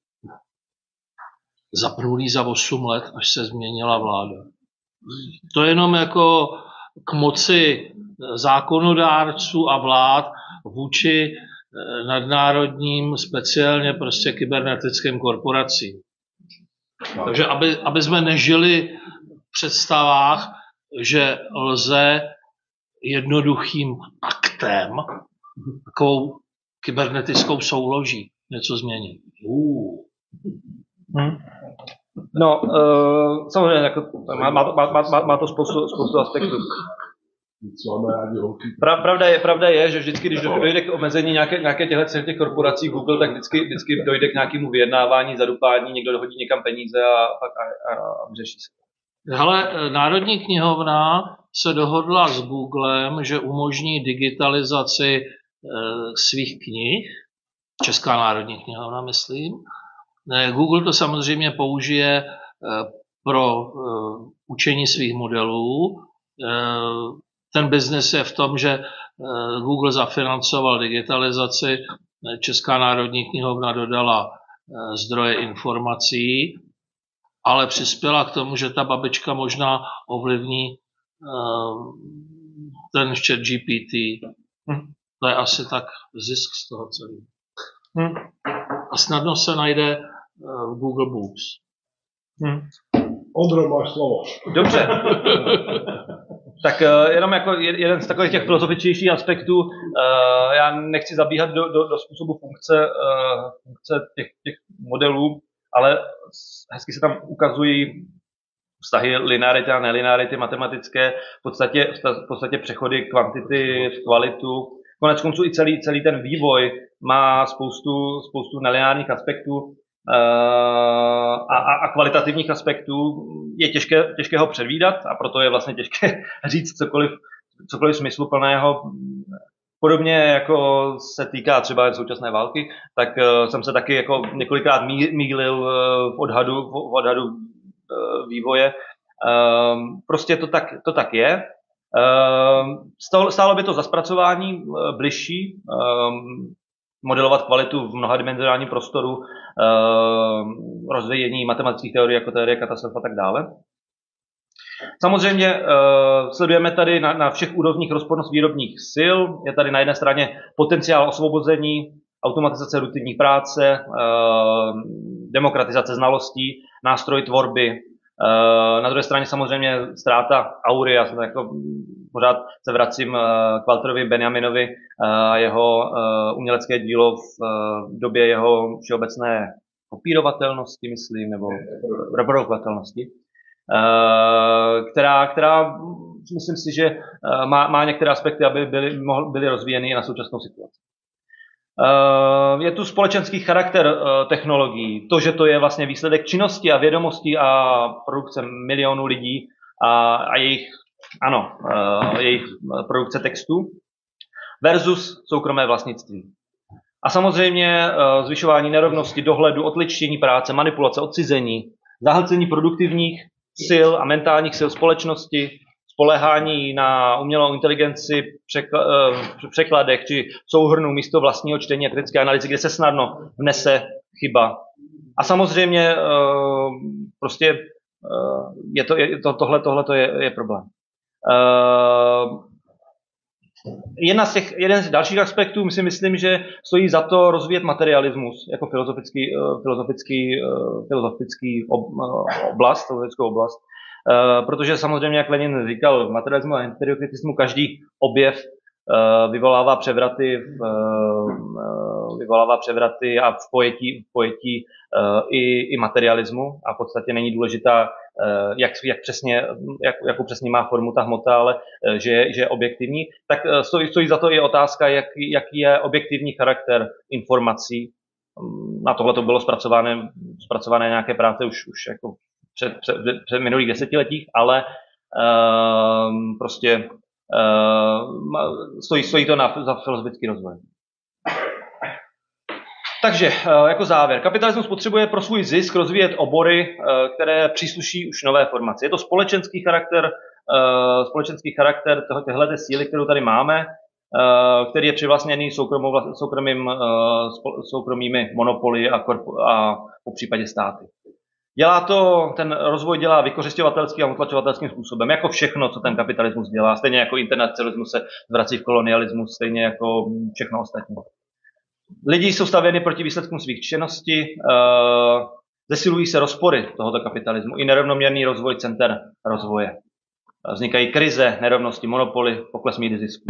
Zapnul ji za osm let, až se změnila vláda. To jenom jako k moci zákonodárců a vlád vůči nadnárodním, speciálně prostě kybernetickým korporacím. Takže aby, aby jsme nežili v představách, že lze jednoduchým aktem, takovou kybernetickou souloží něco změnit. Uh. Hmm. No, uh, samozřejmě, jako, má, má, má, má, má to spoustu, spoustu aspektů. Pravda je, pravda je, že vždycky, když dojde k omezení nějaké, nějaké těchto těch korporací Google, tak vždycky, vždycky dojde k nějakému vyjednávání, zadupání, někdo dohodí někam peníze a, a, a, a řeší se. Hele, Národní knihovna se dohodla s Googlem, že umožní digitalizaci e, svých knih, Česká národní knihovna, myslím. E, Google to samozřejmě použije e, pro e, učení svých modelů. E, ten biznes je v tom, že e, Google zafinancoval digitalizaci, Česká národní knihovna dodala e, zdroje informací, ale přispěla k tomu, že ta babička možná ovlivní uh, ten chat G P T. Hm. To je asi tak zisk z toho celého. Hm. A snadno se najde uh, v Google Books. Hm. Ondro, máš slovo. Dobře. Tak uh, jenom jako jeden z takových těch filozofičtějších aspektů, uh, já nechci zabíhat do, do, do způsobu funkce, uh, funkce těch, těch modelů, ale hezky se tam ukazují vztahy linearity a nelinearity matematické, v podstatě, v podstatě přechody kvantity v kvalitu. Konec konců i celý, celý ten vývoj má spoustu, spoustu nelineárních aspektů a, a, a kvalitativních aspektů. Je těžké, těžké ho předvídat a proto je vlastně těžké říct cokoliv, cokoliv smysluplného. Podobně jako se týká třeba současné války, tak uh, jsem se taky jako několikrát mýlil uh, v odhadu, v odhadu uh, vývoje. Um, prostě to tak, to tak je. Um, stálo by to za zpracování uh, bližší, um, modelovat kvalitu v mnohadimenzionálním prostoru, uh, rozvíjení matematických teorií jako teorie katastrof a tak dále. Samozřejmě uh, sledujeme tady na, na všech úrovních rozpornost výrobních sil. Je tady na jedné straně potenciál osvobození, automatizace rutinní práce, uh, demokratizace znalostí, nástroj tvorby. Uh, na druhé straně samozřejmě ztráta aury. Já jsem jako pořád se vracím uh, k Walterovi Benjaminovi a uh, jeho uh, umělecké dílo v uh, době jeho všeobecné kopírovatelnosti, myslím, nebo reprodukovatelnosti. Která, která myslím si, že má, má některé aspekty, aby byly, byly rozvíjeny na současnou situaci. Je tu společenský charakter technologií, to, že to je vlastně výsledek činnosti a vědomosti a produkce milionů lidí a, a jejich, ano, jejich produkce textů versus soukromé vlastnictví. A samozřejmě zvyšování nerovnosti, dohledu, odličtění práce, manipulace, odcizení, zahlcení produktivních sil a mentálních sil společnosti, spoléhání na umělou inteligenci, překl- překladech či souhrnu místo vlastního čtení a kritické analýzy, kde se snadno vnese chyba. A samozřejmě prostě je to, je to, tohle, tohle je, je problém. Jedna z těch, jeden z dalších aspektů, my si myslím, že stojí za to rozvíjet materialismus jako filozofický, filozofický, filozofický ob, oblast, filozofickou oblast. Protože samozřejmě, jak Lenin říkal, v materialismu a empiriokritismu každý objev vyvolává převraty, vyvolává převraty a v pojetí, v pojetí i, i materialismu a v podstatě není důležitá, jak, jak přesně, jak, jakou přesně má formu ta hmota, ale že, že je objektivní. Tak stojí, stojí za to i otázka, jak, jaký je objektivní charakter informací. Na tohle to bylo zpracované, zpracované nějaké práce už, už jako před, před, před minulých desetiletích, ale um, prostě Uh, stojí, stojí to na, za filozofický rozvoj. Takže jako závěr. Kapitalismus potřebuje pro svůj zisk rozvíjet obory, které přísluší už nové formaci. Je to společenský charakter, společenský charakter těchto síly, kterou tady máme, který je přivlastněný soukromým, soukromými monopoly a, korpo, a po případě státy. Dělá to, ten rozvoj dělá vykořisťovatelským a utlačovatelským způsobem, jako všechno, co ten kapitalismus dělá. Stejně jako internacionalismus se zvrací v kolonialismus, stejně jako všechno ostatní. Lidi jsou stavěni proti výsledkům svých činnosti, uh, zesilují se rozpory tohoto kapitalismu i nerovnoměrný rozvoj center rozvoje. Vznikají krize, nerovnosti, monopoly, pokles míry zisku.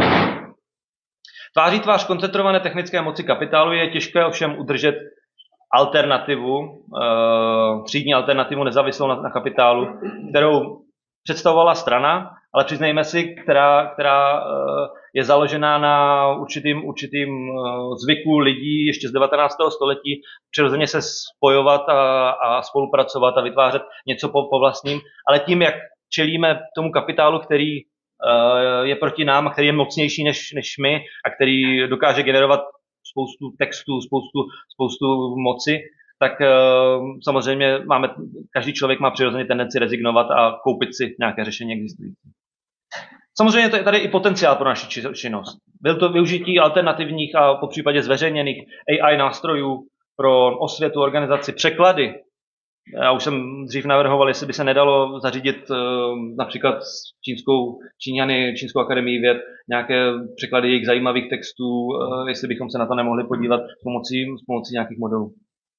Tváří tvář koncentrované technické moci kapitálu je těžké ovšem udržet alternativu, uh, třídní alternativu nezávislou na, na kapitálu, kterou představovala strana, ale přiznejme si, která, která je založená na určitým, určitým zvyku lidí ještě z devatenáctého století přirozeně se spojovat a, a spolupracovat a vytvářet něco po, po vlastním, ale tím, jak čelíme tomu kapitálu, který je proti nám a který je mocnější než, než my a který dokáže generovat spoustu textů, spoustu, spoustu moci, tak samozřejmě máme, každý člověk má přirozeně tendenci rezignovat a koupit si nějaké řešení existující. Samozřejmě to je tady i potenciál pro naši činnost. Byl to využití alternativních a po případě zveřejněných A I nástrojů pro osvětu, organizaci, překlady. Já už jsem dřív navrhoval, jestli by se nedalo zařídit například s čínskou, Číňany, Čínskou akademii věd, nějaké překlady jejich zajímavých textů, jestli bychom se na to nemohli podívat s pomocí, s pomocí nějakých modelů.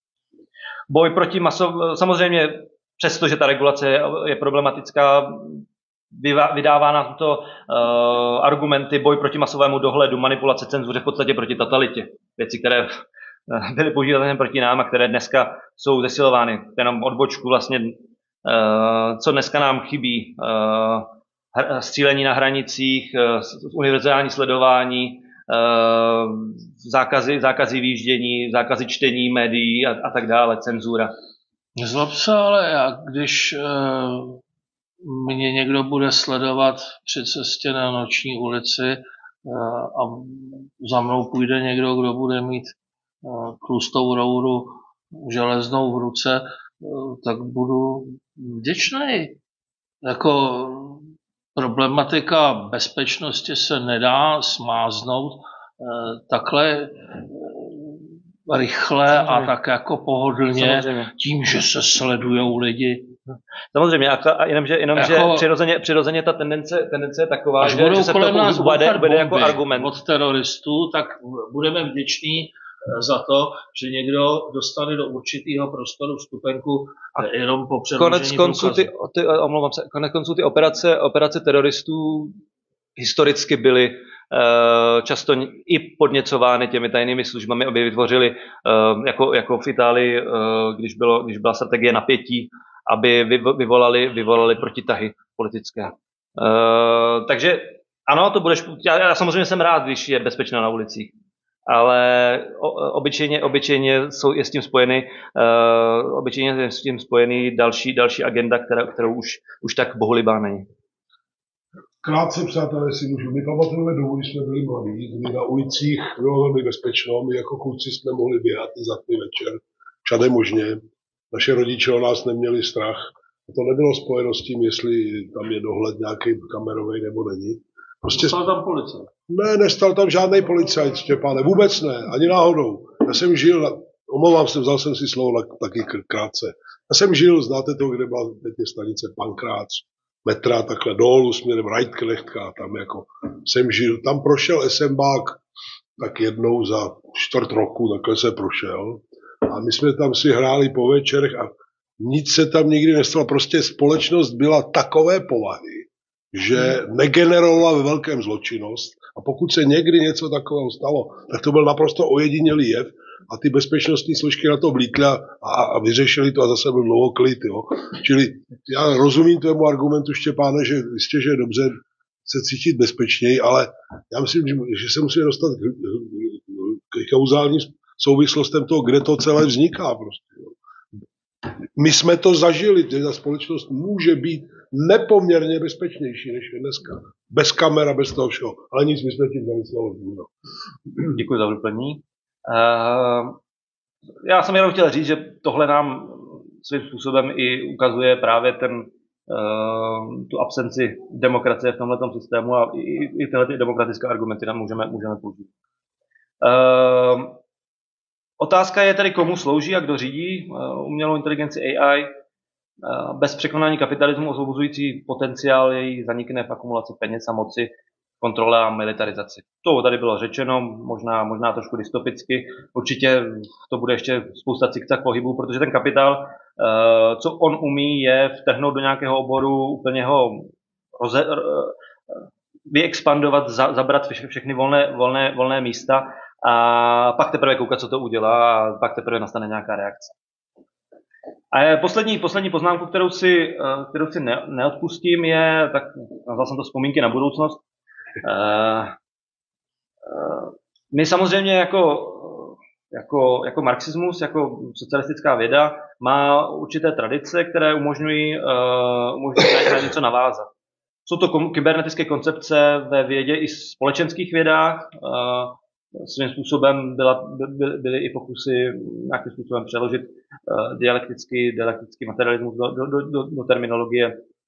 Boj proti masov... Samozřejmě, přestože ta regulace je problematická, vydává na to uh, argumenty boj proti masovému dohledu, manipulace, cenzuře, v podstatě proti totalitě. Věci, které byly používány proti nám a které dneska jsou zesilovány. Jenom odbočku vlastně, uh, co dneska nám chybí. Uh, střílení na hranicích, uh, univerzální sledování, uh, zákazy, zákazy výjíždění, zákazy čtení médií a, a tak dále, cenzura. Zlob se, ale já, když uh... mě někdo bude sledovat při cestě na noční ulici a za mnou půjde někdo, kdo bude mít tlustou rouru železnou v ruce, tak budu vděčný. Jako problematika bezpečnosti se nedá smáznout takhle rychle a tak jako pohodlně tím, že se sledujou lidi. Samozřejmě, a jenomže, jenomže jako, přirozeně, přirozeně ta tendence, tendence je taková, že, že se to uvede, uvede jako argument. Od teroristů, tak budeme vděční za to, že někdo dostane do určitého prostoru vstupenku jenom po předložení konec konců ty, ty, omlouvám se, konec konců ty operace, operace teroristů historicky byly uh, často i podněcovány těmi tajnými službami, aby vytvořili, uh, jako, jako v Itálii, uh, když, bylo, když byla strategie napětí, aby vyvolali, vyvolali protitahy politické. Uh, takže ano, to budeš, já, já samozřejmě jsem rád, když je bezpečná na ulicích, ale obyčejně, obyčejně jsou, je s tím spojeny, uh, obyčejně je s tím spojený další, další agenda, která, kterou už, už tak bohulibá není. Krátce, přátelé, si můžu. My pamatujeme dobu, když jsme byli mladí, kdy na ulicích bylo velmi bezpečno, my jako kluci jsme mohli běhat i za tmy večer, všade možně. Naše rodiče o nás neměli strach. A to nebylo spojeno s tím, jestli tam je dohled nějaký kamerový nebo není. Prostě nestal tam policajt? Ne, nestal tam žádný policajt, Štěpáne, vůbec ne, ani náhodou. Já jsem žil, omlouvám se, vzal jsem si slovo taky krátce. Já jsem žil, znáte to, kde byla teď stanice Pankrác, metra, takhle dolů směrem Reitknechtka, tam jako jsem žil. Tam prošel esembák tak jednou za čtvrt roku, takhle se prošel. A my jsme tam si hráli po večerech a nic se tam nikdy nestalo. Prostě společnost byla takové povahy, že negenerovala ve velkém zločinnost. A pokud se někdy něco takového stalo, tak to byl naprosto ojedinělý jev. A ty bezpečnostní složky na to vlítly a, a vyřešili to a zase byl dlouho klid. Jo. Čili já rozumím tvému argumentu, Štěpáne, že jistě, že je dobře se cítit bezpečněji, ale já myslím, že se musíme dostat k kauzálním souvislostem toho, kde to celé vzniká. Prostě, jo. My jsme to zažili, že ta společnost může být nepoměrně bezpečnější, než je dneska. Bez kamera, bez toho všeho. Ale nic, my jsme tím zamysleli. No. Děkuji za doplnění. Uh, já jsem jenom chtěl říct, že tohle nám svým způsobem i ukazuje právě ten, uh, tu absenci demokracie v tomhletom systému a i, i tyhle ty demokratické argumenty nám můžeme, můžeme použít. Uh, otázka je tedy, komu slouží a kdo řídí uh, umělou inteligenci A I. Uh, bez překonání kapitalismu osvobozující potenciál jej zanikne v akumulaci peněz a moci, kontrole a militarizaci. To tady bylo řečeno, možná, možná trošku dystopicky. Určitě to bude ještě spousta cikcak pohybů, protože ten kapitál, co on umí, je vtrhnout do nějakého oboru, úplně ho roze, vyexpandovat, zabrat všechny volné, volné, volné místa a pak teprve koukat, co to udělá a pak teprve nastane nějaká reakce. A poslední, poslední poznámku, kterou si, kterou si ne, neodpustím, je, tak nazval jsem to vzpomínky na budoucnost. Uh, uh, my samozřejmě jako, jako, jako marxismus, jako socialistická věda má určité tradice, které umožňují, uh, umožňují na něco navázat. Jsou to kom- kybernetické koncepce ve vědě i společenských vědách. Uh, svým způsobem byla, by, byly i pokusy nějakým způsobem přeložit uh, dialektický, dialektický materialismus do, do, do, do terminologie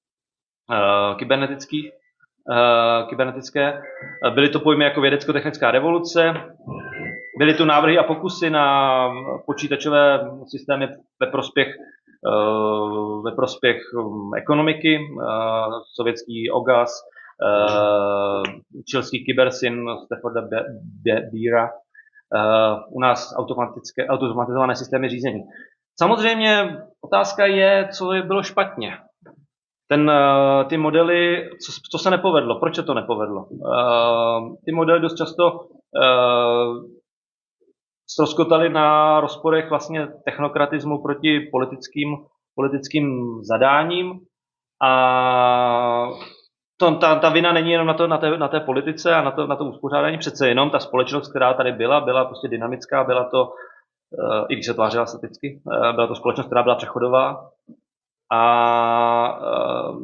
uh, kybernetických. Uh, kybernetické. Byly to pojmy jako vědecko-technická revoluce, byly tu návrhy a pokusy na počítačové systémy ve prospěch, uh, ve prospěch um, ekonomiky, uh, sovětský O G A S, uh, čilský Kybersyn, Stafforda Beera, uh, u nás automatické, automatizované systémy řízení. Samozřejmě otázka je, co bylo špatně. Ten, ty modely, co, co se nepovedlo, proč se to nepovedlo? Uh, ty modely dost často uh, ztroskotaly na rozporech vlastně technokratismu proti politickým, politickým zadáním a to, ta, ta vina není jenom na, to, na, té, na té politice a na to, na to uspořádání, přece jenom ta společnost, která tady byla, byla prostě dynamická, byla to, uh, i když se tvářila staticky, uh, byla to společnost, která byla přechodová. A uh,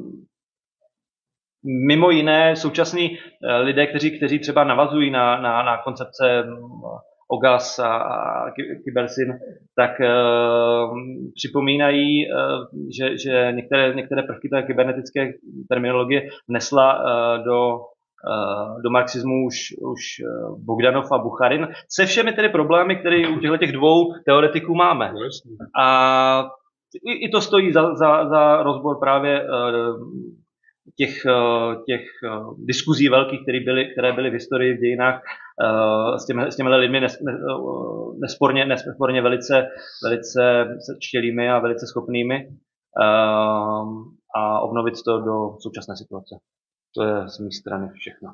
mimo jiné současní uh, lidé, kteří, kteří třeba navazují na, na, na koncepce O G A S a, a Kybersyn, tak uh, připomínají, uh, že, že některé, některé prvky té kybernetické terminologie vnesla uh, do, uh, do marxismu už, už uh, Bogdanov a Bucharin, se všemi tedy problémy, které u těchto dvou teoretiků máme. A I, I to stojí za, za, za rozbor právě uh, těch, uh, těch uh, diskuzí velkých, které byly, které byly v historii, v dějinách uh, s, těmi, s těmi lidmi nes, ne, uh, nesporně, nesporně velice, velice čtělými a velice schopnými uh, a obnovit to do současné situace. To je z mé strany všechno.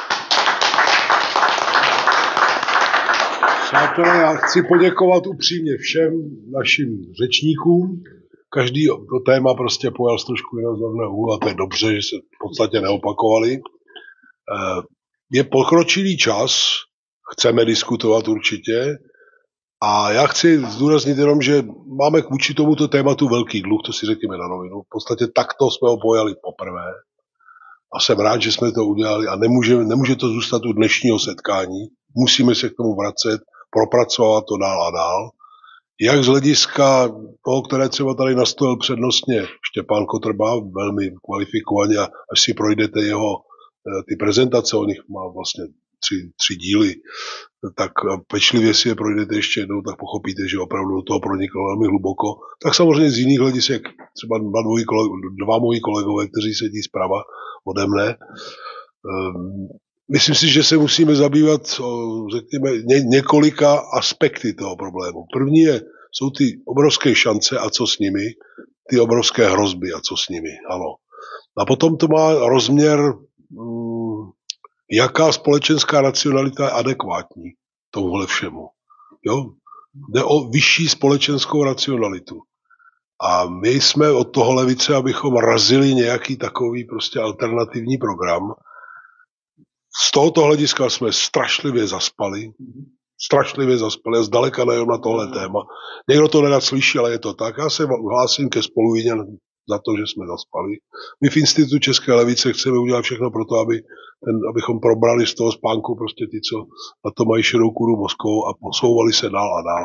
Přátelé, já chci poděkovat upřímně všem našim řečníkům. Každý to téma prostě pojal z trošku jiného zorného úhlu a to je dobře, že se v podstatě neopakovali. Je pokročilý čas, chceme diskutovat určitě a já chci zdůraznit jenom, že máme k vůči tomuto tématu velký dluh, to si řekněme na rovinu. V podstatě takto jsme ho pojali poprvé a jsem rád, že jsme to udělali a nemůže, nemůže to zůstat u dnešního setkání. Musíme se k tomu vracet, propracovat to dál a dál. Jak z hlediska toho, které třeba tady nastolil přednostně Štěpán Kotrba, velmi kvalifikovaně, a až si projdete jeho ty prezentace, o nich má vlastně tři, tři díly, tak pečlivě si je projdete ještě jednou, tak pochopíte, že opravdu do toho proniklo velmi hluboko. Tak samozřejmě z jiných hledisek, třeba dva, dvojí koleg, dva moji kolegové, kteří sedí zprava ode mne, myslím si, že se musíme zabývat, řekněme, ně, několika aspekty toho problému. První je, jsou ty obrovské šance a co s nimi, ty obrovské hrozby a co s nimi, ano. A potom to má rozměr, hm, jaká společenská racionalita je adekvátní tomuhle všemu. Jo? Jde o vyšší společenskou racionalitu. A my jsme od toho levice, abychom razili nějaký takový prostě alternativní program. Z tohoto hlediska jsme strašlivě zaspali. Strašlivě zaspali a zdaleka nejenom na tohle téma. Někdo to nerad slyší, ale je to tak. Já se hlásím ke spoluvině za to, že jsme zaspali. My v Institutu České levice chceme udělat všechno pro to, aby ten, abychom probrali z toho spánku prostě ty, co na to mají širou kůru mozkovou a posouvali se dál a dál.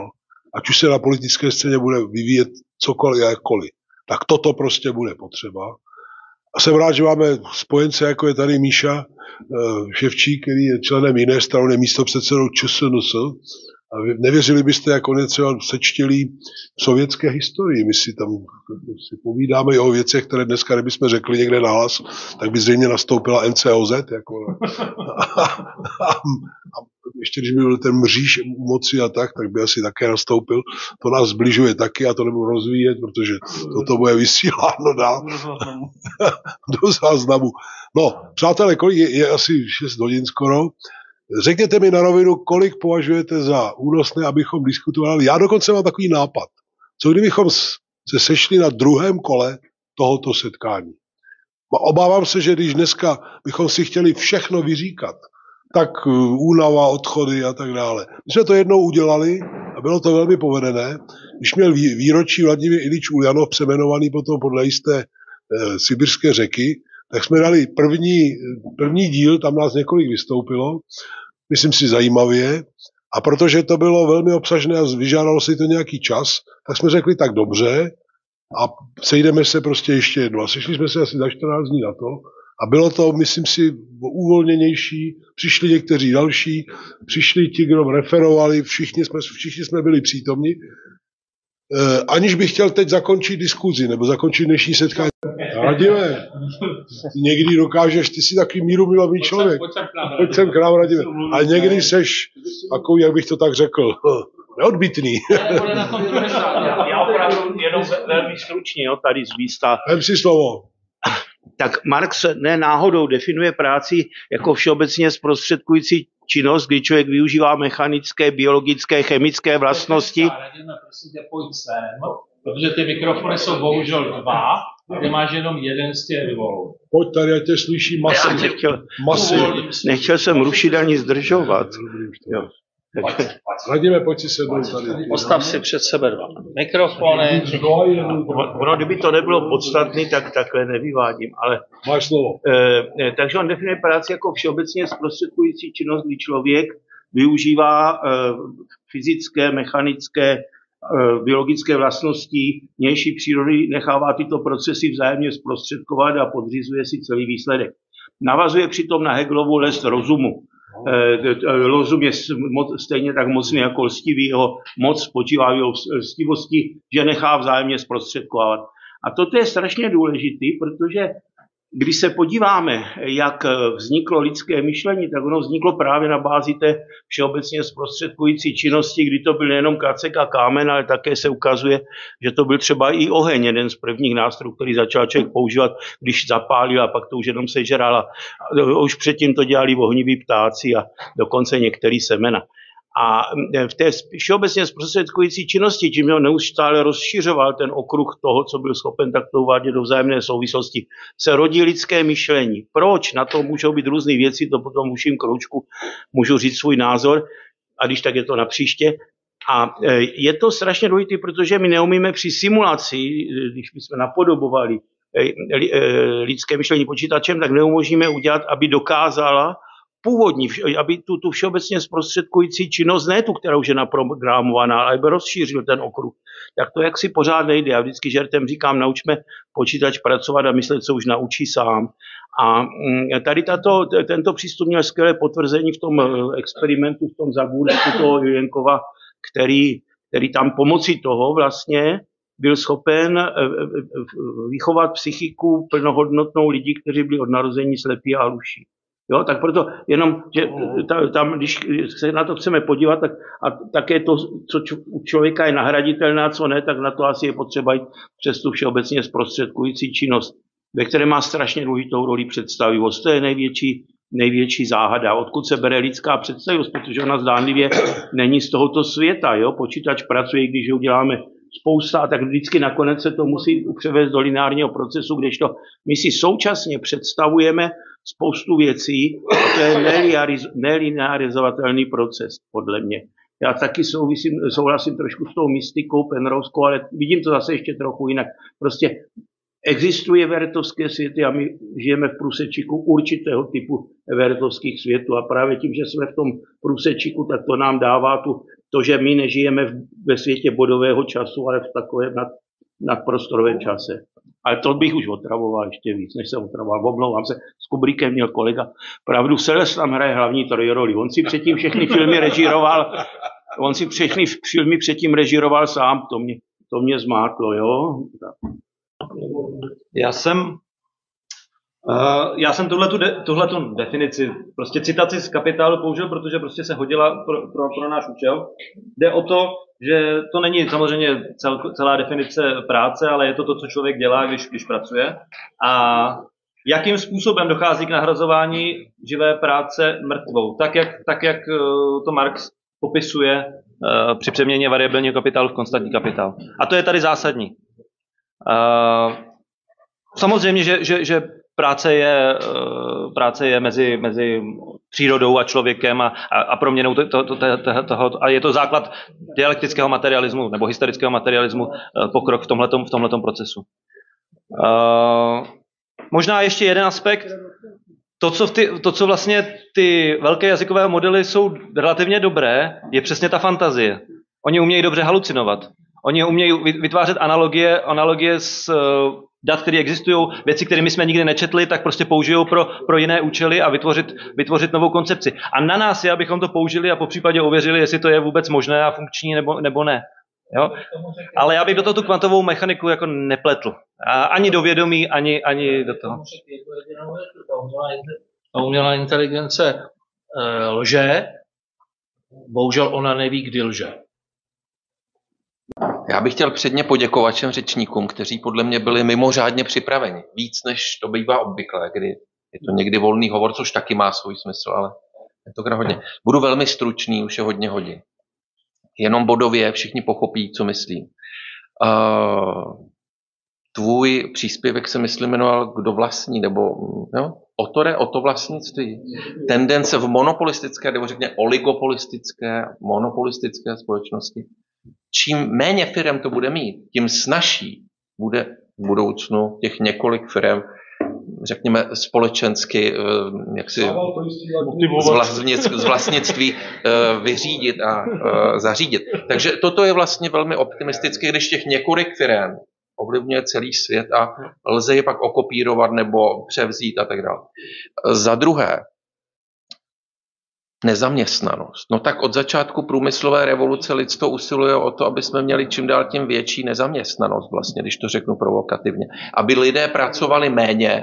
ať už se na politické scéně bude vyvíjet cokoliv a jakkoliv, tak toto prostě bude potřeba. A jsem rád, že máme spojence, jako je tady Míša Ševčík, který je členem jiné strany, místopředsedou ČSNS. A nevěřili byste, jak on je třeba sečtělý v sovětské historii. My si tam si povídáme i o věcech, které dneska, kdybychom řekli někde nahlas, tak by zřejmě nastoupila N C O Z. Jako, a, a, a ještě když by byl ten mříž u moci a tak, tak by asi také nastoupil. To nás zbližuje taky a to nebudu rozvíjet, protože toto bude vysíláno dál do záznamu. No, přátelé, kolik je, je asi šest hodin skoro. Řekněte mi na rovinu, kolik považujete za únosné, abychom diskutovali. Já dokonce mám takový nápad. Co kdybychom se sešli na druhém kole tohoto setkání? Obávám se, že když dneska bychom si chtěli všechno vyříkat, tak únava, odchody a tak dále. My jsme to jednou udělali a bylo to velmi povedené. Když měl výročí Vladimír Ilič Uljanov přeměnovaný potom podle jisté e, sibirské řeky, tak jsme dali první, první díl, tam nás několik vystoupilo, myslím si zajímavě, a protože to bylo velmi obsažné a vyžádalo si to nějaký čas, tak jsme řekli tak dobře a sejdeme se prostě ještě jednou. A sešli jsme se asi za čtrnáct dní na to a bylo to, myslím si, uvolněnější, přišli někteří další, přišli ti, kdo referovali, všichni jsme, všichni jsme byli přítomni. Eh, aniž bych chtěl teď zakončit diskuzi, nebo zakončit dnešní setkání. Radime, někdy dokážeš, ty jsi takový mírumilový člověk. Pojď sem k nám, Radime. A někdy seš takový, jak bych to tak řekl, neodbytný. Já opravdu jenom velmi stručně, jo, tady z místa. Vem si slovo. Tak Marx ne náhodou definuje práci jako všeobecně zprostředkující činnost, kdy člověk využívá mechanické, biologické, chemické vlastnosti. Radíme, prosím tě, pojď sem, protože ty mikrofony jsou bohužel dva, a ty máš jenom jeden z těch dvou. Pojď tady, ať tě slyší masy. Já nechtěl, masy. nechtěl jsem rušit ani zdržovat. Jo. Radíme, pojď si sednout tady. Postav si před sebe dva mikrofony. Ono, kdyby to nebylo podstatný, tak takhle nevyvádím. Ale, máš slovo. E, takže on definuje práci jako všeobecně zprostředkující činnost, kdy člověk využívá e, fyzické, mechanické, e, biologické vlastnosti vnější přírody, nechává tyto procesy vzájemně zprostředkovat a podřizuje si celý výsledek. Navazuje přitom na Hegelovu lest rozumu. Rozum je stejně tak mocný jako lstivý, jeho moc spočívá v jeho lstivosti, že nechá vzájemně zprostředkovat. A toto je strašně důležitý, protože když se podíváme, jak vzniklo lidské myšlení, tak ono vzniklo právě na bázi té všeobecně zprostředkující činnosti, kdy to byl nejenom kacek a kámen, ale také se ukazuje, že to byl třeba i oheň, jeden z prvních nástrojů, který začal člověk používat, když zapálil a pak to už jenom sežral. A už předtím to dělali ohniví ptáci a dokonce některý semena. A v té všeobecně zprostředkující činnosti, čím ho neustále rozšiřoval ten okruh toho, co byl schopen takto uvádět do vzájemné souvislosti, se rodí lidské myšlení. Proč? Na to můžou být různé věci, to potom uším kroužku, můžu říct svůj názor, a když tak je to na příště. A je to strašně důležité, protože my neumíme při simulaci, když bychom napodobovali lidské myšlení počítačem, tak neumožníme udělat, aby dokázala původní, aby tu, tu všeobecně zprostředkující činnost, ne tu, která už je naprogramovaná, ale aby rozšířil ten okruh. Tak to jaksi pořád nejde. Já vždycky žertem říkám, naučme počítač pracovat a myslet se už naučí sám. A tady tato, tento přístup měl skvělé potvrzení v tom experimentu, v tom Zagůrsku toho Jujenkova, který, který tam pomocí toho vlastně byl schopen vychovat psychiku plnohodnotnou lidí, kteří byli od narození slepí a hluší. Jo, tak proto jenom, že tam, když se na to chceme podívat, tak a také to, co u člověka je nahraditelné, co ne, tak na to asi je potřeba jít přes tu všeobecně zprostředkující činnost, ve které má strašně důležitou roli představivost. To je největší, největší záhada. Odkud se bere lidská představivost, protože ona zdánlivě není z tohoto světa. Jo? Počítač pracuje, když ho uděláme spousta, tak vždycky nakonec se to musí převést do lineárního procesu, kdežto my si současně představujeme spoustu věcí, to je nelinearizovatelný proces, podle mě. Já taky souvisím, souhlasím trošku s tou mystikou Penroseovou, ale vidím to zase ještě trochu jinak. Prostě existuje vertovské světy a my žijeme v průsečíku určitého typu vertovských světů a právě tím, že jsme v tom průsečíku, tak to nám dává tu to, že my nežijeme v, ve světě bodového času, ale v takovém nad, nadprostorovém čase. Ale to bych už otravoval ještě víc, než jsem otravoval. Omlouvám se, s Kubrickem měl kolega pravdu. Seles tam hraje hlavní roli. On si předtím všechny filmy režíroval, on si všechny filmy předtím režíroval sám, to mě, to mě zmátlo, jo. Já jsem Uh, já jsem tuhletu, de, tuhletu definici, prostě citaci z Kapitálu použil, protože prostě se hodila pro, pro, pro náš účel. Jde o to, že to není samozřejmě cel, celá definice práce, ale je to to, co člověk dělá, když, když pracuje. A jakým způsobem dochází k nahrazování živé práce mrtvou. Tak, jak, tak, jak to Marx popisuje uh, při přeměně variabilního kapitálu v konstantní kapitál. A to je tady zásadní. Uh, samozřejmě, že, že, že Práce je, práce je mezi, mezi přírodou a člověkem a, a, a proměnou to, to, to, to, toho. A je to základ dialektického materialismu nebo historického materialismu, pokrok v tomhletom, v tomhletom procesu. Uh, možná ještě jeden aspekt. To co, v ty, to, co vlastně ty velké jazykové modely jsou relativně dobré, je přesně ta fantazie. Oni umějí dobře halucinovat. Oni umějí vytvářet analogie, analogie s dat, které existují, věci, které my jsme nikdy nečetli, tak prostě použijou pro, pro jiné účely a vytvořit, vytvořit novou koncepci. A na nás je, abychom to použili a popřípadě ověřili, jestli to je vůbec možné a funkční nebo, nebo ne. Jo? Ale já bych do toho tu kvantovou mechaniku jako nepletl. A ani do vědomí, ani, ani do toho. A umělá inteligence e, lže, bohužel ona neví, kdy lže. Já bych chtěl předně poděkovat všem řečníkům, kteří podle mě byli mimořádně připraveni. Víc, než to bývá obvykle, kdy je to někdy volný hovor, což taky má svůj smysl, ale je to hodně. Budu velmi stručný, už je hodně hodin. Jenom bodově všichni pochopí, co myslím. Uh, tvůj příspěvek se myslím jmenoval Kdo vlastní, nebo jo? Otore, o to vlastnictví. Tendence v monopolistické, nebo řekně oligopolistické, monopolistické společnosti. Čím méně firem to bude mít, tím snazší bude v budoucnu těch několik firem, řekněme, společensky jaksi z vlastnictví vyřídit a zařídit. Takže toto je vlastně velmi optimistické, když těch několik firem ovlivňuje celý svět a lze je pak okopírovat nebo převzít a tak dále. Za druhé, nezaměstnanost. No tak od začátku průmyslové revoluce lidstvo usiluje o to, aby jsme měli čím dál tím větší nezaměstnanost, vlastně, když to řeknu provokativně. Aby lidé pracovali méně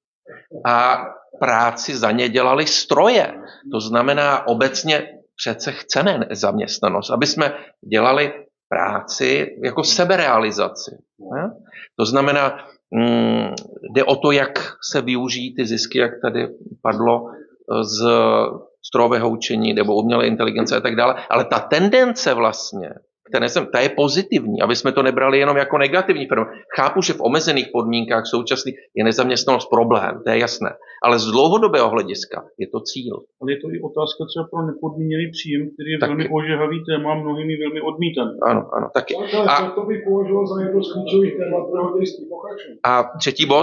a práci za ně dělali stroje. To znamená, obecně přece chceme nezaměstnanost, aby jsme dělali práci jako seberealizaci. Ne? To znamená, mm, jde o to, jak se využijí ty zisky, jak tady padlo, z strojového učení nebo umělé inteligence a tak dále. Ale ta tendence vlastně, která jsem, ta je pozitivní, aby jsme to nebrali jenom jako negativní fenomén. Chápu, že v omezených podmínkách současných je nezaměstnanost problém, to je jasné. Ale z dlouhodobého hlediska je to cíl. Ale je to i otázka třeba pro nepodmíněný příjem, který je taky velmi ožehavý téma, mnohými velmi odmítaný. Ano, ano, taky. A to bych považoval za jedno z klíčových témat pro hodinství pokračující. A třetí bod.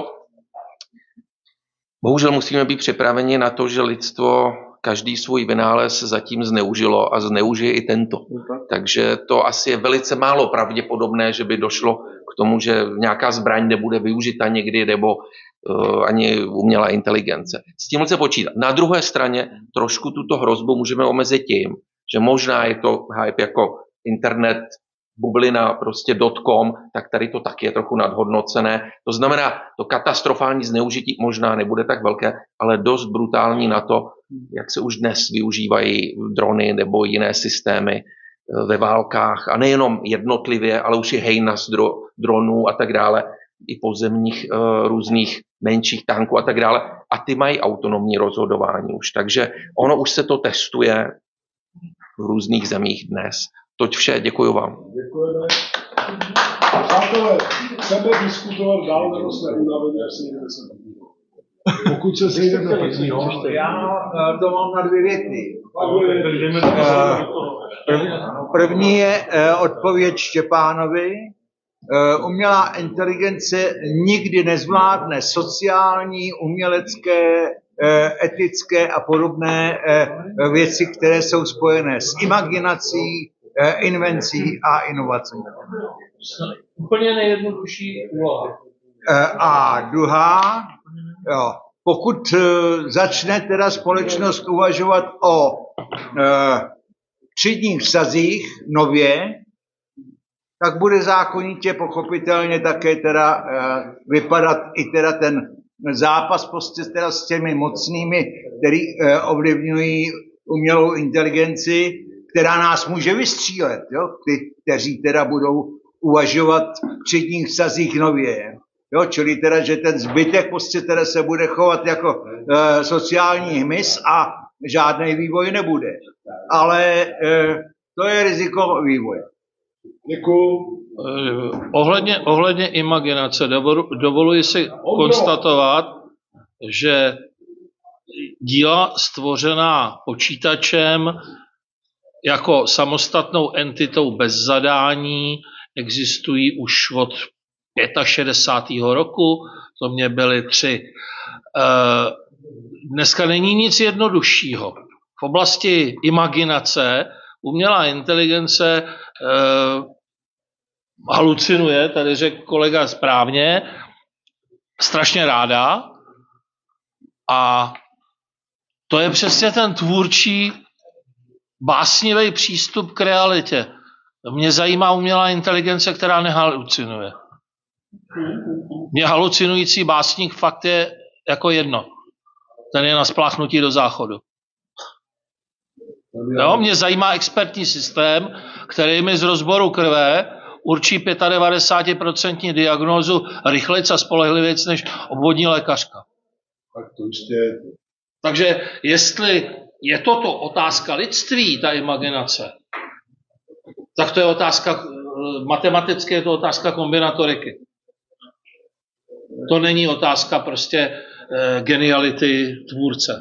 Bohužel musíme být připraveni na to, že lidstvo každý svůj vynález zatím zneužilo a zneužije i tento. Takže to asi je velice málo pravděpodobné, že by došlo k tomu, že nějaká zbraň nebude využita někdy nebo uh, ani umělá inteligence. S tím lze počítat. Na druhé straně trošku tuto hrozbu můžeme omezit tím, že možná je to hype jako internet, bublina, prostě dotcom, tak tady to taky je trochu nadhodnocené. To znamená, to katastrofální zneužití možná nebude tak velké, ale dost brutální na to, jak se už dnes využívají drony nebo jiné systémy ve válkách. A nejenom jednotlivě, ale už je hejna z dro, dronů a tak dále, i pozemních uh, různých menších tanků a tak dále. A ty mají autonomní rozhodování už. Takže ono už se to testuje v různých zemích dnes. Toť vše, děkuji vám. Děkujeme. Přátelé, chceme diskutovat dál, nebo jsme unavení, až se někde se podívat. Pokud se sejdeme na prvního. Já to mám na dvě věty. První je odpověď Štěpánovi. Umělá inteligence nikdy nezvládne sociální, umělecké, etické a podobné věci, které jsou spojené s imaginací, invencí a inovací. Úplně nejjednodušší úloha. A druhá, jo, pokud začne teda společnost uvažovat o třídních vztazích nově, tak bude zákonitě pochopitelně také teda vypadat i teda ten zápas prostě teda s těmi mocnými, který ovlivňují umělou inteligenci, která nás může vystřílet, jo? Ty, kteří teda budou uvažovat v třídních vztazích nově. Jo? Čili teda, že ten zbytek prostě teda se bude chovat jako e, sociální hmyz a žádný vývoj nebude. Ale e, to je riziko vývoje. Děkuju. Eh, ohledně, ohledně imaginace dovolu, dovoluji si konstatovat, že díla stvořená počítačem jako samostatnou entitou bez zadání existují už od šedesátého pátého roku, to mě byly tři. Eh, dneska není nic jednoduššího. V oblasti imaginace umělá inteligence eh, halucinuje, tady řekl kolega správně, strašně ráda a to je přesně ten tvůrčí básnivý přístup k realitě. Mě zajímá umělá inteligence, která nehalucinuje. Mě halucinující básník fakt je jako jedno. Ten je na spláchnutí do záchodu. Jo, mě zajímá expertní systém, který mi z rozboru krve určí devadesát pět procent diagnózu rychlejc a spolehlivěc než obvodní lékařka. Tak to jistě. Takže jestli je toto otázka lidství, ta imaginace, tak to je otázka, matematicky je to otázka kombinatoriky. To není otázka prostě eh, geniality tvůrce.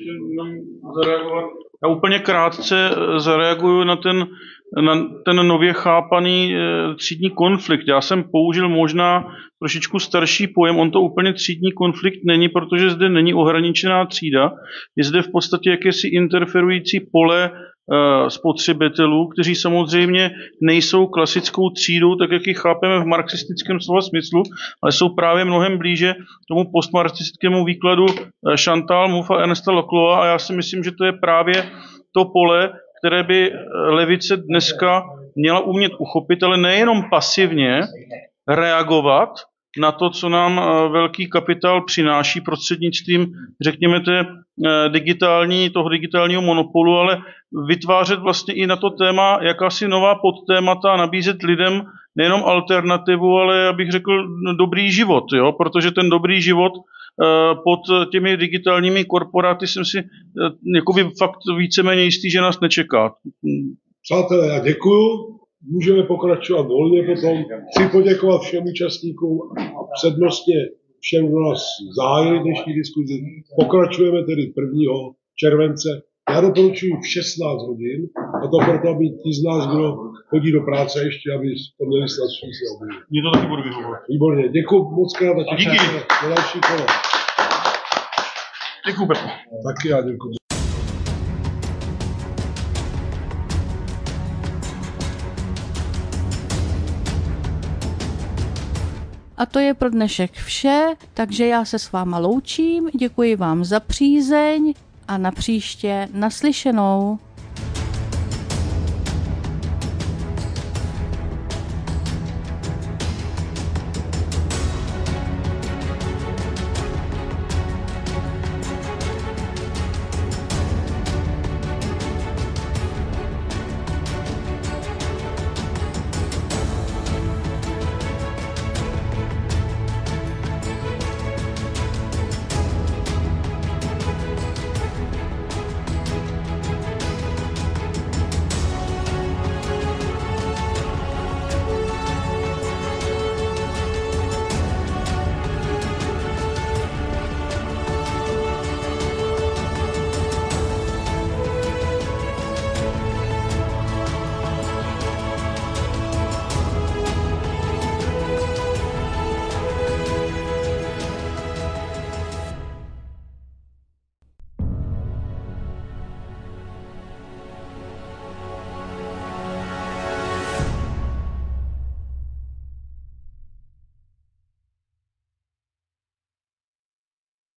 Já úplně krátce zareaguju na ten, na ten nově chápaný třídní konflikt. Já jsem použil možná trošičku starší pojem, on to úplně třídní konflikt není, protože zde není ohraničená třída. Je zde v podstatě jakési interferující pole spotřebitelů, kteří samozřejmě nejsou klasickou třídou, tak jak ji chápeme v marxistickém slova smyslu, ale jsou právě mnohem blíže tomu postmarxistickému výkladu Chantal Mouffe a Ernesta Lacloise a já si myslím, že to je právě to pole, které by levice dneska měla umět uchopit, ale nejenom pasivně reagovat na to, co nám velký kapitál přináší prostřednictvím, řekněme, té digitální, toho digitálního monopolu, ale vytvářet vlastně i na to téma jakási nová podtémata a nabízet lidem nejenom alternativu, ale já bych řekl dobrý život, jo? Protože ten dobrý život pod těmi digitálními korporáty jsem si jakoby fakt víceméně jistý, že nás nečeká. Přátelé, já děkuju. Můžeme pokračovat volně potom. Chci poděkovat všem účastníkům a přednostně všem, kdo nás zahájili dnešní diskuzi. Pokračujeme tedy prvního července. Já doporučuji v šestnáct hodin, a to proto, aby ti z nás, kdo chodí do práce ještě, aby to měli snadší se objevit. Mně to taky budu vyhovovat. Výborně, děkuji moc krát a těším se na další kolo. Děkuji, Petr. Taky já děkuji. A to je pro dnešek vše, takže já se s váma loučím, děkuji vám za přízeň a na příště naslyšenou.